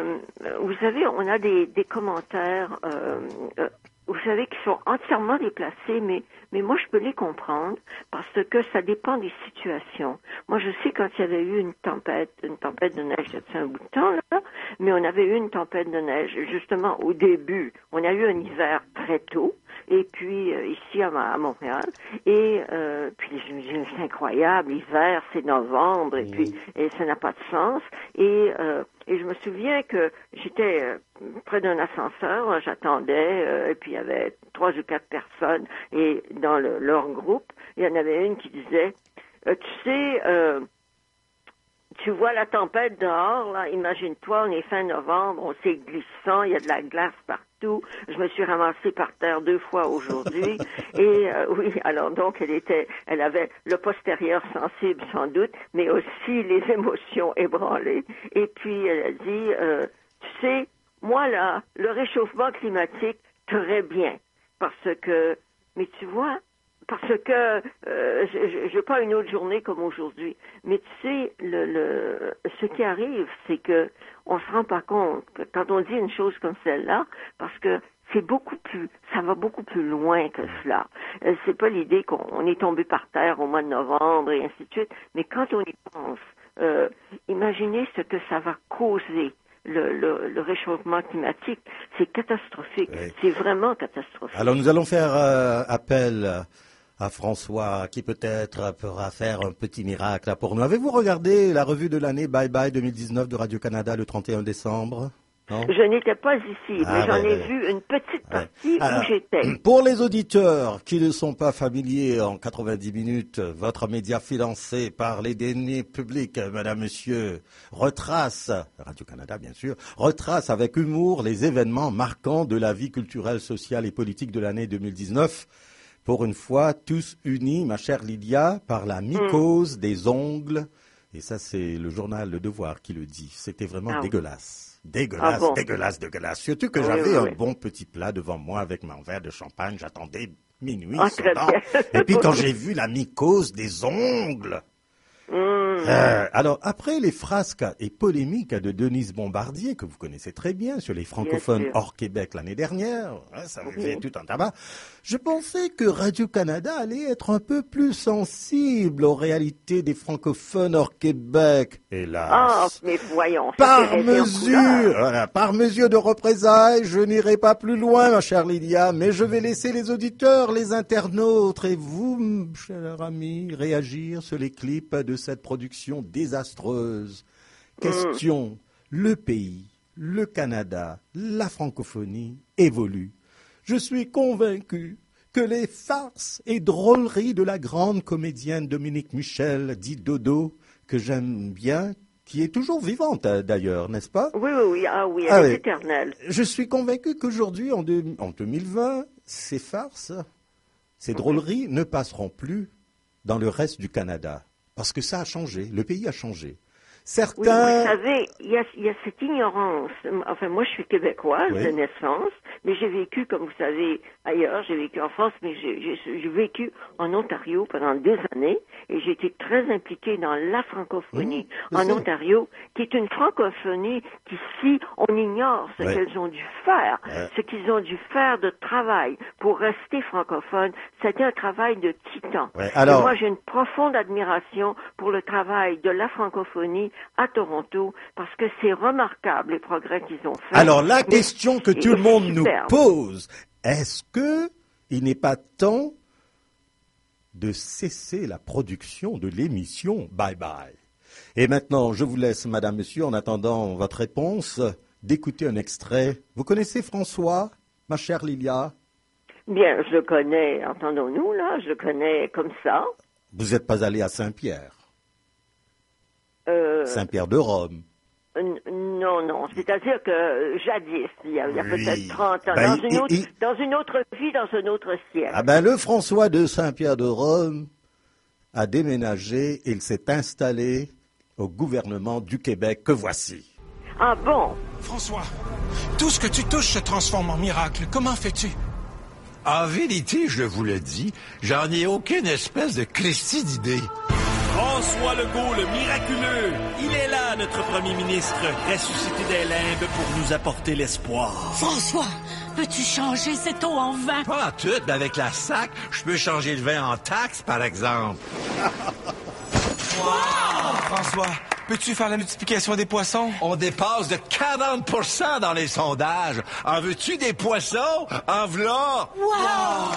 on a des commentaires, vous savez, qui sont entièrement déplacés, mais moi, je peux les comprendre parce que ça dépend des situations. Moi, je sais quand il y avait eu une tempête de neige, ça fait un bout de temps, là, mais on avait eu une tempête de neige, justement, au début. On a eu un hiver très tôt, et puis ici à Montréal, et puis je me dis, c'est incroyable, l'hiver, c'est novembre, et puis ça n'a pas de sens, et je me souviens que j'étais près d'un ascenseur, j'attendais, et puis il y avait 3 ou 4 personnes, et dans leur groupe, il y en avait une qui disait, tu vois la tempête dehors, là, imagine-toi, on est fin novembre, c'est glissant, il y a de la glace partout, je me suis ramassée par terre 2 fois aujourd'hui, et oui, alors donc elle avait le postérieur sensible sans doute, mais aussi les émotions ébranlées, et puis elle a dit, tu sais, moi, là, le réchauffement climatique, très bien. Mais tu vois, parce que je n'ai pas une autre journée comme aujourd'hui. Mais tu sais, ce qui arrive, c'est que on se rend pas compte que quand on dit une chose comme celle-là, parce que ça va beaucoup plus loin que cela. C'est pas l'idée qu'on est tombé par terre au mois de novembre et ainsi de suite, mais quand on y pense, imaginez ce que ça va causer. Le réchauffement climatique, c'est catastrophique. Oui. C'est vraiment catastrophique. Alors nous allons faire appel à François qui peut-être pourra faire un petit miracle pour nous. Avez-vous regardé la revue de l'année Bye Bye 2019 de Radio-Canada le 31 décembre? Non? Je n'étais pas ici, mais j'en ai vu une petite partie où j'étais. Pour les auditeurs qui ne sont pas familiers en 90 minutes, votre média financé par les deniers publics, madame, monsieur, retrace, Radio-Canada bien sûr, retrace avec humour les événements marquants de la vie culturelle, sociale et politique de l'année 2019. Pour une fois, tous unis, ma chère Lydia, par la mycose des ongles. Et ça, c'est le journal Le Devoir qui le dit. C'était vraiment dégueulasse. Dégueulasse, dégueulasse. Surtout que j'avais un bon petit plat devant moi avec mon verre de champagne. J'attendais minuit. Et puis quand j'ai vu la mycose des ongles. Alors, après les frasques et polémiques de Denise Bombardier, que vous connaissez très bien, sur les francophones hors Québec l'année dernière, ça avait fait tout un tabac, je pensais que Radio-Canada allait être un peu plus sensible aux réalités des francophones hors Québec. Hélas. Ah, mais voyons. Par mesure de représailles, je n'irai pas plus loin, ma chère Lydia, mais je vais laisser les auditeurs, les internautes et vous, cher ami, réagir sur les clips de cette production désastreuse. Question, le pays, le Canada, la francophonie évoluent. Je suis convaincu que les farces et drôleries de la grande comédienne Dominique Michel, dite Dodo, que j'aime bien, qui est toujours vivante d'ailleurs, n'est-ce pas? Oui, elle est éternelle. Je suis convaincu qu'aujourd'hui, en 2020, ces farces, ces drôleries ne passeront plus dans le reste du Canada. Parce que ça a changé, le pays a changé. Certains... Oui, vous savez, il y a cette ignorance. Enfin, moi, je suis québécoise de naissance, mais j'ai vécu, comme vous savez, ailleurs. J'ai vécu en France, mais j'ai vécu en Ontario pendant 2 années et j'ai été très impliquée dans la francophonie en Ontario, qui est une francophonie qui, on ignore ce qu'elles ont dû faire, ce qu'ils ont dû faire de travail pour rester francophones. C'était un travail de titan. Alors... Et moi, j'ai une profonde admiration pour le travail de la francophonie à Toronto, parce que c'est remarquable les progrès qu'ils ont fait. Alors la question que tout le monde nous pose, est-ce que il n'est pas temps de cesser la production de l'émission Bye Bye? Et maintenant, je vous laisse, madame, monsieur, en attendant votre réponse, d'écouter un extrait. Vous connaissez François, ma chère Lilia? Bien, je le connais, entendons-nous, là, je le connais comme ça. Vous n'êtes pas allé à Saint-Pierre? Saint-Pierre de Rome. Non. C'est-à-dire que jadis, il y a peut-être 30 ans, dans une autre vie, dans un autre siècle. Ah ben, le François de Saint-Pierre de Rome a déménagé et il s'est installé au gouvernement du Québec que voici. Ah bon? François, tout ce que tu touches se transforme en miracle. Comment fais-tu? En vérité, je vous le dis, j'en ai aucune espèce de Christie d'idée. François Legault, le miraculeux. Il est là, notre premier ministre, ressuscité des limbes pour nous apporter l'espoir. François, peux-tu changer cette eau en vin? Pas en tout, mais avec la sac, je peux changer le vin en taxe, par exemple. Wow! François, peux-tu faire la multiplication des poissons? On dépasse de 40% dans les sondages. En veux-tu des poissons? En v'là! Wow!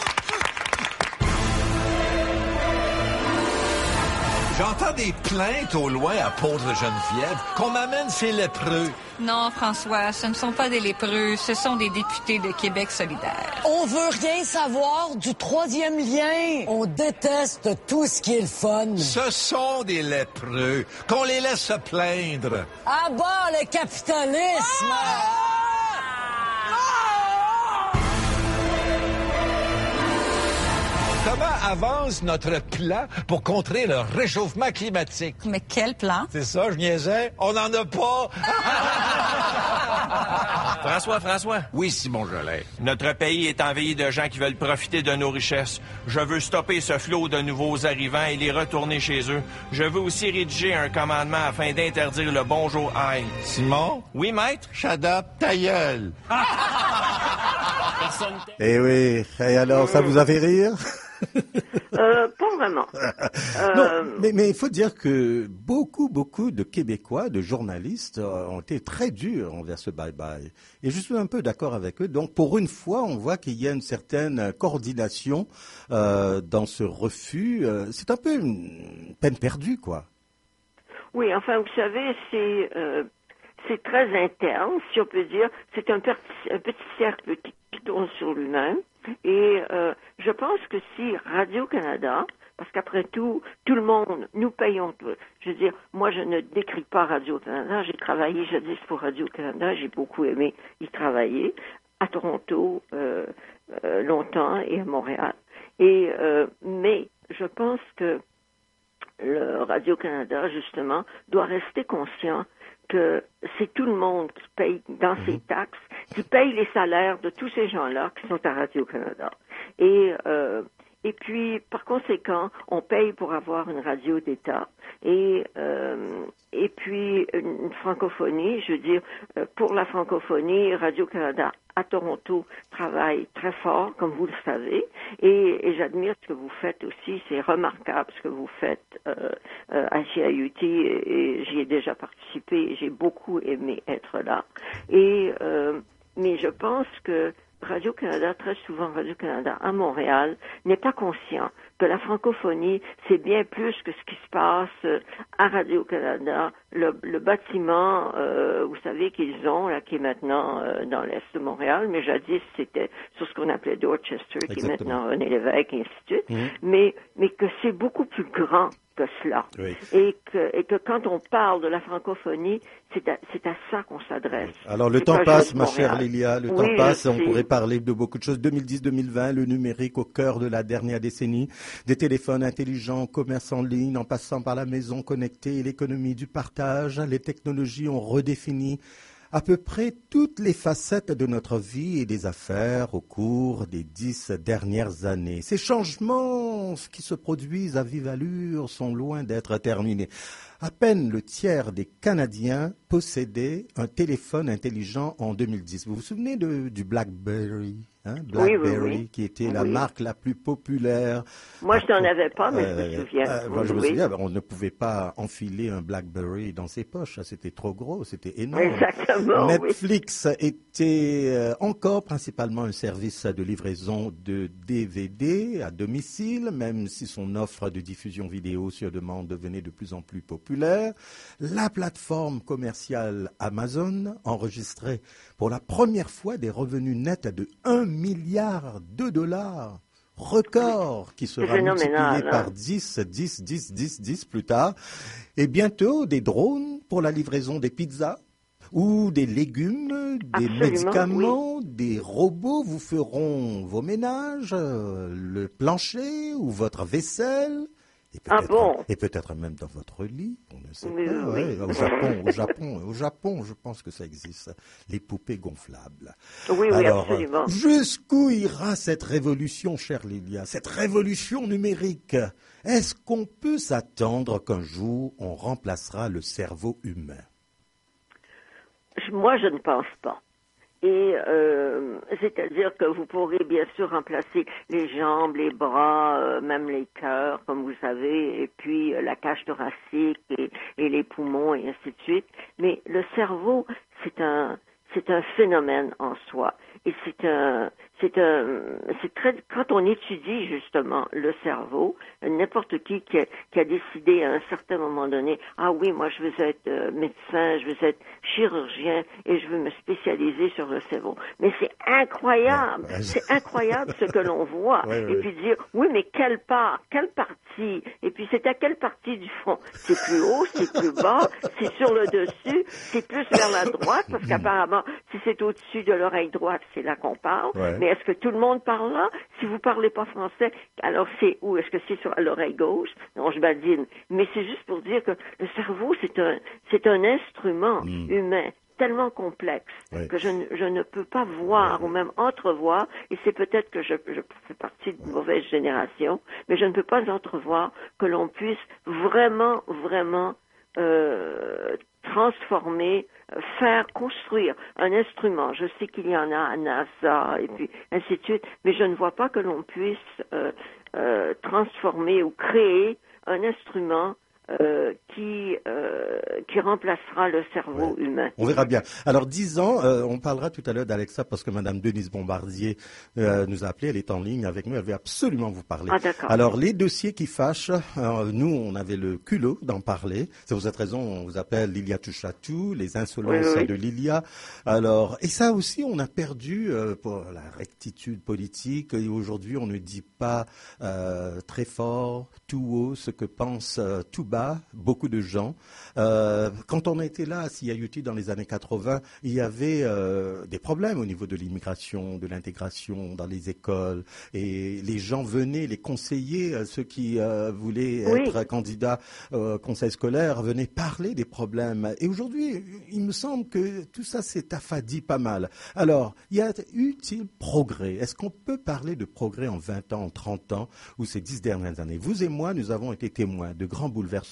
J'entends des plaintes au loin à Poudre-Geneviève qu'on m'amène ces lépreux. Non, François, ce ne sont pas des lépreux, ce sont des députés de Québec solidaire. On veut rien savoir du troisième lien. On déteste tout ce qui est le fun. Ce sont des lépreux, qu'on les laisse se plaindre. À bas le capitalisme! comment avance notre plan pour contrer le réchauffement climatique? Mais quel plan? C'est ça, je niaisais. On n'en a pas. François. Oui, Simon Jolet. Notre pays est envahi de gens qui veulent profiter de nos richesses. Je veux stopper ce flot de nouveaux arrivants et les retourner chez eux. Je veux aussi rédiger un commandement afin d'interdire le bonjour aïe. Simon? Oui, maître? Shut up, ta gueule. Eh oui, et alors, ça vous a fait rire? Pas vraiment. Non, mais il faut dire que beaucoup de Québécois, de journalistes, ont été très durs envers ce bye-bye. Et je suis un peu d'accord avec eux. Donc, pour une fois, on voit qu'il y a une certaine coordination dans ce refus. C'est un peu une peine perdue, quoi. Oui, enfin, vous savez, c'est très interne, si on peut dire. C'est un petit cercle qui tourne sur lui-même. Et je pense que si Radio-Canada, parce qu'après tout le monde, nous payons, je veux dire, moi je ne décris pas Radio-Canada, j'ai travaillé jadis pour Radio-Canada, j'ai beaucoup aimé y travailler, à Toronto longtemps et à Montréal. Mais je pense que le Radio-Canada, justement, doit rester conscient que c'est tout le monde qui paye dans ses taxes, qui paye les salaires de tous ces gens-là qui sont à Radio-Canada. Et puis, par conséquent, on paye pour avoir une radio d'État et puis une francophonie. Je veux dire, pour la francophonie, Radio-Canada à Toronto travaille très fort, comme vous le savez, et j'admire ce que vous faites aussi. C'est remarquable ce que vous faites à CIUT, et j'y ai déjà participé, et j'ai beaucoup aimé être là. Mais je pense que Radio-Canada, très souvent Radio-Canada à Montréal, n'est pas conscient que la francophonie, c'est bien plus que ce qui se passe à Radio-Canada. Le bâtiment, vous savez qu'ils ont, là, qui est maintenant dans l'est de Montréal, mais jadis c'était sur ce qu'on appelait Dorchester, qui est maintenant René Lévesque, et ainsi de suite, mais que c'est beaucoup plus grand que cela. Oui. Et que quand on parle de la francophonie, c'est à ça qu'on s'adresse. Alors le temps passe, ma chère Lilia, le temps passe, on pourrait parler de beaucoup de choses. 2010-2020, le numérique au cœur de la dernière décennie, des téléphones intelligents, commerce en ligne, en passant par la maison connectée et l'économie du partage, les technologies ont redéfini à peu près toutes les facettes de notre vie et des affaires au cours des 10 dernières années. Ces changements qui se produisent à vive allure sont loin d'être terminés. À peine le tiers des Canadiens possédaient un téléphone intelligent en 2010. Vous vous souvenez du BlackBerry, BlackBerry, qui était la marque la plus populaire. Moi, je n'en avais pas, mais je me souviens. Moi, je me souviens, on ne pouvait pas enfiler un BlackBerry dans ses poches. C'était trop gros, c'était énorme. Exactement, Netflix était encore principalement un service de livraison de DVD à domicile, même si son offre de diffusion vidéo sur demande devenait de plus en plus populaire. La plateforme commerciale Amazon enregistrait pour la première fois des revenus nets de 1 milliard de dollars, record qui sera multiplié par 10 plus tard. Et bientôt, des drones pour la livraison des pizzas ou des légumes, des médicaments, des robots vous feront vos ménages, le plancher ou votre vaisselle. Et peut-être même dans votre lit, on ne sait pas. Au Japon, je pense que ça existe, les poupées gonflables. Oui, alors, absolument. Jusqu'où ira cette révolution, chère Lilia, cette révolution numérique? Est-ce qu'on peut s'attendre qu'un jour, on remplacera le cerveau humain? Moi, je ne pense pas. Et c'est-à-dire que vous pourrez bien sûr remplacer les jambes, les bras, même les cœurs, comme vous savez, et puis la cage thoracique et les poumons et ainsi de suite. Mais le cerveau, c'est un phénomène en soi. Et quand on étudie justement le cerveau, n'importe qui a décidé à un certain moment donné, ah oui, moi je veux être médecin, je veux être chirurgien et je veux me spécialiser sur le cerveau. Mais c'est incroyable, c'est incroyable ce que l'on voit. Et puis dire, oui, mais quelle partie? Et puis c'est à quelle partie du front? C'est plus haut, c'est plus bas, c'est sur le dessus, c'est plus vers la droite, parce qu'apparemment, si c'est au-dessus de l'oreille droite, c'est là qu'on parle. Mais Mais est-ce que tout le monde parle là? Si vous parlez pas français, alors c'est où? Est-ce que c'est sur l'oreille gauche? Non, je badine. Mais c'est juste pour dire que le cerveau, c'est un instrument humain tellement complexe que je ne peux pas voir ou même entrevoir, et c'est peut-être que je fais partie d'une mauvaise génération, mais je ne peux pas entrevoir que l'on puisse vraiment transformer, faire construire un instrument. Je sais qu'il y en a à NASA et puis ainsi de suite, mais je ne vois pas que l'on puisse transformer ou créer un instrument qui remplacera le cerveau humain. On verra bien. Alors, 10 ans, on parlera tout à l'heure d'Alexa parce que Madame Denise Bombardier nous a appelé, elle est en ligne avec nous, elle veut absolument vous parler. Ah, d'accord. Alors, les dossiers qui fâchent, nous, on avait le culot d'en parler. C'est pour cette raison, on vous appelle Lilia touche à tout, les insolences de Lilia. Alors, et ça aussi, on a perdu pour la rectitude politique, et aujourd'hui, on ne dit pas très fort, tout haut, ce que pense tout bas beaucoup de gens. Quand on était là à CIUT dans les années 80, il y avait des problèmes au niveau de l'immigration, de l'intégration dans les écoles, et les gens venaient, les conseillers, ceux qui voulaient être candidats au conseil scolaire, venaient parler des problèmes. Et aujourd'hui, il me semble que tout ça s'est affadi pas mal. Alors, y a eu-il progrès? Est-ce qu'on peut parler de progrès en 20 ans, en 30 ans, ou ces 10 dernières années? Vous et moi, nous avons été témoins de grands bouleversements.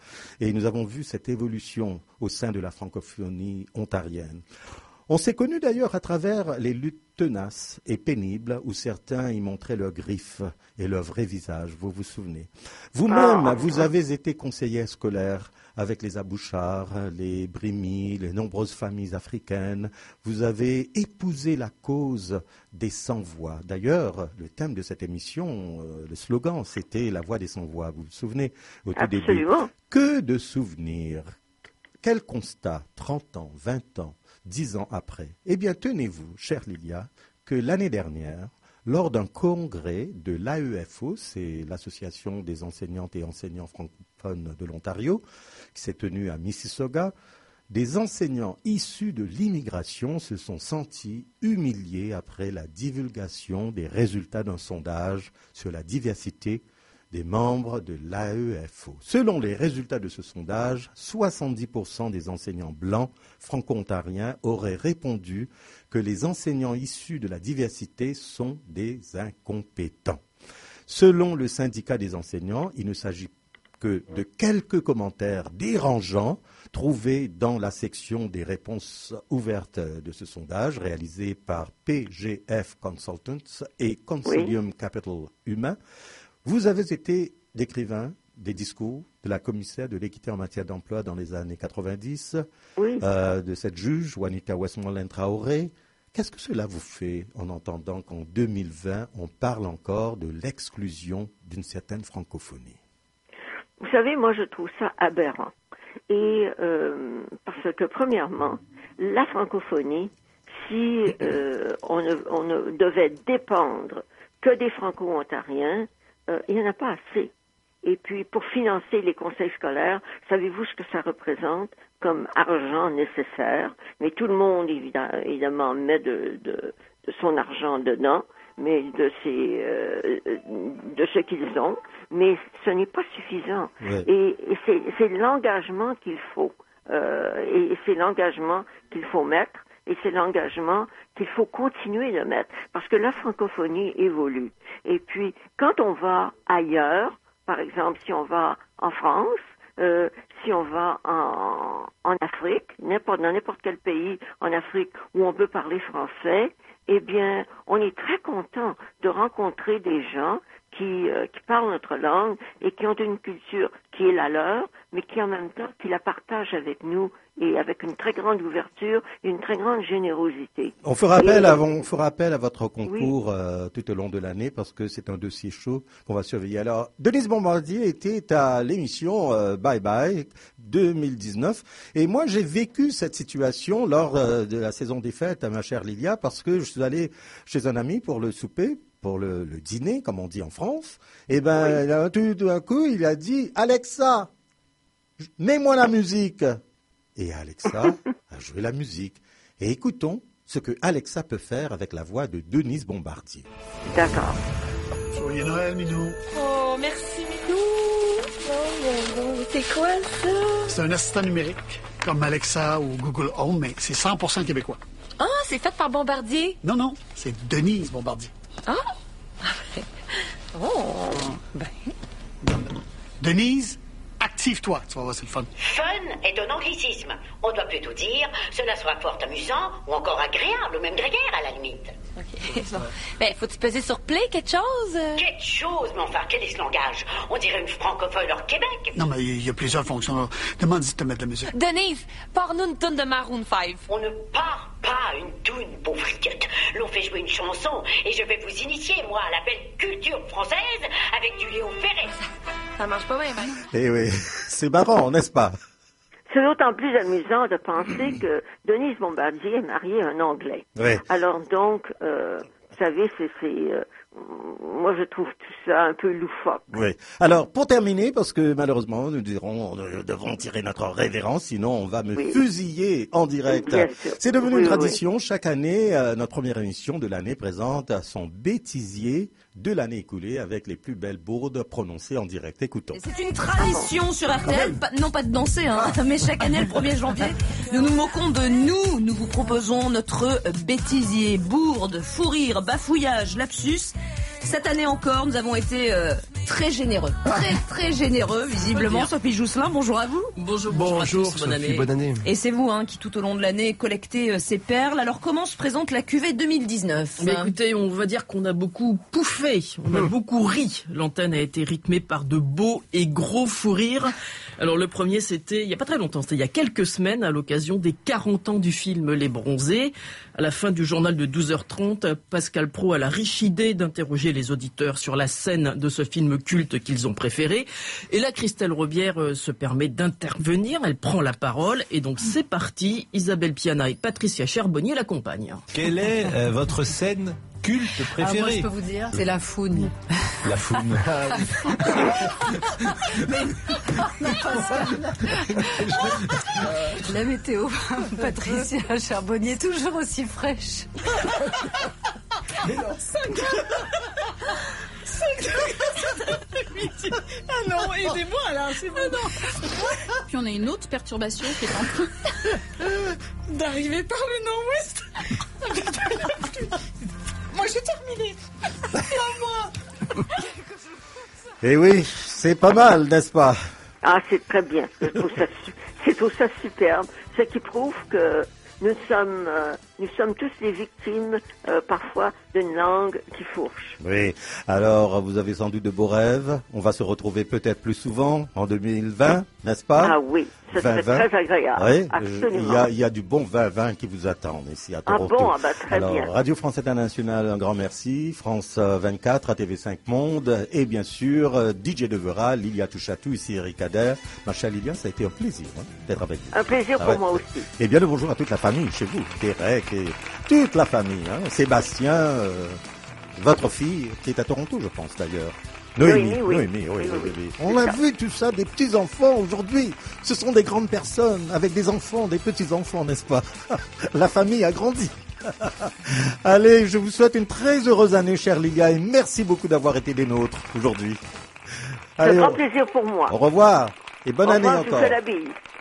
Et nous avons vu cette évolution au sein de la francophonie ontarienne. On s'est connus d'ailleurs à travers les luttes tenaces et pénibles où certains y montraient leurs griffes et leur vrai visage, vous vous souvenez. Vous-même, vous avez été conseillère scolaire avec les Abouchars, les Brimi, les nombreuses familles africaines. Vous avez épousé la cause des sans-voix. D'ailleurs, le thème de cette émission, le slogan, c'était la voix des sans-voix. Vous vous souvenez au tout début. Que de souvenirs. Quel constat, 30 ans, 20 ans, 10 ans après? Eh bien, tenez-vous, chère Lilia, que l'année dernière, lors d'un congrès de l'AEFO, c'est l'Association des enseignantes et enseignants francophones de l'Ontario, qui s'est tenu à Mississauga, des enseignants issus de l'immigration se sont sentis humiliés après la divulgation des résultats d'un sondage sur la diversité des membres de l'AEFO. Selon les résultats de ce sondage, 70% des enseignants blancs franco-ontariens auraient répondu que les enseignants issus de la diversité sont des incompétents. Selon le syndicat des enseignants, il ne s'agit que de quelques commentaires dérangeants trouvés dans la section des réponses ouvertes de ce sondage réalisé par PGF Consultants et Consilium Capital Humain. Vous avez été d'écrivain des discours de la commissaire de l'équité en matière d'emploi dans les années 90, de cette juge, Juanita Westmoreland Traoré. Qu'est-ce que cela vous fait en entendant qu'en 2020, on parle encore de l'exclusion d'une certaine francophonie? Vous savez, moi, je trouve ça aberrant. Et parce que, premièrement, la francophonie, si on ne devait dépendre que des franco-ontariens, il n'y en a pas assez. Et puis, pour financer les conseils scolaires, savez-vous ce que ça représente comme argent nécessaire? Mais tout le monde, évidemment, met de son argent dedans, mais de ce qu'ils ont. Mais ce n'est pas suffisant. Ouais. Et c'est l'engagement qu'il faut. Et c'est l'engagement qu'il faut mettre. Et c'est l'engagement qu'il faut continuer de mettre, parce que la francophonie évolue. Et puis, quand on va ailleurs, par exemple, si on va en France, si on va en Afrique, dans n'importe quel pays en Afrique où on peut parler français, eh bien, on est très content de rencontrer des gens qui parlent notre langue et qui ont une culture qui est la leur, mais qui en même temps, qui la partagent avec nous et avec une très grande ouverture et une très grande générosité. On fera appel à votre concours tout au long de l'année parce que c'est un dossier chaud qu'on va surveiller. Alors, Denise Bombardier était à l'émission Bye Bye 2019 et moi j'ai vécu cette situation lors de la saison des fêtes, ma chère Lilia, parce que je suis allé chez un ami pour le souper, pour le dîner, comme on dit en France. Et ben, tout d'un coup, il a dit « Alexa, mets-moi la musique !» Et Alexa a joué la musique. Et écoutons ce que Alexa peut faire avec la voix de Denise Bombardier. D'accord. Joyeux Noël, Minou. Oh, merci, Minou. Oh, c'est quoi ça? C'est un assistant numérique, comme Alexa ou Google Home, mais c'est 100% québécois. Ah, c'est fait par Bombardier? Non, c'est Denise Bombardier. Ah? Oh, ben... Denise, active-toi, tu vas voir, c'est le fun. Fun est un anglicisme. On doit plutôt dire cela sera fort amusant ou encore agréable, ou même grégaire à la limite. OK, bon. Ben, faut-tu peser sur play, quelque chose? Quelque chose, mais enfin, quel est ce langage? On dirait une francophone hors Québec. Non, mais il y a plusieurs fonctions. Demande si tu te mettre de la musique. Denise, pars-nous une tonne de Maroon 5. On ne part pas une toune, pauvre fricquette. L'on fait jouer une chanson et je vais vous initier, moi, à la belle culture française avec du Léo Ferré. Ça marche pas bien, hein? Eh oui, c'est marrant, n'est-ce pas? C'est d'autant plus amusant de penser que Denise Bombardier est mariée à un Anglais. Oui. Alors donc, vous savez, moi je trouve tout ça un peu loufoque. Oui. Alors, pour terminer, parce que malheureusement, nous devons tirer notre révérence, sinon on va me fusiller en direct. Bien sûr. C'est devenu une tradition. Chaque année, notre première émission de l'année présente son bêtisier de l'année écoulée avec les plus belles bourdes prononcées en direct. Écoutons. C'est une tradition sur RTL, non pas de danser, mais chaque année, le 1er janvier, nous nous moquons de nous. Nous vous proposons notre bêtisier, bourde, fou rire, bafouillage, lapsus. Cette année encore, nous avons été très généreux. Très généreux, visiblement. Sophie Jousselin, bonjour à vous. Bonjour à tous, bonne année. Bonne année. Et c'est vous qui, tout au long de l'année, collectez ces perles. Alors, comment se présente la cuvée 2019 ? Mais écoutez, on va dire qu'on a beaucoup pouffé, on a beaucoup ri. L'antenne a été rythmée par de beaux et gros fous rires. Alors le premier, c'était il n'y a pas très longtemps, c'était il y a quelques semaines, à l'occasion des 40 ans du film Les Bronzés. À la fin du journal de 12h30, Pascal Praud a la riche idée d'interroger les auditeurs sur la scène de ce film culte qu'ils ont préféré. Et là, Christelle Robière se permet d'intervenir, elle prend la parole. Et donc c'est parti, Isabelle Piana et Patricia Charbonnier l'accompagnent. Quelle est votre scène culte préférée? Moi, je peux vous dire, c'est la Foune. La Foune. La météo, Patricia Charbonnier, toujours aussi fraîche. Ah non, aidez-moi là, c'est bon. Puis on a une autre perturbation qui est en train d'arriver par le nord-ouest. Moi j'ai terminé. Moi. Eh oui, c'est pas mal, n'est-ce pas? Ah, c'est très bien. Je trouve ça superbe. Ce qui prouve que nous sommes tous les victimes, parfois, d'une langue qui fourche. Oui. Alors, vous avez sans doute de beaux rêves. On va se retrouver peut-être plus souvent en 2020, n'est-ce pas? Ah oui, ça serait très agréable. Oui, absolument. il y a du bon 2020 qui vous attend ici à Toronto. Ah bon, très Alors, bien. Radio France Internationale, un grand merci. France 24, ATV5 Monde. Et bien sûr, DJ Devera, Lilia Touchatou, ici Eric Adair. Ma chère Lilia, ça a été un plaisir d'être avec vous. Un plaisir pour moi aussi. Et bien le bonjour à toute la famille chez vous. Derek et toute la famille. Sébastien, votre fille, qui est à Toronto, je pense d'ailleurs. Noémie, oui. On a vu tout ça, des petits-enfants aujourd'hui. Ce sont des grandes personnes avec des enfants, des petits-enfants, n'est-ce pas? La famille a grandi. Allez, je vous souhaite une très heureuse année, chère Lilia, et merci beaucoup d'avoir été des nôtres aujourd'hui. C'est un grand plaisir pour moi. Au revoir et bonne année encore. Je vous fais la encore. bise.